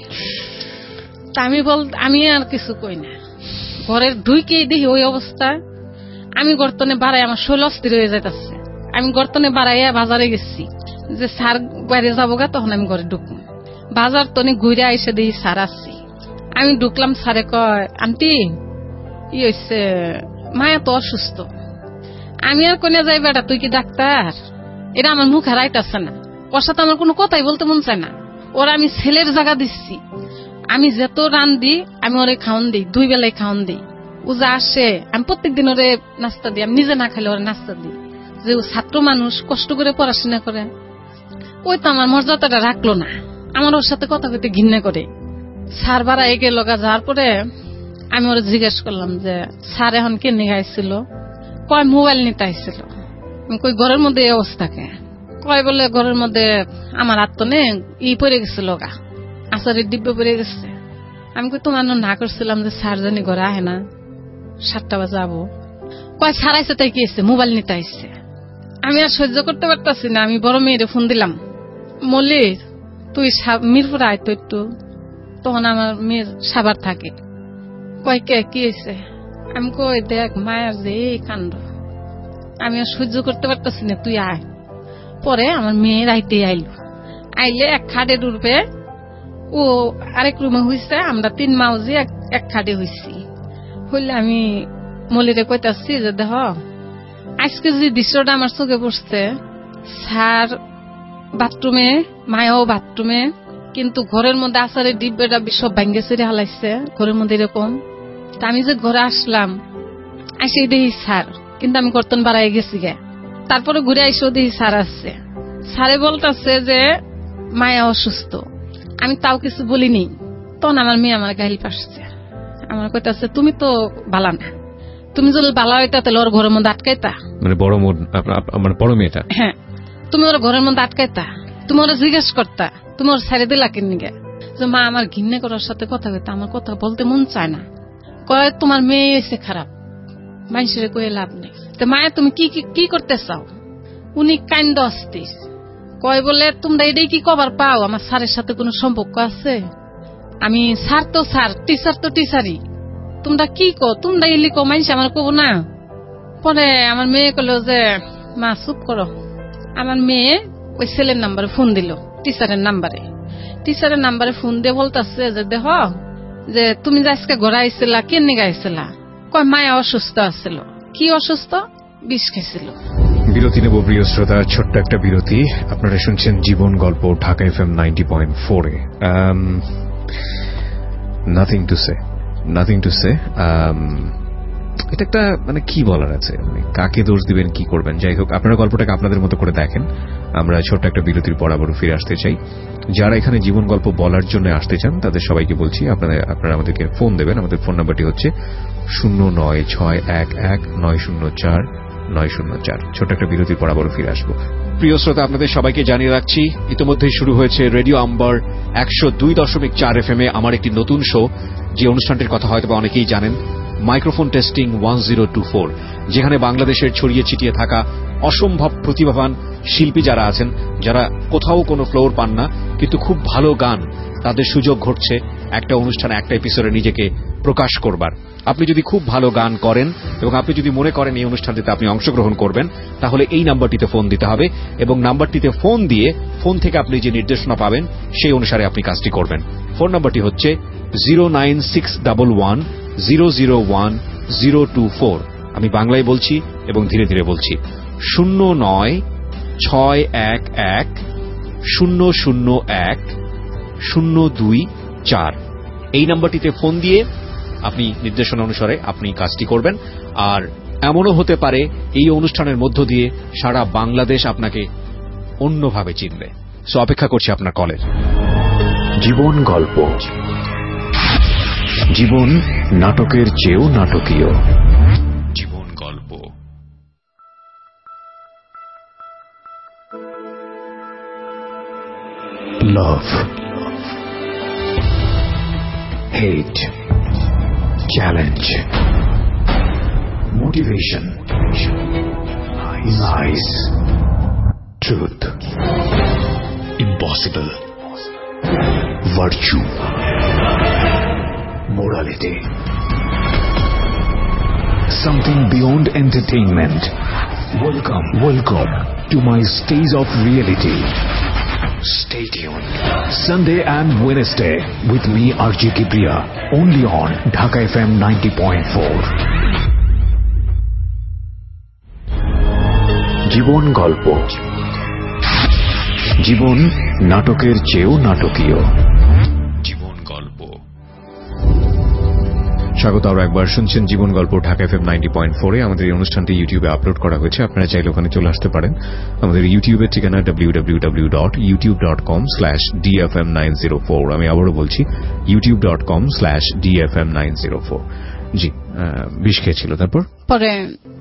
তা আমি আর কিছু কই না, ঘরের ঢুইকেই দেখি ওই অবস্থা। আমি গর্তনে বাড়াই, আমার শৈল অস্থির হয়ে যাইতেছে। আমি গর্তনে বাড়াইয়া বাজারে গেছি যে স্যার বাইরে যাবো গা, তখন আমি ঘরে ঢুকবো। বাজার তনে ঘুরে এসে দেখি স্যার আসছি। আমি ঢুকলাম, স্যারে কয় আন্টি ই হয়েছে, মায়া তো অসুস্থ। আমি আর কোনে যাই বেটা, তুই কি ডাক্তার? এটা আমার মুখ হারাইতেছে না, ওর সাথে আমার কোনো কথাই বলতে মন চায় না। ওরা আমি ছেলের জায়গা দিচ্ছি, আমি যত রান দিই আমি ওরে খাওয়ান দিই, 2 বেলায় খাওয়ান দিই। ও যা আসে আমি প্রত্যেকদিন ওরে নাস্তা দিই, আমি নিজে না খাইলে ওরে নাস্তা দিই। যে ও ছাত্র মানুষ, কষ্ট করে পড়াশোনা করে, ওই তো আমার মর্যাদাটা রাখলো না, আমার ওর সাথে কথা কইতে ঘৃণা করে। স্যার বাড়া এগে লগা যাওয়ার পরে আমি ওরা জিজ্ঞেস করলাম যে স্যার এখন কে নিয়ে আইছিল? কয় মোবাইল নিতে আইছিল। কই ঘরের মধ্যে এই অবস্থাকে? কয় বলে ঘরের মধ্যে আমার আত্মনে পড়ে গেছে লগা, আচারের ডিব্বে পড়ে গেছে। আমি কই তোমার না করছিলাম যে স্যার জানি ঘরে আহে না, 7টা বাজে যাবো। কয় স্যার আইসে তাই কি এসছে, মোবাইল নিতে আইসছে। আমি আর সহ্য করতে পারতাছি না, আমি বড় মেয়েরে ফোন দিলাম, মল্লিক তুই মিরপুরে আয় তো একটু। তখন আমার মেয়ের সাবার থাকে। কয় কে কি হয়েছে? আমি কই দেখ মায়ের যে এই কাণ্ড, আমি আর সহ্য করতে পারতাছি না, তুই আয়। পরে আমার মেয়ে রাইতে আইলে এক খাটের উঠবে, ও আরেক রুমে হইছে, আমরা 3 মাউজি এক খাটে হইছি। হইলে আমি মল্লিরে কইতাছি যে দেখ আজকে যে দৃশ্যটা আমার চোখে পড়ছে, স্যার বাথরুমে, মায়াও বাথরুমে, কিন্তু ঘরের মধ্যে আচারের ডিব্বে ডাব্বি সব ভাঙ্গে ছেড়ে হালাইছে ঘরের মধ্যে এরকম। তা আমি যে ঘরে আসলাম, আসে দেখি স্যার, কিন্তু আমি কর্তন বাড়াই গেছি গে। তারপরে ঘুরে আইসেও দেখি স্যার আসছে। স্যারে বলতেছে যে মায়া অসুস্থ। আমি তাও কিছু বলিনি। তখন আমার মেয়ে আমার গাইল পাশছে, আমার কইতাছে তুমি তো বালা না, তুমি যদি বালা হইতা তাহলে ওর ঘরের মধ্যে আটকাইতা। মানে বড় মেয়েটা? হ্যাঁ, তুমি ওর ঘরের মধ্যে আটকাইতা, তুমি ওরা জিজ্ঞেস করতা, তুমি ওর ছেড়ে দিলা কিনিগে। যে মা আমার ঘৃণা করার সাথে কথা কইতা, আমার কথা বলতে মন চায় না। কয় তোমার মেয়ে হয়েছে খারাপ, মানুষের কয়ে লাভ নেই। তো মায়া তুমি কি করতে চাও? উনি কান্দ অস্থির, কয় বলে তোমরা এটাই কি কবার পাও, আমার স্যারের সাথে কোনো সম্পর্ক আছে? আমি স্যার তো স্যার, টিচার তো টিচারই, তোমরা কি কো, তোমরা ইলি কো, মানুষ আমার কব না। পরে আমার মেয়ে কইল যে মা চুপ করো। আমার মেয়ে ওই ছেলের নাম্বারে ফোন দিল, টিচারের নাম্বারে ফোন দিয়ে বলতেছে যে দেখ যে তুমি যে আজকে ঘরে আইছিলা, কেন গাইছিলা? কয় মায়া অসুস্থ আছিল। কি অসুস্থ? বিষ খাইছিল। বিরতি নেব প্রিয় শ্রোতা, ছোট্ট একটা বিরতি। আপনারা শুনছেন জীবন গল্প ঢাকা FM 90.4 এ। Nothing to say. এটা একটা মানে কি বলার আছে, মানে কাকে দোষ দিবেন, কি করবেন, যাই হোক আপনারা গল্পটাকে আপনাদের মতো করে দেখেন। আমরা ছোট্ট একটা বিরতির পর আবারও ফিরে আসতে চাই। যারা এখানে জীবন গল্প বলার জন্য আসতে চান তাদের সবাইকে বলছি আপনারা আমাদেরকে ফোন দেবেন। আমাদের ফোন নাম্বারটি হচ্ছে 09611904904। ছোট্ট একটা বিরতির পর আবারও ফিরে আসবো। প্রিয় শ্রোতা, আপনাদের সবাইকে জানিয়ে রাখছি ইতিমধ্যেই শুরু হয়েছে রেডিও আম্বার 102.4 FM আমার একটি নতুন শো, যে অনুষ্ঠানটির কথা হয়তো অনেকেই জানেন, মাইক্রোফোন টেস্টিং 1024, যেখানে বাংলাদেশের ছড়িয়ে ছিটিয়ে থাকা অসম্ভব প্রতিভাবান শিল্পী যারা আছেন, যারা কোথাও কোনো ফ্লোর পান না কিন্তু খুব ভালো গান, তাদের সুযোগ ঘটছে একটা অনুষ্ঠানে, একটা এপিসোডে নিজেকে প্রকাশ করবার। আপনি যদি খুব ভালো গান করেন এবং আপনি যদি মনে করেন এই অনুষ্ঠানটিতে আপনি অংশগ্রহণ করবেন, তাহলে এই নাম্বারটিতে ফোন দিতে হবে এবং নাম্বারটিতে ফোন দিয়ে ফোন থেকে আপনি যে নির্দেশনা পাবেন সেই অনুসারে আপনি কাজটি করবেন। ফোন নাম্বারটি হচ্ছে 09611001024। আমি বাংলায় বলছি এবং ধীরে ধীরে বলছি, 09611001024। এই নাম্বারটিতে ফোন দিয়ে আপনি নির্দেশনা অনুসারে আপনি কাজটি করবেন। আর এমনও হতে পারে এই অনুষ্ঠানের মধ্য দিয়ে সারা বাংলাদেশ আপনাকে অন্যভাবে চিনবে। সো অপেক্ষা করছি আপনার কলের। জীবন গল্প, জীবন নাটকের চেয়েও নাটকীয়। জীবন গল্প। Love, hate, challenge, motivation, lies, truth, impossible, virtue, morality, something beyond entertainment. Welcome to my stage of reality. Stay tuned. Sunday and Wednesday with me RJ Kibriya, only on Dhaka FM 90.4. জীবন গল্প, জীবন নাটকের চেয়েও নাটকীয়। জীবন গল্প। স্বাগত আরো একবার। শুনছেন জীবন গল্প ঢাকা FM 90.4 এ। আমাদের এই অনুষ্ঠানটি ইউটিউবে আপলোড করা হয়েছে, আপনারা চাইলে ওখানে চলে আসতে পারেন। আমাদের ইউটিউবের ঠিকানা www.youtube.com/dfm904। আমি আবারও বলছি youtube.com/dfm904। জি, বিষ খেয়েছিল। তারপর পরে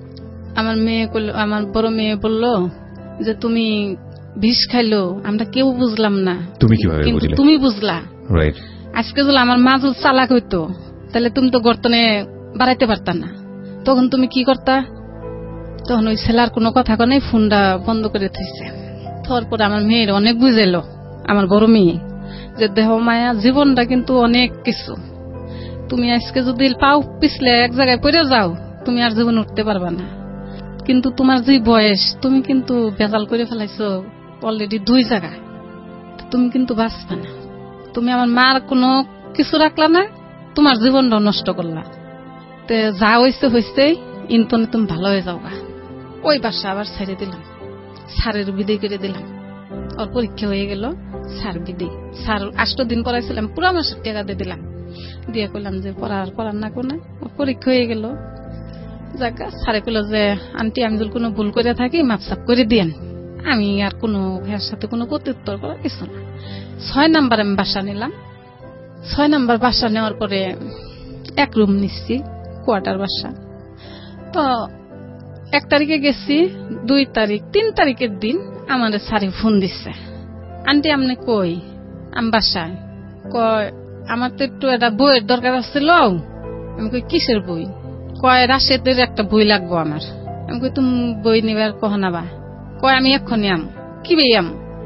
আমার বড় মেয়ে বলল যে তুমি বিষ খাইলো, আমরা কেউ বুঝলাম না। তুমি কিভাবে বুঝলে? তুমি বুঝলা। রাইট। আজকে যদি আমার মা যদি চালাক হইতো তাহলে তুমি তো গর্তনে বাড়াইতে পারতা না। তখন তুমি কি করতা? তখন ওই ছেলার কোনো কথা নাই, ফোনটা বন্ধ করে থইছে। তারপরে আমার মেয়ের অনেক বুঝাইলো, আমার বড় মেয়ে, যে দেহ মায়া, জীবনটা কিন্তু অনেক কিছু। তুমি আজকে যদি পাও পিছলে এক জায়গায় পড়ে যাও, তুমি আর জীবন উঠতে পারবা না। কিন্তু তোমার যে বয়স, তুমি কিন্তু বেজাল করে ফেলাইছো অলরেডি 2 জায়গায়, তুমি কিন্তু বাঁচবা না। তুমি আমার মার কোনো কিছু রাখলা না, তোমার জীবনটা নষ্ট করলা। তো যা হয়েছে ইন্তনে তুমি ভালো হয়ে যাওগা। ওই বাসা আবার ছেড়ে দিলাম, স্যারের বিদায় করে দিলাম। ওর পরীক্ষা হয়ে গেল, স্যার বিদায়। স্যার 8 দিন পড়াইছিলাম, পুরো মাসের টাকা দিয়ে দিলাম, দিয়ে কইলাম যে পড়ার না কোনো। ওর পরীক্ষা হয়ে গেল, যাক স্যারে কইল যে আন্টি আমি যদি কোনো ভুল করে থাকি মাপসাপ করে দিয়েন। আমি আর কোনো ভাইয়ের সাথে কোনো প্রত্যুত্তর করার কিছু না। 6 নাম্বার আমি বাসা নিলাম। 6 নাম্বার বাসা নেওয়ার পরে এক রুম নিচ্ছি, কোয়ার্টার বাসা। তো 1 তারিখে গেছি, 2 তারিখ 3 তারিখের দিন আমার স্যারে ফোন দিচ্ছে, আন্টি আপনি কই? আমি বাসায়। কয় আমার তো একটু একটা বইয়ের দরকার ছিল। আমি কই কিসের বই? কয় রাশেদের একটা বই লাগবো আমার। আমি কই তুমি বই নিবার কখন আবা? কয় আমি এক্ষুনি আম। কি বই আম?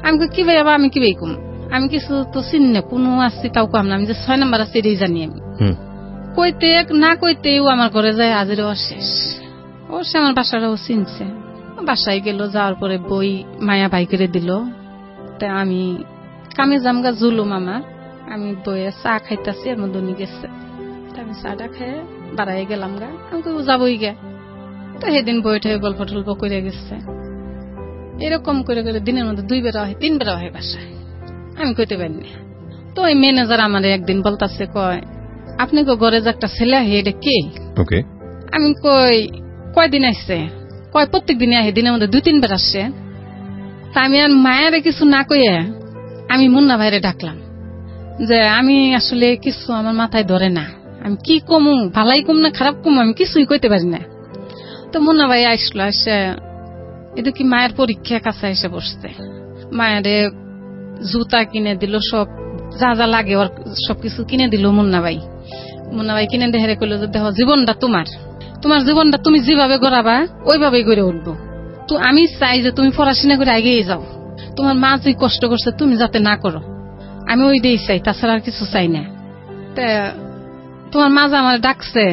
আমি কি ভাই বাবা, আমি কি ভাই কম, আমি কিছু তো চিনি না, কোনো আসছি তাও কম না, আমি যে 6 নাম্বার আছে এটাই জানি। আমি কইতে না কইতেও আমার ঘরে যায় হাজির শেষ। অবশ্যই আমার বাসাটাও চিনছে। বাসায় গেল, যাওয়ার পরে বই মায়া ভাই করে দিল। তা আমি কামে জামগা জুলুম আমার, আমি বইয়ে চা খাইতেছি, এর মধ্যে উনি গেছে। আমি চাটা খেয়ে বাড়াই গেলাম গা, আমি যাবই গে। তো সেদিন বইটা গল্প টল্প করে গেছে। এরকম করে করে দিনের মধ্যে 2 বেলা হয় 3 বেলা হয় বাসায়, আমি কইতে পারিনি। তো ওই ম্যানেজার আমার একদিন বলতাছে, কয় আপনি ঘরে যে একটা ছেলে আহে এটা কে? আমি কয়দিন আসছে? কয় প্রত্যেক দিনে আহে, দিনের মধ্যে 2-3 বার আসছে। তা আমি আর মায়ের কিছু না কইয়া আমি মুন্না ভাইরে ডাকলাম, যে আমি আসলে কিছু আমার মাথায় ধরে না, আমি কি কমু, ভালাই কম না খারাপ কম, আমি কিছুই কইতে পারি না। তো মুন্না ভাই আসলো, আসে এটা কি মায়ের পরীক্ষা কাছে এসে বসছে। মায়ের জুতা কিনে দিল, সব যা যা লাগে ওর সবকিছু কিনে দিল মুন্না ভাই কিনে দেহেরে কইল যে দেখো, জীবনটা তোমার জীবনটা তুমি যেভাবে গড়াবা ওইভাবেই গড়ে উঠবো। তো আমি চাই যে তুমি পড়াশোনা করে এগিয়ে যাও, তোমার মা যে কষ্ট করছে তুমি যাতে না করো, আমি ওই দিয়েই চাই, তাছাড়া আর কিছু চাই না। তা তোমার মা যে আমার ডাকছে,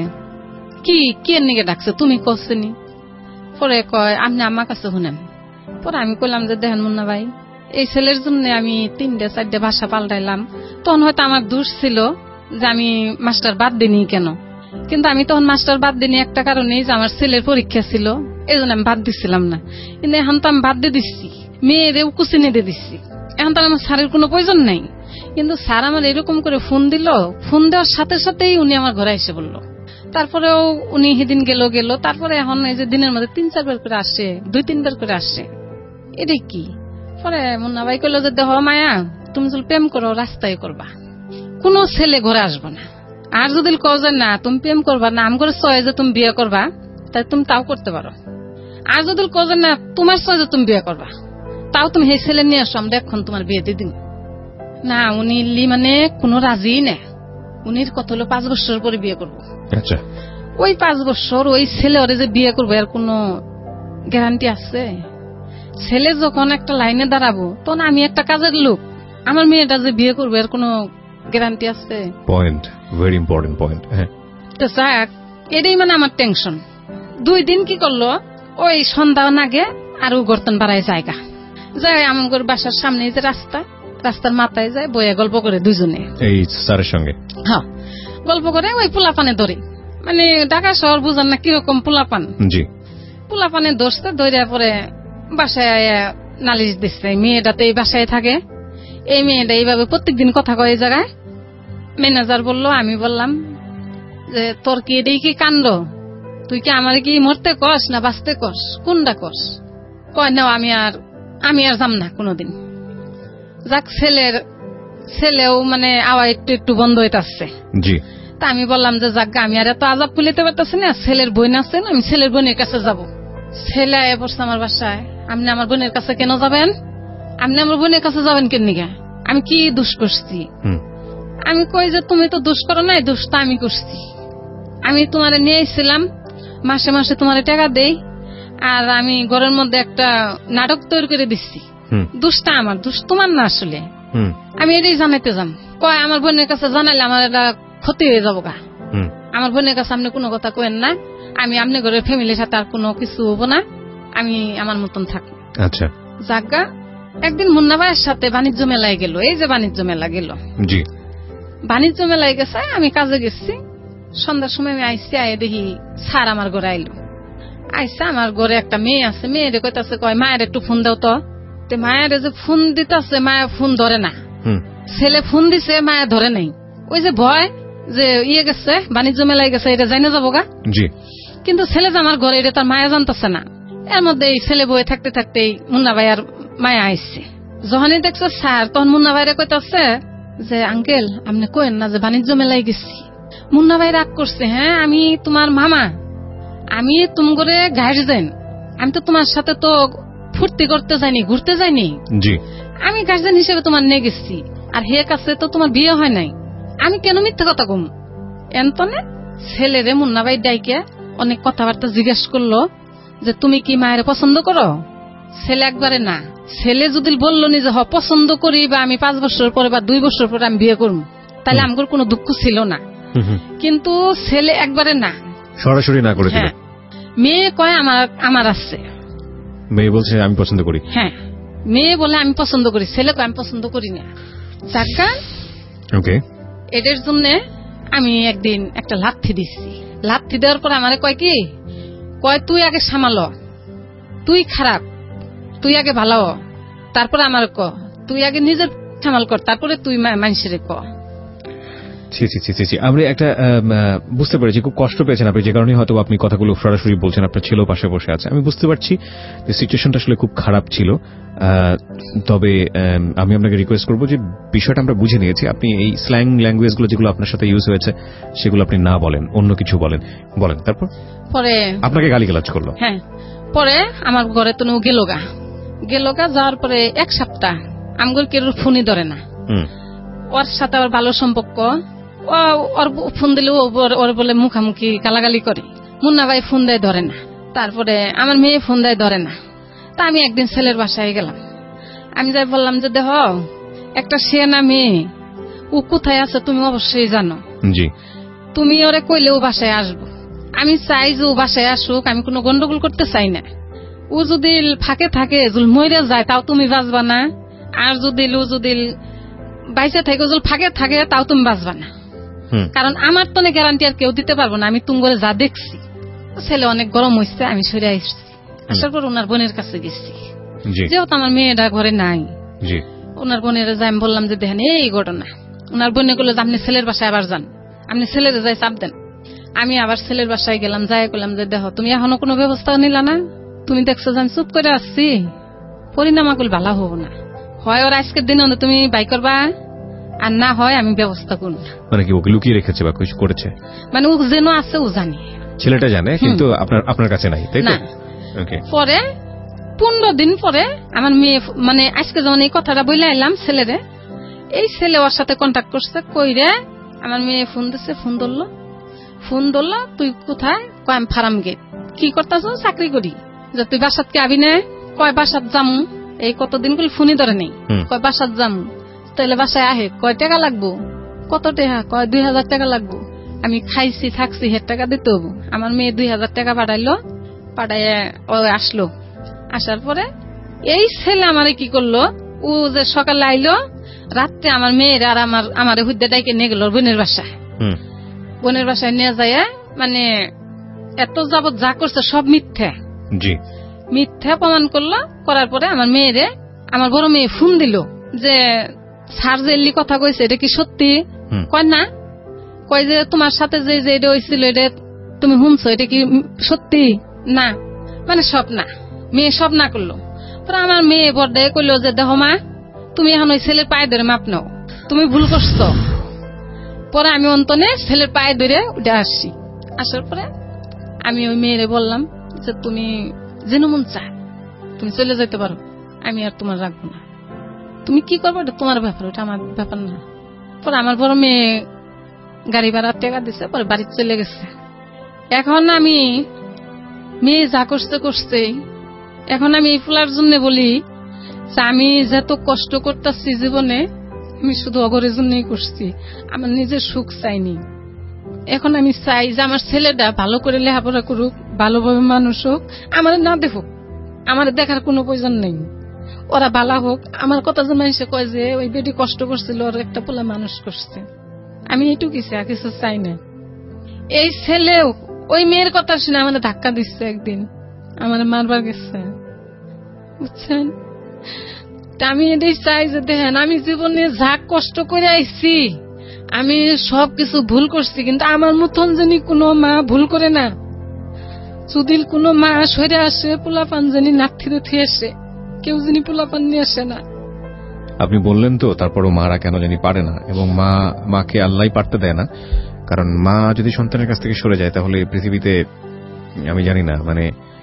কি এর নিকে ডাকছে তুমি করছেনি? পরে কয় আপনি আমার কাছে শুনেন। পরে আমি কইলাম যে দেখেন মুন্না ভাই, এই ছেলের জন্য আমি 3-4 ভাষা পাল্টাইলাম। তখন হয়তো আমার দোষ ছিল যে আমি মাস্টার বাদ দিনি কেন, কিন্তু আমি তখন মাস্টার বাদ দিনি একটা কারণেই, যে আমার ছেলের পরীক্ষা ছিল, এই জন্য আমি বাদ দিচ্ছিলাম না। কিন্তু এখন তো আমি বাদ দিয়ে দিচ্ছি, মেয়েরেও কুচিনে দিয়ে দিচ্ছি, এখন তো আমার স্যারের কোনো প্রয়োজন নাই। কিন্তু স্যার আমার এরকম করে ফোন দিল, ফোন দেওয়ার সাথে সাথেই উনি আমার ঘরে এসে বলল। তারপরেও উনি সেদিন গেল, তারপরে এখন এই যে দিনের মধ্যে 3-4 বার করে আসে, 2-3 বার করে আসে, এটা কি? পরে মুন্না ভাই কইল যে দেখো মায়া, তুমি যদি প্রেম করো রাস্তায় করবা, কোন ছেলে ঘরে আসবো না। আর যদি কও না তুমি প্রেম করবা না, আমার চয়ে যে তুমি বিয়ে করবা, তাই তুমি তাও করতে পারো। আর যদি কও না তোমার চয়ে যে তুমি বিয়ে করবা, তাও তুমি সেই ছেলে নিয়ে আসো, আমরা এখন তোমার বিয়ে দিয়ে দিন না। উনি মানে কোনো রাজি না, উনির কত হলো 5 বছর পরে বিয়ে করবো। আচ্ছা, ওই 5 বছর ওই ছেলে ওরে যে বিয়ে করবো এর কোনো গ্যারান্টি আছে? ছেলে যখন একটা লাইনে দাঁড়াবো, তখন আমি একটা কাজের লোক, আমার মেয়েটা যে বিয়ে করবো এর কোনো গ্যারান্টি আছে? Point, very important point. হ্যাঁ, তো যাক, এটাই মানে আমার টেনশন। 2 দিন কি করলো, ওই সন্ধ্যা নাগে আরো গর্তন বাড়ায় জায়গা যায়, আমার বাসার সামনে যে রাস্তার মাথায় যায়, বইয়া গল্প করে দুজনে, এই স্যারের সঙ্গে। হ্যাঁ, গল্প করে ওই পোলাপানে ধরে, মানে ঢাকা শহর বুঝান না কিরকম পোলাপান। জি, পোলাপানে ধরতে ধরে পরে বাসায় নালিশ দিচ্ছে, মেয়েটাতে এই বাসায় থাকে, এই মেয়েটা এইভাবে প্রত্যেকদিন কথা কয় এই জায়গায়। ম্যানেজার বললো, আমি বললাম যে তোর কি এটাই কি কাণ্ড, তুই কি আমার কি মরতে কস না বাঁচতে কস, কোনটা কস? কয় না আমি আর যাম না কোনোদিন। যাক, ছেলেও মানে আওয়া একটু বন্ধ হইতাছে। জি, তা আমি বললাম যে যাক, আমি আর এত আজাব খুলিতে পারতেছি না, ছেলের বোন আছে, আমি ছেলের বোনের কাছে যাব। ছেলে আয় পড়ছে আমার বাসায়, আপনি আমার বোনের কাছে কেন যাবেন? আপনি আমার বোনের কাছে যাবেন কেন নিগা? আমি কি দোষ করছি? আমি কই যে তুমি তো দোষ করো নাই, দোষটা আমি করছি। আমি তোমারে নিয়ে এসেছিলাম, মাসে মাসে তোমারে টাকা দেই, আর আমি ঘরের মধ্যে একটা নাটক তৈরি করে দিচ্ছি, দোষটা আমার, দোষ তোমার না আসলে। আমি এটাই জানাইতে যাম। কয় আমার বোনের কাছে জানাইলে আমার এটা ক্ষতি হয়ে যাবো গা, আমার বোনের কাছে আপনি কোনো কথা কইেন না, আমি আপনি ঘরের ফ্যামিলির সাথে আর কোনো কিছু হবো না, আমি আমার মতন থাকবো। আচ্ছা, যাগা, একদিন মুন্না ভাইয়ের সাথে বাণিজ্য মেলায় গেল, এই যে বাণিজ্য মেলা গেল, জি, বাণিজ্য মেলায় গেছে, আমি কাজে গেছি, সন্ধ্যার সময় আমি আইসি, আয় দেখি স্যার আমার ঘরে আইলো। আইসা আমার ঘরে একটা মেয়ে আছে, মেয়েরে কইতাছে, কয় মায়ের একটু ফোন দাও তো। মায়ের যে ফোন দিতেছে, মায়া ফোন ধরে না, ছেলে ফোন দিছে, মায়া ধরে নাই। ওই যে ভয় যে গেছে বাণিজ্য মেলায় গেছে, এটা জানা যাবো গা। জি, কিন্তু ছেলে যে আমার ঘরে, এটা তার মায়া জানতেছে না। এর মধ্যে এই ছেলে বয়ে থাকতে থাকতেই মুন্না ভাই আর মায়া আইসছে। যখনই দেখছে স্যার, তখন মুন্না ভাইরে কইতাছে যে আঙ্কেল আপনি কইেন না যে বাণিজ্য মেলায় গেছি। মুন্না ভাই রাগ করছে, হ্যাঁ আমি তোমার মামা, আমি তুমি করে গার্জেন, আমি তো তোমার সাথে তো ফুর্তি করতে যাইনি, ঘুরতে যাইনি, জি, আমি গার্জেন হিসেবে তোমার নিয়ে গেছি, আর হে কাছে তো তোমার বিয়ে হয় নাই, আমি কেন মিথ্যা কথা কম? এন্তনে ছেলেরে মুন্না ভাই ডাইকে অনেক কথাবার্তা জিজ্ঞেস করলো যে তুমি কি মায়ের পছন্দ করো? ছেলে একবারে না, ছেলে যদি বললো নি যে পছন্দ করি বা আমি 5 বছর পরে বা 2 বছর পরে আমি বিয়ে করবো, তাহলে আমার কোনো দুঃখ ছিল না। কিন্তু ছেলে একবারে না, সরাসরি না করে দিল। মেয়ে কয় আমার আছে, মেয়ে বলছে আমি পছন্দ করি। হ্যাঁ, মেয়ে বলে আমি পছন্দ করি, ছেলে কয় আমি পছন্দ করি না। টাকা ওকে, এটার জন্য আমি একদিন একটা লাথি দিচ্ছি। লাথি দেওয়ার পর আমারে কয় কি, কয় তুই আগে সামাল, তুই খারাপ, তুই আগে ভালো, তারপরে আমার ক, তুই আগে নিজের সামাল কর, তারপরে তুই মানুষের ক। আমরা একটা বুঝতে পেরেছি, খুব কষ্ট পেয়েছেন আপনি, যে কারণে হয়তো আপনি কথাগুলো সরাসরি বলছেন। আপনার ছেলেও পাশে বসে আছে, আমি বুঝতে পারছি যে সিচুয়েশনটা আসলে খুব খারাপ ছিল। তবে আমি আপনাকে রিকোয়েস্ট করবো যে বিষয়টা আমরা বুঝে নিয়েছি, আপনি এই স্ল্যাং ল্যাঙ্গুয়েজগুলো যেগুলো আপনার সাথে ইউজ হয়েছে সেগুলো আপনি না বলেন, অন্য কিছু বলেন। তারপর পরে আপনাকে গালিগালাজ করলো। হ্যাঁ, পরে আমার ঘরে তো গেলগা যাওয়ার পরে 1 সপ্তাহ আমগর কেউ ফোনই ধরে না। ওর সাথে আবার ভালো সম্পর্ক, ওর ফোন দিলে ওর বলে মুখামুখি গালাগালি করে। মুন্না ভাই ফোন দেয়, ধরে না। তারপরে আমার মেয়ে ফোন দেয়, ধরে না। তা আমি একদিন ছেলের বাসায় গেলাম, আমি যাই বললাম যে দেখ, একটা সে না মেয়ে, ও কোথায় আছে তুমি অবশ্যই জানো, তুমি ওরে কইলে ও বাসায় আসবো। আমি চাই যে ও বাসায় আসুক, আমি কোনো গন্ডগোল করতে চাই না। ও যদি ফাঁকে থাকে, মরে যায়, তাও তুমি বাঁচবা না। আর যদি বাইসে থাকে, ফাঁকে থাকে, তাও তুমি বাঁচবা না। কারণ আমার তো গ্যারান্টি আর কেউ দিতে পারবো না। আমি তুমি করে যা দেখছি, ছেলে অনেক গরম হয়েছে, আমি সরে আসছি। আসার পর ওনার বোনের কাছে গেছি, যেহেতু আমার মেয়েটা ঘরে নাই। ওনার বোনের যাই আমি বললাম যে দেখেন এই ঘটনা। ওনার বোনে বললো যে আপনি ছেলের বাসায় আবার যান, আপনি ছেলের যাই চাপ দেন। আমি আবার ছেলের বাসায় গেলাম, যাই বললাম যে দেখো তুমি এখনো কোনো ব্যবস্থা নিলা না, তুমি দেখছো যে আমি চুপ করে আসছি, পরিণাম আগুল ভালো হবো না। হয় ওর আজকের দিনে তুমি বাই করবা, আর না হয় আমি ব্যবস্থা করব। মানে কি ওকে লুকিয়ে রেখেছে বা কিছু করেছে? মানে ও যেন আছে ও জানে, ছেলেটা জানে, কিন্তু আপনার কাছে নাই, তাই তো? পরে 15 দিন পরে আমার মেয়ে, মানে আজকে যখন এই কথাটা বলে এলাম ছেলেরে, এই ছেলে ওর সাথে কন্ট্যাক্ট করছে, কইরে আমার মেয়ে ফোন দিচ্ছে, ফোন ধরলো তুই কোথায়? কয় আমি ফার্ম গেট। কি করতেছ? চাকরি করি। যে তুই বাসাত কে আবি না? কয় বাসাত যামু। এই কতদিন করে ফোনই ধরে নেই। কয় বাসাত যামু। তাহলে বাসায় আহে, কয় টাকা লাগবো? কত টাকা? কয় 2000 টাকা লাগবো। আমি খাইছি থাকছি, 1000 টাকা দিতে হবো। আমার মেয়ে 2000 টাকা পাঠাইলো, পাঠাইয়ে ও আসলো। আসার পরে এই ছেলে আমারে কি করলো, ও যে সকালে আইলো, রাত্রে আমার মেয়ের আর আমার হুদ্দে ডাইকে নিয়ে গেল বোনের বাসায়। বোনের বাসায় নিয়ে যায়, মানে এত যাবত যা করছে সব মিথ্যা প্রমাণ করলো। করার পরে আমার মেয়েরে, আমার বড় মেয়ে ফোন দিল যে স্যার যে কথা কইছে এটা কি সত্যি? কয় না। কয় যে তোমার সাথে যে এটা হয়েছিল এটা তুমি শুনছো, এটা কি সত্যি? না, মানে সব না। মেয়ে সব না করলো। পরে আমার মেয়ে বড়ে কইলো যে দেখো মা, তুমি এখন ওই ছেলের পায়ে ধরে মাপ নাও, তুমি ভুল করছো। পরে আমি অন্তনে ছেলের পায়ে ধরে উঠে আসছি। আসার পরে আমি ওই মেয়েরে বললাম যে তুমি যেন মন চায় তুমি চলে যেতে পারো, আমি আর তোমার রাখবো না। তুমি কি করবো এটা তোমার ব্যাপার, ওটা আমার ব্যাপার না। পরে আমার বড় মেয়ে গাড়ি ভাড়া টাকা দিচ্ছে, পরে বাড়ি চলে গেছে। এখন আমি মেয়ে যা করছে, এখন আমি এই ফুলার জন্য বলি যে আমি যত কষ্ট করতেছি জীবনে, আমি শুধু অগরের জন্যই করছি, আমার নিজের সুখ চাইনি। এখন আমি চাই যে আমার ছেলেটা ভালো করে লেখাপড়া করুক, ভালোভাবে মানুষ হোক, আমার না দেখুক, আমার দেখার কোনো প্রয়োজন নেই। ওরা ভালো হোক। আমার কথা যে মানুষে কয় যে ওই বেটি কষ্ট করছিল, ওর একটা পোলা মানুষ করছে, আমি এইটুকু চাই, কিছু চাই না। এই ছেলেও ওই মেয়ের কথা শুনে আমাদের ধাক্কা দিচ্ছে, একদিন আমার মারবার গেছে, বুঝছেন? আমি এটাই চাই যে দেখেন আমি জীবনে যা কষ্ট করে আইছি, আমি সবকিছু ভুল করছি, কিন্তু আমার মতন জানি কোনো মা ভুল করে না। যদি কোনো মা সরে আসে, পোলাপান জানি নাথিরে থুয়ে আসে, কেউ জানি পোলাপান নিয়ে আসে না। আপনি বললেন তো, তারপরও মারা কেন জানি পারে না, এবং মাকে আল্লাহ পারতে দেয় না। কারণ মা যদি সন্তানের কাছ থেকে সরে যায়, তাহলে পৃথিবীতে আমি জানি না, মানে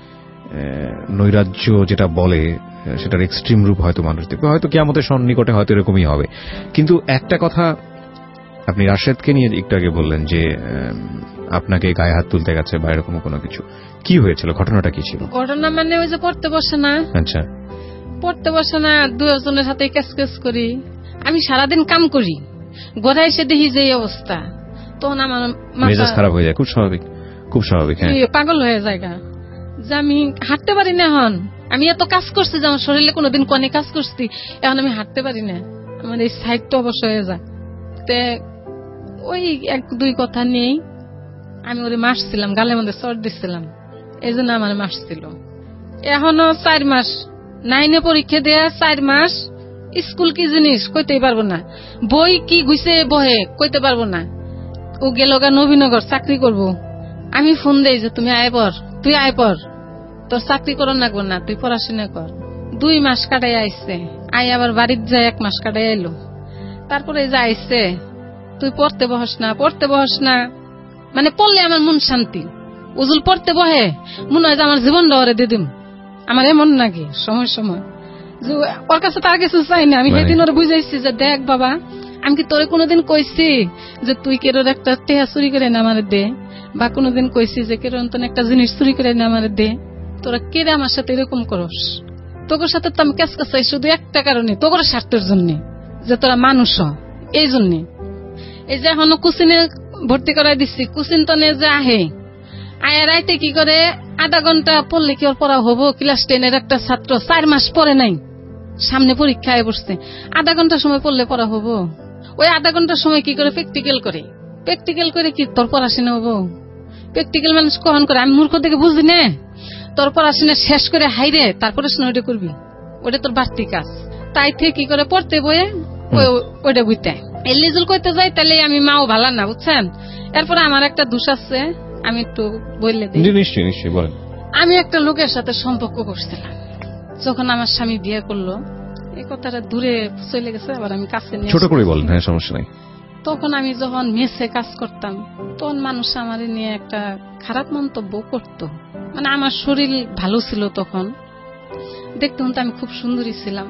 নৈরাজ্য যেটা বলে সেটার এক্সট্রিম রূপ হয়তো মানুষ দেখবে, হয়তো কিয়ামতের সন্নিকটে হয়তো এরকমই হবে। কিন্তু একটা কথা আপনি রাশেদকে নিয়ে একটু আগে বললেন যে আপনাকে গায়ে হাত তুলতে গেছে বা এরকম কোনো কিছু, কি হয়েছিল? ঘটনাটা কি ছিল? ঘটনা মানে ওই যে পড়তে বসে না, আচ্ছা, পড়তে বসে না, দুজনের সাথে ক্যাচ করি। আমি সারাদিন কাম করি, ঘরে এসে দেখি যে অবস্থা, তখন আমার মেজাজ খারাপ হয়ে যায়। খুব স্বাভাবিক, খুব স্বাভাবিক। পাগল হয়ে যায় যে আমি হাঁটতে পারি না। এখন আমি এত কাজ করছি যে আমার শরীরে কোনোদিন কনে কাজ করছি, এখন আমি হাঁটতে পারি না, আমার এই সাইডটা অবশ্য হয়ে যায়। ওই 1-2 কথা নিয়েই আমি ওরে মারছিলাম, গালের মধ্যে চড় দিচ্ছিলাম, এই জন্য আমার মারছিল। এখনো 4 মাস 9-এ পরীক্ষা দেয়া, 4 মাস স্কুল কি জিনিস কইতেই পারবো না, বই কি গুইছে বহে কইতে পারবো না। ও গেল গা নবীনগর চাকরি করব, আমি ফোন দেই যে তুমি আয় পর, তুই আয় পর, তোর চাকরি করো লাগবো না, তুই পড়াশোনা কর। 2 মাস কাটাই আইসে, আই আবার বাড়ির যায় 1 মাস কাটাই এলো। তারপরে যে আইসে তুই পড়তে বহস না, পড়তে বহস না, মানে পড়লে আমার মন শান্তি। উজুল পড়তে বহে মনে হয় যে আমার জীবনটা ওরে দিয়ে দিম। আমার এমন নাকি সময় সময় যে ওর কাছে তার কিছু চাই না। আমি সেদিন ওরে বুঝাইছি যে দেখ বাবা, আমি কি তোরে কোনোদিন কইছি যে তুই কেরোর একটা টেহা চুরি করে না আমার দে, বা কোনোদিন কইছি যে কেরো একটা জিনিস চুরি করে না আমার দে? তোরা কেড়ে আমার সাথে এরকম করস? তোর সাথে তো আমি ক্যাচ কাছাই শুধু একটা কারণে, তোর স্বার্থের জন্য, যে তোরা মানুষ। এই জন্যে এই যে এখনো কোচিনে ভর্তি করাই দিচ্ছি, কোচিন তো নে যে আহে, আয়া রাইতে কি করে আধা ঘন্টা পড়লে কি ওর পড়া হবো? ক্লাস 10-এর একটা ছাত্র 4 মাস পড়ে নাই, সামনে পরীক্ষায় বসছে, আধা ঘন্টা সময় পড়লে পড়া হবো? ওই আধা ঘন্টার সময় কি করে প্র্যাকটিক্যাল করে, প্র্যাকটিক্যাল করে কি তোর পড়াশোনা হবো? প্র্যাকটিক্যাল মানুষ কখন করে? আমি মূর্খ থেকে বুঝি না। তোর পড়াশোনা শেষ করে হাইরে তারপরে ওটা করবি, ওটা তোর বাড়তি কাজ। তাই থেকে কি করে পড়তে বয়ে ওইটা বুঝতে এই লিজুল করতে যাই, তাহলে আমি মাও ভালো না, বুঝছেন? এরপরে আমার একটা দোষ আছে, আমি একটু বললে দিই। নিশ্চয়ই নিশ্চয়ই বলেন। আমি একটা লোকের সাথে সম্পর্ক করছিলাম, যখন আমার স্বামী বিয়ে করলো, এই কথাটা দূরে চলে গেছে, আবার আমি কাছে নিয়ে ছোট করে বলেন। হ্যাঁ, সমস্যা নাই। তখন আমি যখন মেসে কাজ করতাম, তখন মানুষ আমার নিয়ে একটা খারাপ মন্তব্য করত। মানে আমার শরীর ভালো ছিল তখন, দেখতে হতো আমি খুব সুন্দরী ছিলাম।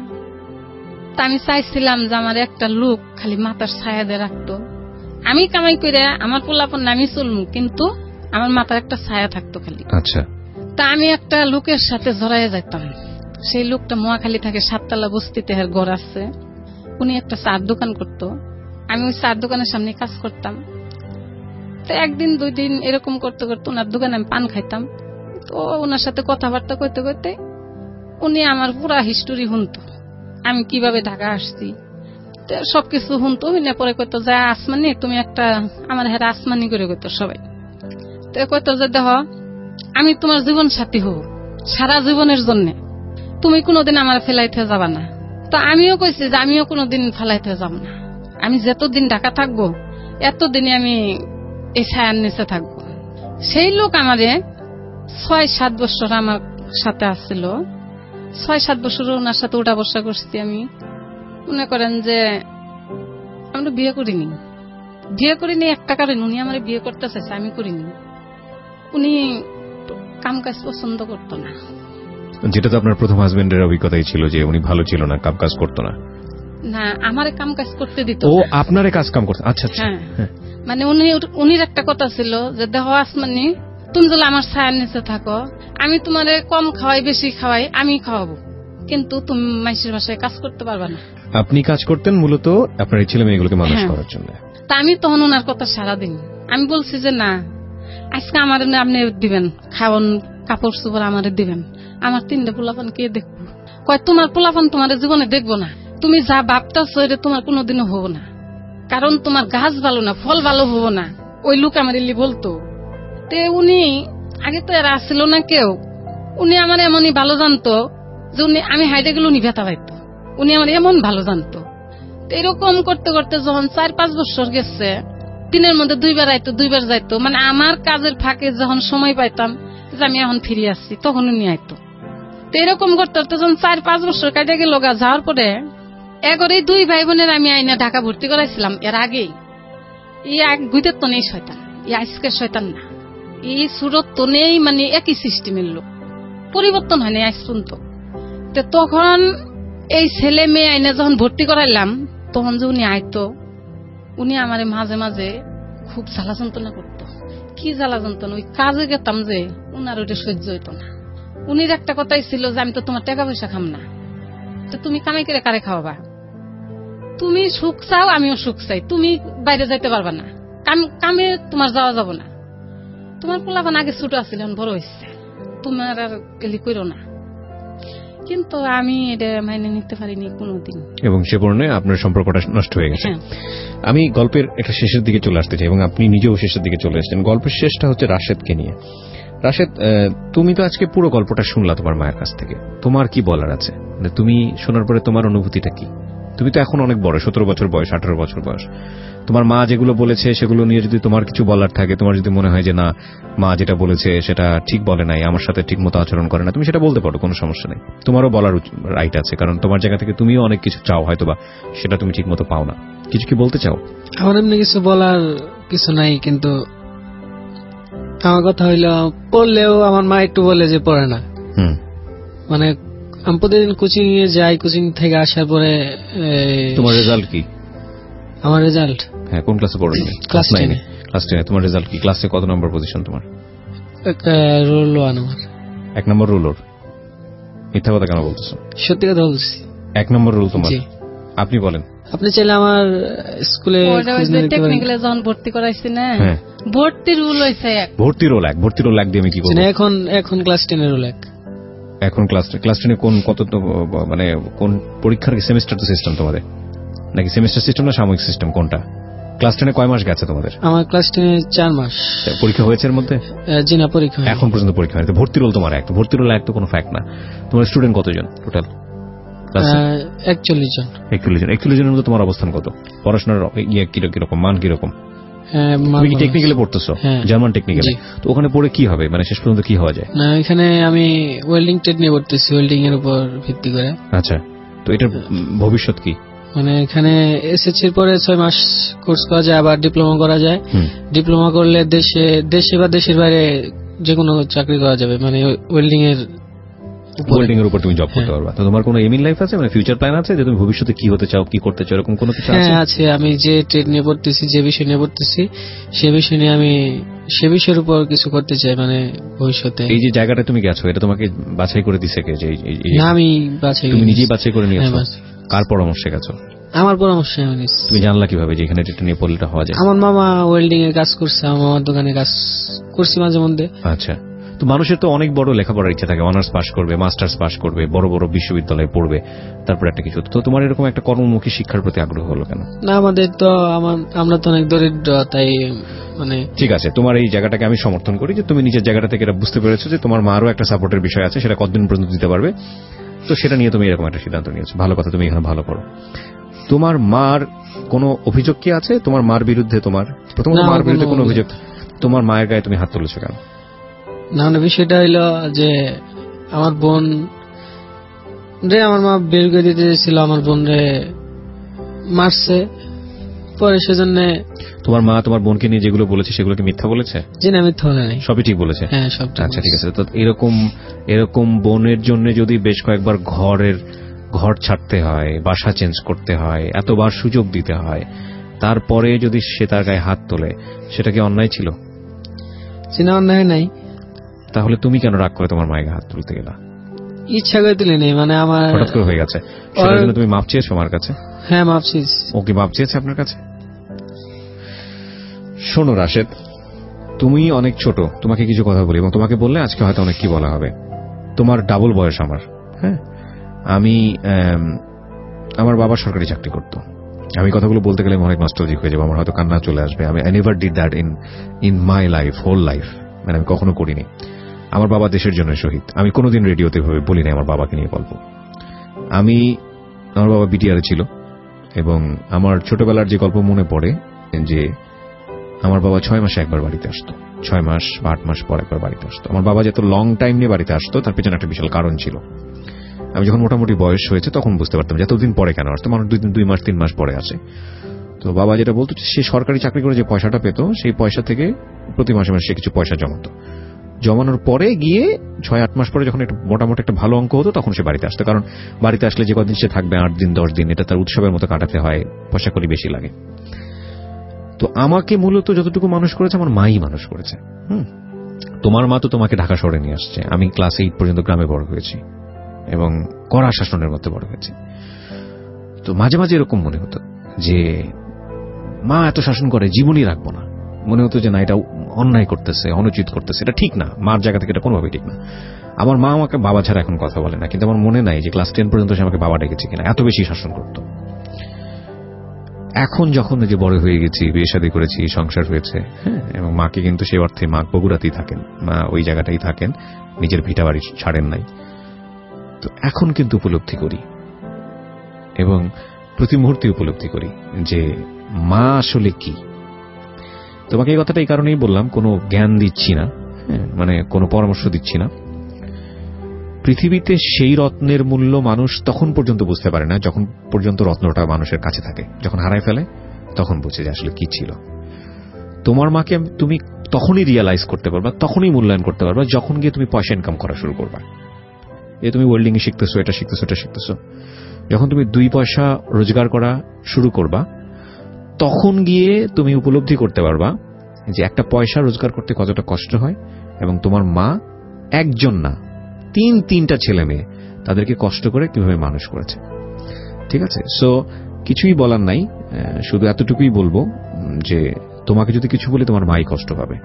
তা আমি চাইছিলাম যে আমার একটা লোক খালি মাথার ছায়া দিয়ে রাখতো, আমি কামাই করে আমার পোলাপন আমি চলমু, কিন্তু আমার মাথার একটা ছায়া থাকতো খালি। আচ্ছা। তা আমি একটা লোকের সাথে জড়াইয়া যেতাম। সেই লোকটা মহাখালী থাকে, 7তলা বস্তিতে এর ঘর আছে। উনি একটা চার দোকান করতো, আমি ওই চার দোকানের সামনে কাজ করতাম। তো 1 দিন 2 দিন এরকম করতে করতে ওনার দোকানে আমি পান খাইতাম। তো ওনার সাথে কথাবার্তা করতে করতে উনি আমার পুরা হিস্টোরি শুনতো, আমি কিভাবে ঢাকা আসছি সবকিছু শুনতো। পরে কইতো যে আসমানি তুমি একটা, আমার হেরা আসমানি করে কইতো সবাই। তো কইতো যে দেখ, আমি তোমার জীবন সাথী হব সারা জীবনের জন্য, তুমি কোনোদিন আমার ফেলাইতে যাবা না। তো আমিও কইছি যে আমিও কোনোদিন ফেলাইতে যাব না, আমি যতদিন ঢাকা থাকবো এতদিনই আমি এই ছায়ার নিচে থাকবো। সেই লোক আমারে 6-7 বছর আমার সাথে আসছিল। 6-7 বছর ওনার সাথে উঠা বসা করছি আমি। মনে করেন যে আমরা বিয়ে করিনি একটা কারণ, উনি আমার বিয়ে করতে চাইছে, আমি করিনি। উনি কাম কাজ পছন্দ করতো না। যেটা তো আপনার প্রথম হাজবেন্ডের অভিজ্ঞতাই ছিল যে উনি ভালো ছিল না, কাম কাজ করতো না। না, আমারে কাম কাজ করতে দিত। ও আপনারে কাজ কাম করতে? আচ্ছা আচ্ছা। মানে উনির একটা কথা ছিল যে দেখো আসমানি, তুমি যদি আমার ছায়ার নিচে থাকো, আমি তোমারে কম খাওয়াই বেশি খাওয়াই আমি খাওয়াবো, কিন্তু তুমি মানুষের বাসায় কাজ করতে পারবা না। আপনি কাজ করতেন মূলত আপনার এই ছেলে মেয়েগুলোকে মানুষ করার জন্য। তা আমি তখন ওনার কথা সারাদিন আমি বলছি যে না, আজকে আমার আপনি দিবেন খাওয়ান, কাপড় চোপড় আমারে দিবেন, আমার 3টে পোলাপান কে দেখবো? কয় তোমার পোলাপান তোমার জীবনে দেখবো না, তুমি যা ভাবতেছো এটা তোমার কোনোদিনও হবো না, কারণ তোমার গাছ ভালো না, ফল ভালো হবো না। ওই লোক আমার এলি বলতো। তে উনি আগে তো এরা আসছিল না কেউ, উনি আমার এমনই ভালো জানতো যে উনি আমি হাইডে গেলে উনি ব্যথা পাইতো, উনি আমার এমন ভালো জানতো। এরকম করতে করতে যখন 4-5 বছর গেছে, দিনের মধ্যে 2 বার আইতো 2 বার যাইতো। মানে আমার কাজের ফাঁকে যখন সময় পাইতাম যে আমি এখন ফিরে আসছি, তখন উনি আইতো। তো এরকম করতে করতে যখন 4-5 বছর কাটে গেল, যাওয়ার পরে এগরেই 2 ভাই বোনের আমি আইনা ঢাকা ভর্তি করাইছিলাম। এর আগেই গুইতের তো নেই শয়তান, আজকের শয়তান না, এই সুরত তো নেই, মানে একই সিস্টেমের লোক, পরিবর্তন হয়নি আজ পর্যন্ত। তখন এই ছেলে মেয়ে আইনা যখন ভর্তি করাইলাম, তখন যে উনি আইতো, উনি আমার মাঝে মাঝে খুব জ্বালা যন্ত্রণা করতো। কি জ্বালা যন্ত্রণা, ওই কাজে গেতাম যে উনার ওইটা সহ্য হইতো না। উনির একটা কথাই ছিল যে আমি তো তোমার টাকা পয়সা খাম না, তো তুমি কামাই করে কারে খাওয়াবা? তুমি সুখ চাও, আমিও সুখ চাই, তুমি বাইরে যাইতে পারবা না, কামে তোমার যাওয়া যাব না, তোমার পোলাপান আগে ছোট আছিল বড় হয়েছে, তোমার আর এলি করো না। কিন্তু আমি এটা মাইনে নিতে পারিনি কোনোদিন, এবং সে কারণে আপনার সম্পর্কটা নষ্ট হয়ে গেছে। আমি গল্পের একটা শেষের দিকে চলে আসতে চাই এবং আপনি নিজেও শেষের দিকে চলে এসেছেন। গল্পের শেষটা হচ্ছে রাশেদকে নিয়ে। রাশেদ, তুমি তো আজকে পুরো গল্পটা শুনলা তোমার মায়ের কাছ থেকে, তোমার কি বলার আছে? তুমি শোনার পরে তোমার অনুভূতিটা কি? তুমি তো এখন অনেক বড়, 17 বছর বয়স, 18 বছর বয়স। তোমার মা যেগুলো বলেছে সেগুলো নিয়ে যদি তোমার কিছু বলার থাকে, তোমার যদি মনে হয় যে না মা যেটা বলেছে সেটা ঠিক বলে নাই, আমার সাথে ঠিক মতো আচরণ করে না, তুমি সেটা বলতে পারো, কোনো সমস্যা নেই। তোমারও বলার রাইট আছে, কারণ তোমার জায়গা থেকে তুমিও অনেক কিছু চাও, হয়তোবা সেটা তুমি ঠিক মতো পাও না। কিছু কি বলতে চাও? আমার এমনি কিছু বলার কিছু নাই, কিন্তু আমার কথা হইল পড়লেও আমার মা একটু বলে যে পড়ে না। মানে আমি প্রতিদিন কোচিং এ যাই, কোচিং থেকে আসার পরে। তোমার রেজাল্ট কি? আমার রেজাল্ট? হ্যাঁ, কোন ক্লাসে পড়ো? ক্লাস 9। ক্লাস 10। তোমার রেজাল্ট কি? ক্লাসে কত নম্বর পজিশন তোমার? রোল 1 আমার। 1 নম্বর রোলর? মিথ্যা কথা কেন বলতেছো? সত্যি কথা বলছি। 1 নম্বর রোল তোমার? আপনি বলেন। আপনি চাইলে আমার স্কুলে টেকনিক্যালে যখন ভর্তি করাইছি না, ভর্তি রোল হইছে 1। ভর্তি রোল 1? ভর্তি রোল 1 দিয়ে আমি কি করব? এখন ক্লাস 10 এর রোল 1। এখন ক্লাস 10 এ কোন কত, মানে কোন পরীক্ষার সেমিস্টার তো সিস্টেম তোমাদের, নাকি সেমিস্টার সিস্টেম না সাময়িক সিস্টেম, কোনটা? ক্লাস 10 এ কয় মাস গেছে তোমাদের? আমার ক্লাস 10 এ 4 মাস। পরীক্ষা হয়েছে এর মধ্যে? জি না, পরীক্ষা এখন পর্যন্ত পরীক্ষা হয়নি। ভর্তি রোল তোমার 1? ভর্তি রোল 1 তো কোনো ফ্যাক্ট না। তোমার স্টুডেন্ট কতজন টোটাল? 41 জন। 41 জনের মধ্যে তোমার অবস্থান কত? পড়াশোনার কিরকম, মান কিরকম? তুমি কি টেকনিক্যালে পড়তেছো? জার্মান টেকনিক্যালে? তো ওখানে পড়ে কি হবে, মানে শেষ পর্যন্ত কি হওয়া যায়? না, এখানে আমি ওয়েল্ডিং ট্রেড নিয়ে পড়তেছি, ওয়েল্ডিং এর উপর ভিত্তি করে। আচ্ছা, তো এটার ভবিষ্যৎ কি? মানে এখানে এসএসসির পরে 6 মাস কোর্স করা যায়, আবার ডিপ্লোমা করা যায়। ডিপ্লোমা করলে দেশে বা দেশের বাইরে যে কোনো চাকরি করা যাবে, মানে ওয়েল্ডিং এর উপর তুমি জব করতে পারবা। তো তোমার কোনো এম ইন লাইফ আছে, মানে ফিউচার প্ল্যান আছে যে তুমি ভবিষ্যতে কি হতে চাও, কি করতে চাও, এরকম কোনো কিছু আছে? হ্যাঁ আছে। আমি যে ট্রেড নিয়ে পড়তেছি, যে বিষয় নিয়ে পড়তেছি, সে বিষয় নিয়ে আমি সে বিষয়ের উপর কিছু করতে চাই, মানে ভবিষ্যতে। এই যে জায়গাটা তুমি গেছো, এটা তোমাকে বাছাই করে দিছে কে? যে না, আমি বাছাই, তুমি নিজেই বাছাই করে নিয়েছো? কার পরামর্শে গেছো? আমার পরামর্শে আমি নিয়েছি। তুমি জানলা কিভাবে যে এখানে এটা নিয়ে পড়লে হওয়া যায়? আমার মামা ওয়েল্ডিং এর কাজ করছে, আমার মামার দোকানে কাজ করছি মাঝে মধ্যে। আচ্ছা, তো মানুষের তো অনেক বড় লেখাপড়ার ইচ্ছা থাকে, অনার্স পাস করবে, মাস্টার্স পাস করবে, বড় বড় বিশ্ববিদ্যালয়ে পড়বে, তারপর একটা কিছু। তো তোমার এরকম একটা কর্মমুখী শিক্ষার প্রতি আগ্রহ হলো কেন? না, আমাদের তো আমরা তো অনেক দরিদ্র, তাই মানে। ঠিক আছে, তোমার এই জায়গাটাকে আমি সমর্থন করি যে তুমি নিজের জায়গাটা থেকে এটা বুঝতে পেরেছো যে তোমার মারও একটা সাপোর্টের বিষয় আছে, সেটা কতদিন পর্যন্ত দিতে পারবে, তো সেটা নিয়ে তুমি এরকম একটা সিদ্ধান্ত নিয়েছো। ভালো কথা, তুমি এখানে ভালো করো। তোমার মার কোনো অভিযোগ কি আছে তোমার মার বিরুদ্ধে? তোমার প্রথমত মার বিরুদ্ধে কোনো অভিযোগ? তোমার মায়ের গায়ে তুমি হাত তুলেছো কেন? না, বিষয়টা হইল যে আমার বোন রে আমার মা বের করে দিতে ছিল, আমার বোন রে মারছে, পরে সেজন্য। তোমার মা তোমার বোনকে নিয়ে যেগুলো বলেছে সেগুলো কি মিথ্যা বলেছে? জি না, মিথ্যা বলে নাই, সবই ঠিক বলেছে। হ্যাঁ, সব। আচ্ছা, ঠিক আছে। তো এরকম বোনের জন্য যদি বেশ কয়েকবার ঘর ছাড়তে হয়, বাসা চেঞ্জ করতে হয়, এতবার সুযোগ দিতে হয়, তারপরে যদি সে তার গায়ে হাত তোলে, সেটা কি অন্যায় ছিল? না, অন্যায় নাই। তাহলে তুমি কেন রাগ করে তোমার মায়ের হাত তুলতে গেলা? ইচ্ছা করে তুলে নেই, মানে আমার হঠাৎ করে হয়ে গেছে। সেটার জন্য তুমি মাপ চেয়েছো আমার কাছে? হ্যাঁ, মাপ চেয়েছি। ও কি মাপ চেয়েছে আপনার কাছে? শোনো রাশেদ, তুমি অনেক ছোট, তোমাকে কিছু কথা বলি, এবং তোমাকে বললে আজকে হয়তো অনেক কি বলা হবে। তোমার ডাবল বয়স আমার। হ্যাঁ, আমার বাবা সরকারি চাকরি করতো। আমি কথাগুলো বলতে গেলে অনেক নস্টালজিক হয়ে যাবো, আমার হয়তো কান্না চলে আসবে। I never did that in my life, whole life, মানে আমি কখনো করিনি। আমার বাবা দেশের জন্য শহীদ। আমি কোনোদিন রেডিওতে ভাবে বলি না আমার বাবাকে নিয়ে গল্প। আমার বাবা বিটিআরে ছিল, এবং আমার ছোটবেলার যে গল্প মনে পড়ে যে আমার বাবা 6 মাসে একবার বাড়িতে আসতো, 6 মাস বা 8 মাস পর একবার বাড়িতে আসতো। আমার বাবা যত লং টাইম নিয়ে বাড়িতে আসতো তার পেছনে একটা বিশাল কারণ ছিল। আমি যখন মোটামুটি বয়স হয়েছে তখন বুঝতে পারতাম যে এতদিন পরে কেন আসতো, মানুষ 2 মাস 3 মাস পরে আসে। তো বাবা যেটা বলতো, সে সরকারি চাকরি করে যে পয়সাটা পেত, সেই পয়সা থেকে প্রতি মাসে মাসে সে কিছু পয়সা জমাতো। জমানোর পরে গিয়ে 6-8 মাস পরে যখন একটা মোটামুটি একটা ভালো অঙ্ক হতো, তখন সে বাড়িতে আসতো। কারণ বাড়িতে আসলে যে কদিন সে থাকবে, 8 দিন 10 দিন, এটা তার উৎসবের মতো কাটাতে হয়, পয়সা করি বেশি লাগে। তো আমাকে মূলত যতটুকু মানুষ করেছে আমার মাই মানুষ করেছে। তোমার মা তো তোমাকে ঢাকা শহরে নিয়ে আসছে। আমি ক্লাস 8 পর্যন্ত গ্রামে বড় হয়েছি। এবং কড়া শাসনের মধ্যে বড় হয়েছি। তো মাঝে মাঝে এরকম মনে হতো যে মা এত শাসন করে, জীবনই রাখবো না। মনে হতো যে না, এটা অন্যায় করতেছে, অনুচিত করতেছে, এটা ঠিক না, মার জায়গা থেকে এটা কোনোভাবেই ঠিক না। আমার মা আমাকে বাবা ছাড়া এখন কথা বলে না, কিন্তু আমার মনে নাই যে ক্লাস 10 পর্যন্ত সে আমাকে বাবা ডেকেছে কিনা, এত বেশি শাসন করত। এখন যখন যে বড় হয়ে গেছি, বিয়ে শাদী করেছি, সংসার হয়েছে, হ্যাঁ, এবং মাকে কিন্তু সেই অর্থে মা বগুড়াতেই থাকেন, মা ওই জায়গাটাই থাকেন, নিজের ভিটা বাড়ি ছাড়েন নাই। তো এখন কিন্তু উপলব্ধি করি এবং প্রতি মুহূর্তে উপলব্ধি করি যে মা আসলে কি। তোমাকে এই কথাটা এই কারণেই বললাম, কোনো জ্ঞান দিচ্ছি না, মানে কোনো পরামর্শ দিচ্ছি না। পৃথিবীতে সেই রত্নের মূল্য মানুষ তখন পর্যন্ত বুঝতে পারে না যখন পর্যন্ত রত্নটা মানুষের কাছে থাকে। যখন হারায় ফেলে তখন বুঝে যে আসলে কি ছিল। তোমার মাকে তুমি তখনই রিয়েলাইজ করতে পারবা, তখনই মূল্যায়ন করতে পারবা যখন গিয়ে তুমি পয়সা ইনকাম করা শুরু করবা। এ তুমি ওয়েল্ডিং এ শিখতেছো, এটা শিখতেছো, এটা শিখতেছো, যখন তুমি 2 পয়সা রোজগার করা শুরু করবা তখন গিয়ে তুমি উপলব্ধি করতে পারবা যে একটা পয়সা রোজগার করতে কতটা কষ্ট হয়, এবং তোমার মা একজন না 3-3টা ছেলে মেয়ে তাদেরকে কষ্ট করে কিভাবে মানুষ করেছে। ঠিক আছে? সো কিছুই বলার নাই, শুধু এতটুকুই বলবো যে তোমাকে যদি কিছু বলে তোমার মাই কষ্ট পাবে।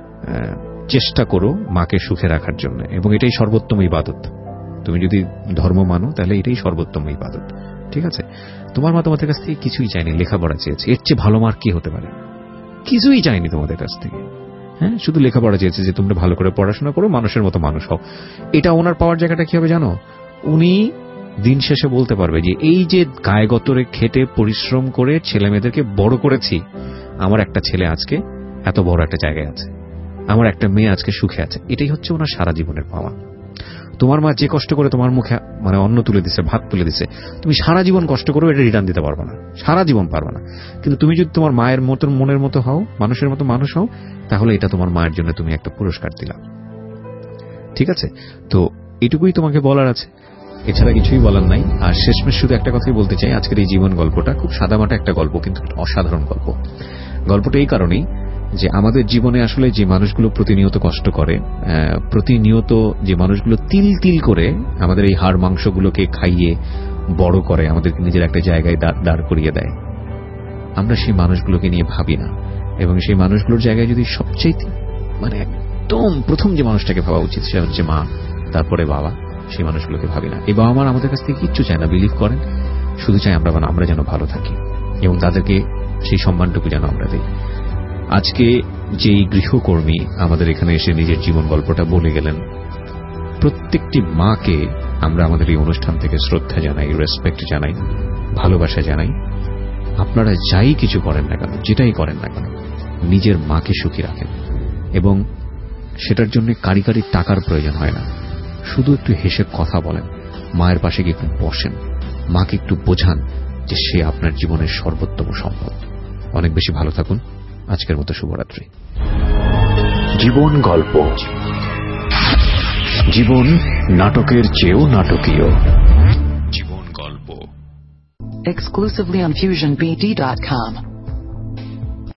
চেষ্টা করো মাকে সুখে রাখার জন্য, এবং এটাই সর্বোত্তম ইবাদত। তুমি যদি ধর্ম মানো তাহলে এটাই সর্বোত্তম ইবাদত। ঠিক আছে? তোমার মা তোমাদের কাছ থেকে কিছুই চায়নি, লেখাপড়া চেয়েছে। এর চেয়ে ভালো মার কি হতে পারে? কিছুই চায়নি তোমাদের কাছ থেকে, হ্যাঁ, শুধু লেখাপড়া চেয়েছে যে তোমরা ভালো করে পড়াশোনা করো, মানুষের মতো মানুষ হও। এটা ওনার পাওয়ার জায়গাটা কি হবে জানো? উনি দিন শেষে বলতে পারবে যে এই যে গায়ে গতরে খেটে পরিশ্রম করে ছেলে মেয়েদেরকে বড় করেছি, আমার একটা ছেলে আজকে এত বড় একটা জায়গায় আছে, আমার একটা মেয়ে আজকে সুখে আছে। এটাই হচ্ছে ওনার সারা জীবনের পাওয়া। তোমার মা যে কষ্ট করে তোমার মুখে মানে অন্ন তুলে দিছে, ভাত তুলে দিছে, তুমি সারা জীবন কষ্ট করো, এটা রিটার্ন দিতে পারবে না, সারা জীবন পারবে না। কিন্তু তুমি যদি তোমার মায়ের মতো মনের মতো হও, মানুষের মতো মানুষ হও, তাহলে এটা তোমার মায়ের জন্য তুমি একটা পুরস্কার দিলা। ঠিক আছে? তো এটুকুই তোমাকে বলার আছে, এছাড়া কিছুই বলার নাই। আর শেষমেশ শুধু একটা কথাই বলতে চাই, আজকের এই জীবন গল্পটা খুব সাদামাটা একটা গল্প, কিন্তু অসাধারণ গল্প। গল্পটা এই কারণেই যে আমাদের জীবনে আসলে যে মানুষগুলো প্রতিনিয়ত কষ্ট করে, প্রতিনিয়ত যে মানুষগুলো তিল তিল করে আমাদের এই হাড় মাংসগুলোকে খাইয়ে বড় করে, আমাদেরকে নিজের একটা জায়গায় দাঁড় করিয়ে দেয়, আমরা সেই মানুষগুলোকে নিয়ে ভাবি না। এবং সেই মানুষগুলোর জায়গায় যদি সবচেয়ে মানে একদম প্রথম যে মানুষটাকে ভাবা উচিত সে হচ্ছে মা, তারপরে বাবা, সেই মানুষগুলোকে ভাবি না। এই বাবা মার আমাদের কাছ থেকে কিচ্ছু চায় না, বিলিভ করেন, শুধু চাই আমরা যেন ভালো থাকি এবং তাদেরকে সেই সম্মানটুকু যেন আমরা দিই। আজকে যেই গৃহকর্মী আমাদের এখানে এসে নিজের জীবন গল্পটা বলে গেলেন, প্রত্যেকটি মাকে আমরা আমাদের এই অনুষ্ঠান থেকে শ্রদ্ধা জানাই, রেসপেক্ট জানাই, ভালোবাসা জানাই। আপনারা যাই কিছু করেন না কেন, যেটাই করেন না কেন, নিজের মাকে সুখী রাখেন, এবং সেটার জন্য কারি কারি টাকার প্রয়োজন হয় না। শুধু একটু হেসে কথা বলেন, মায়ের পাশে গিয়ে একটু বসেন, মাকে একটু বোঝান যে সে আপনার জীবনের সর্বোত্তম সম্পদ। অনেক বেশি ভালো থাকুন। আজকের মতো শুভরাত্রি। জীবন গল্প, জীবন নাটকের চেয়েও নাটকীয়। জীবন গল্প exclusively on FusionBD.com.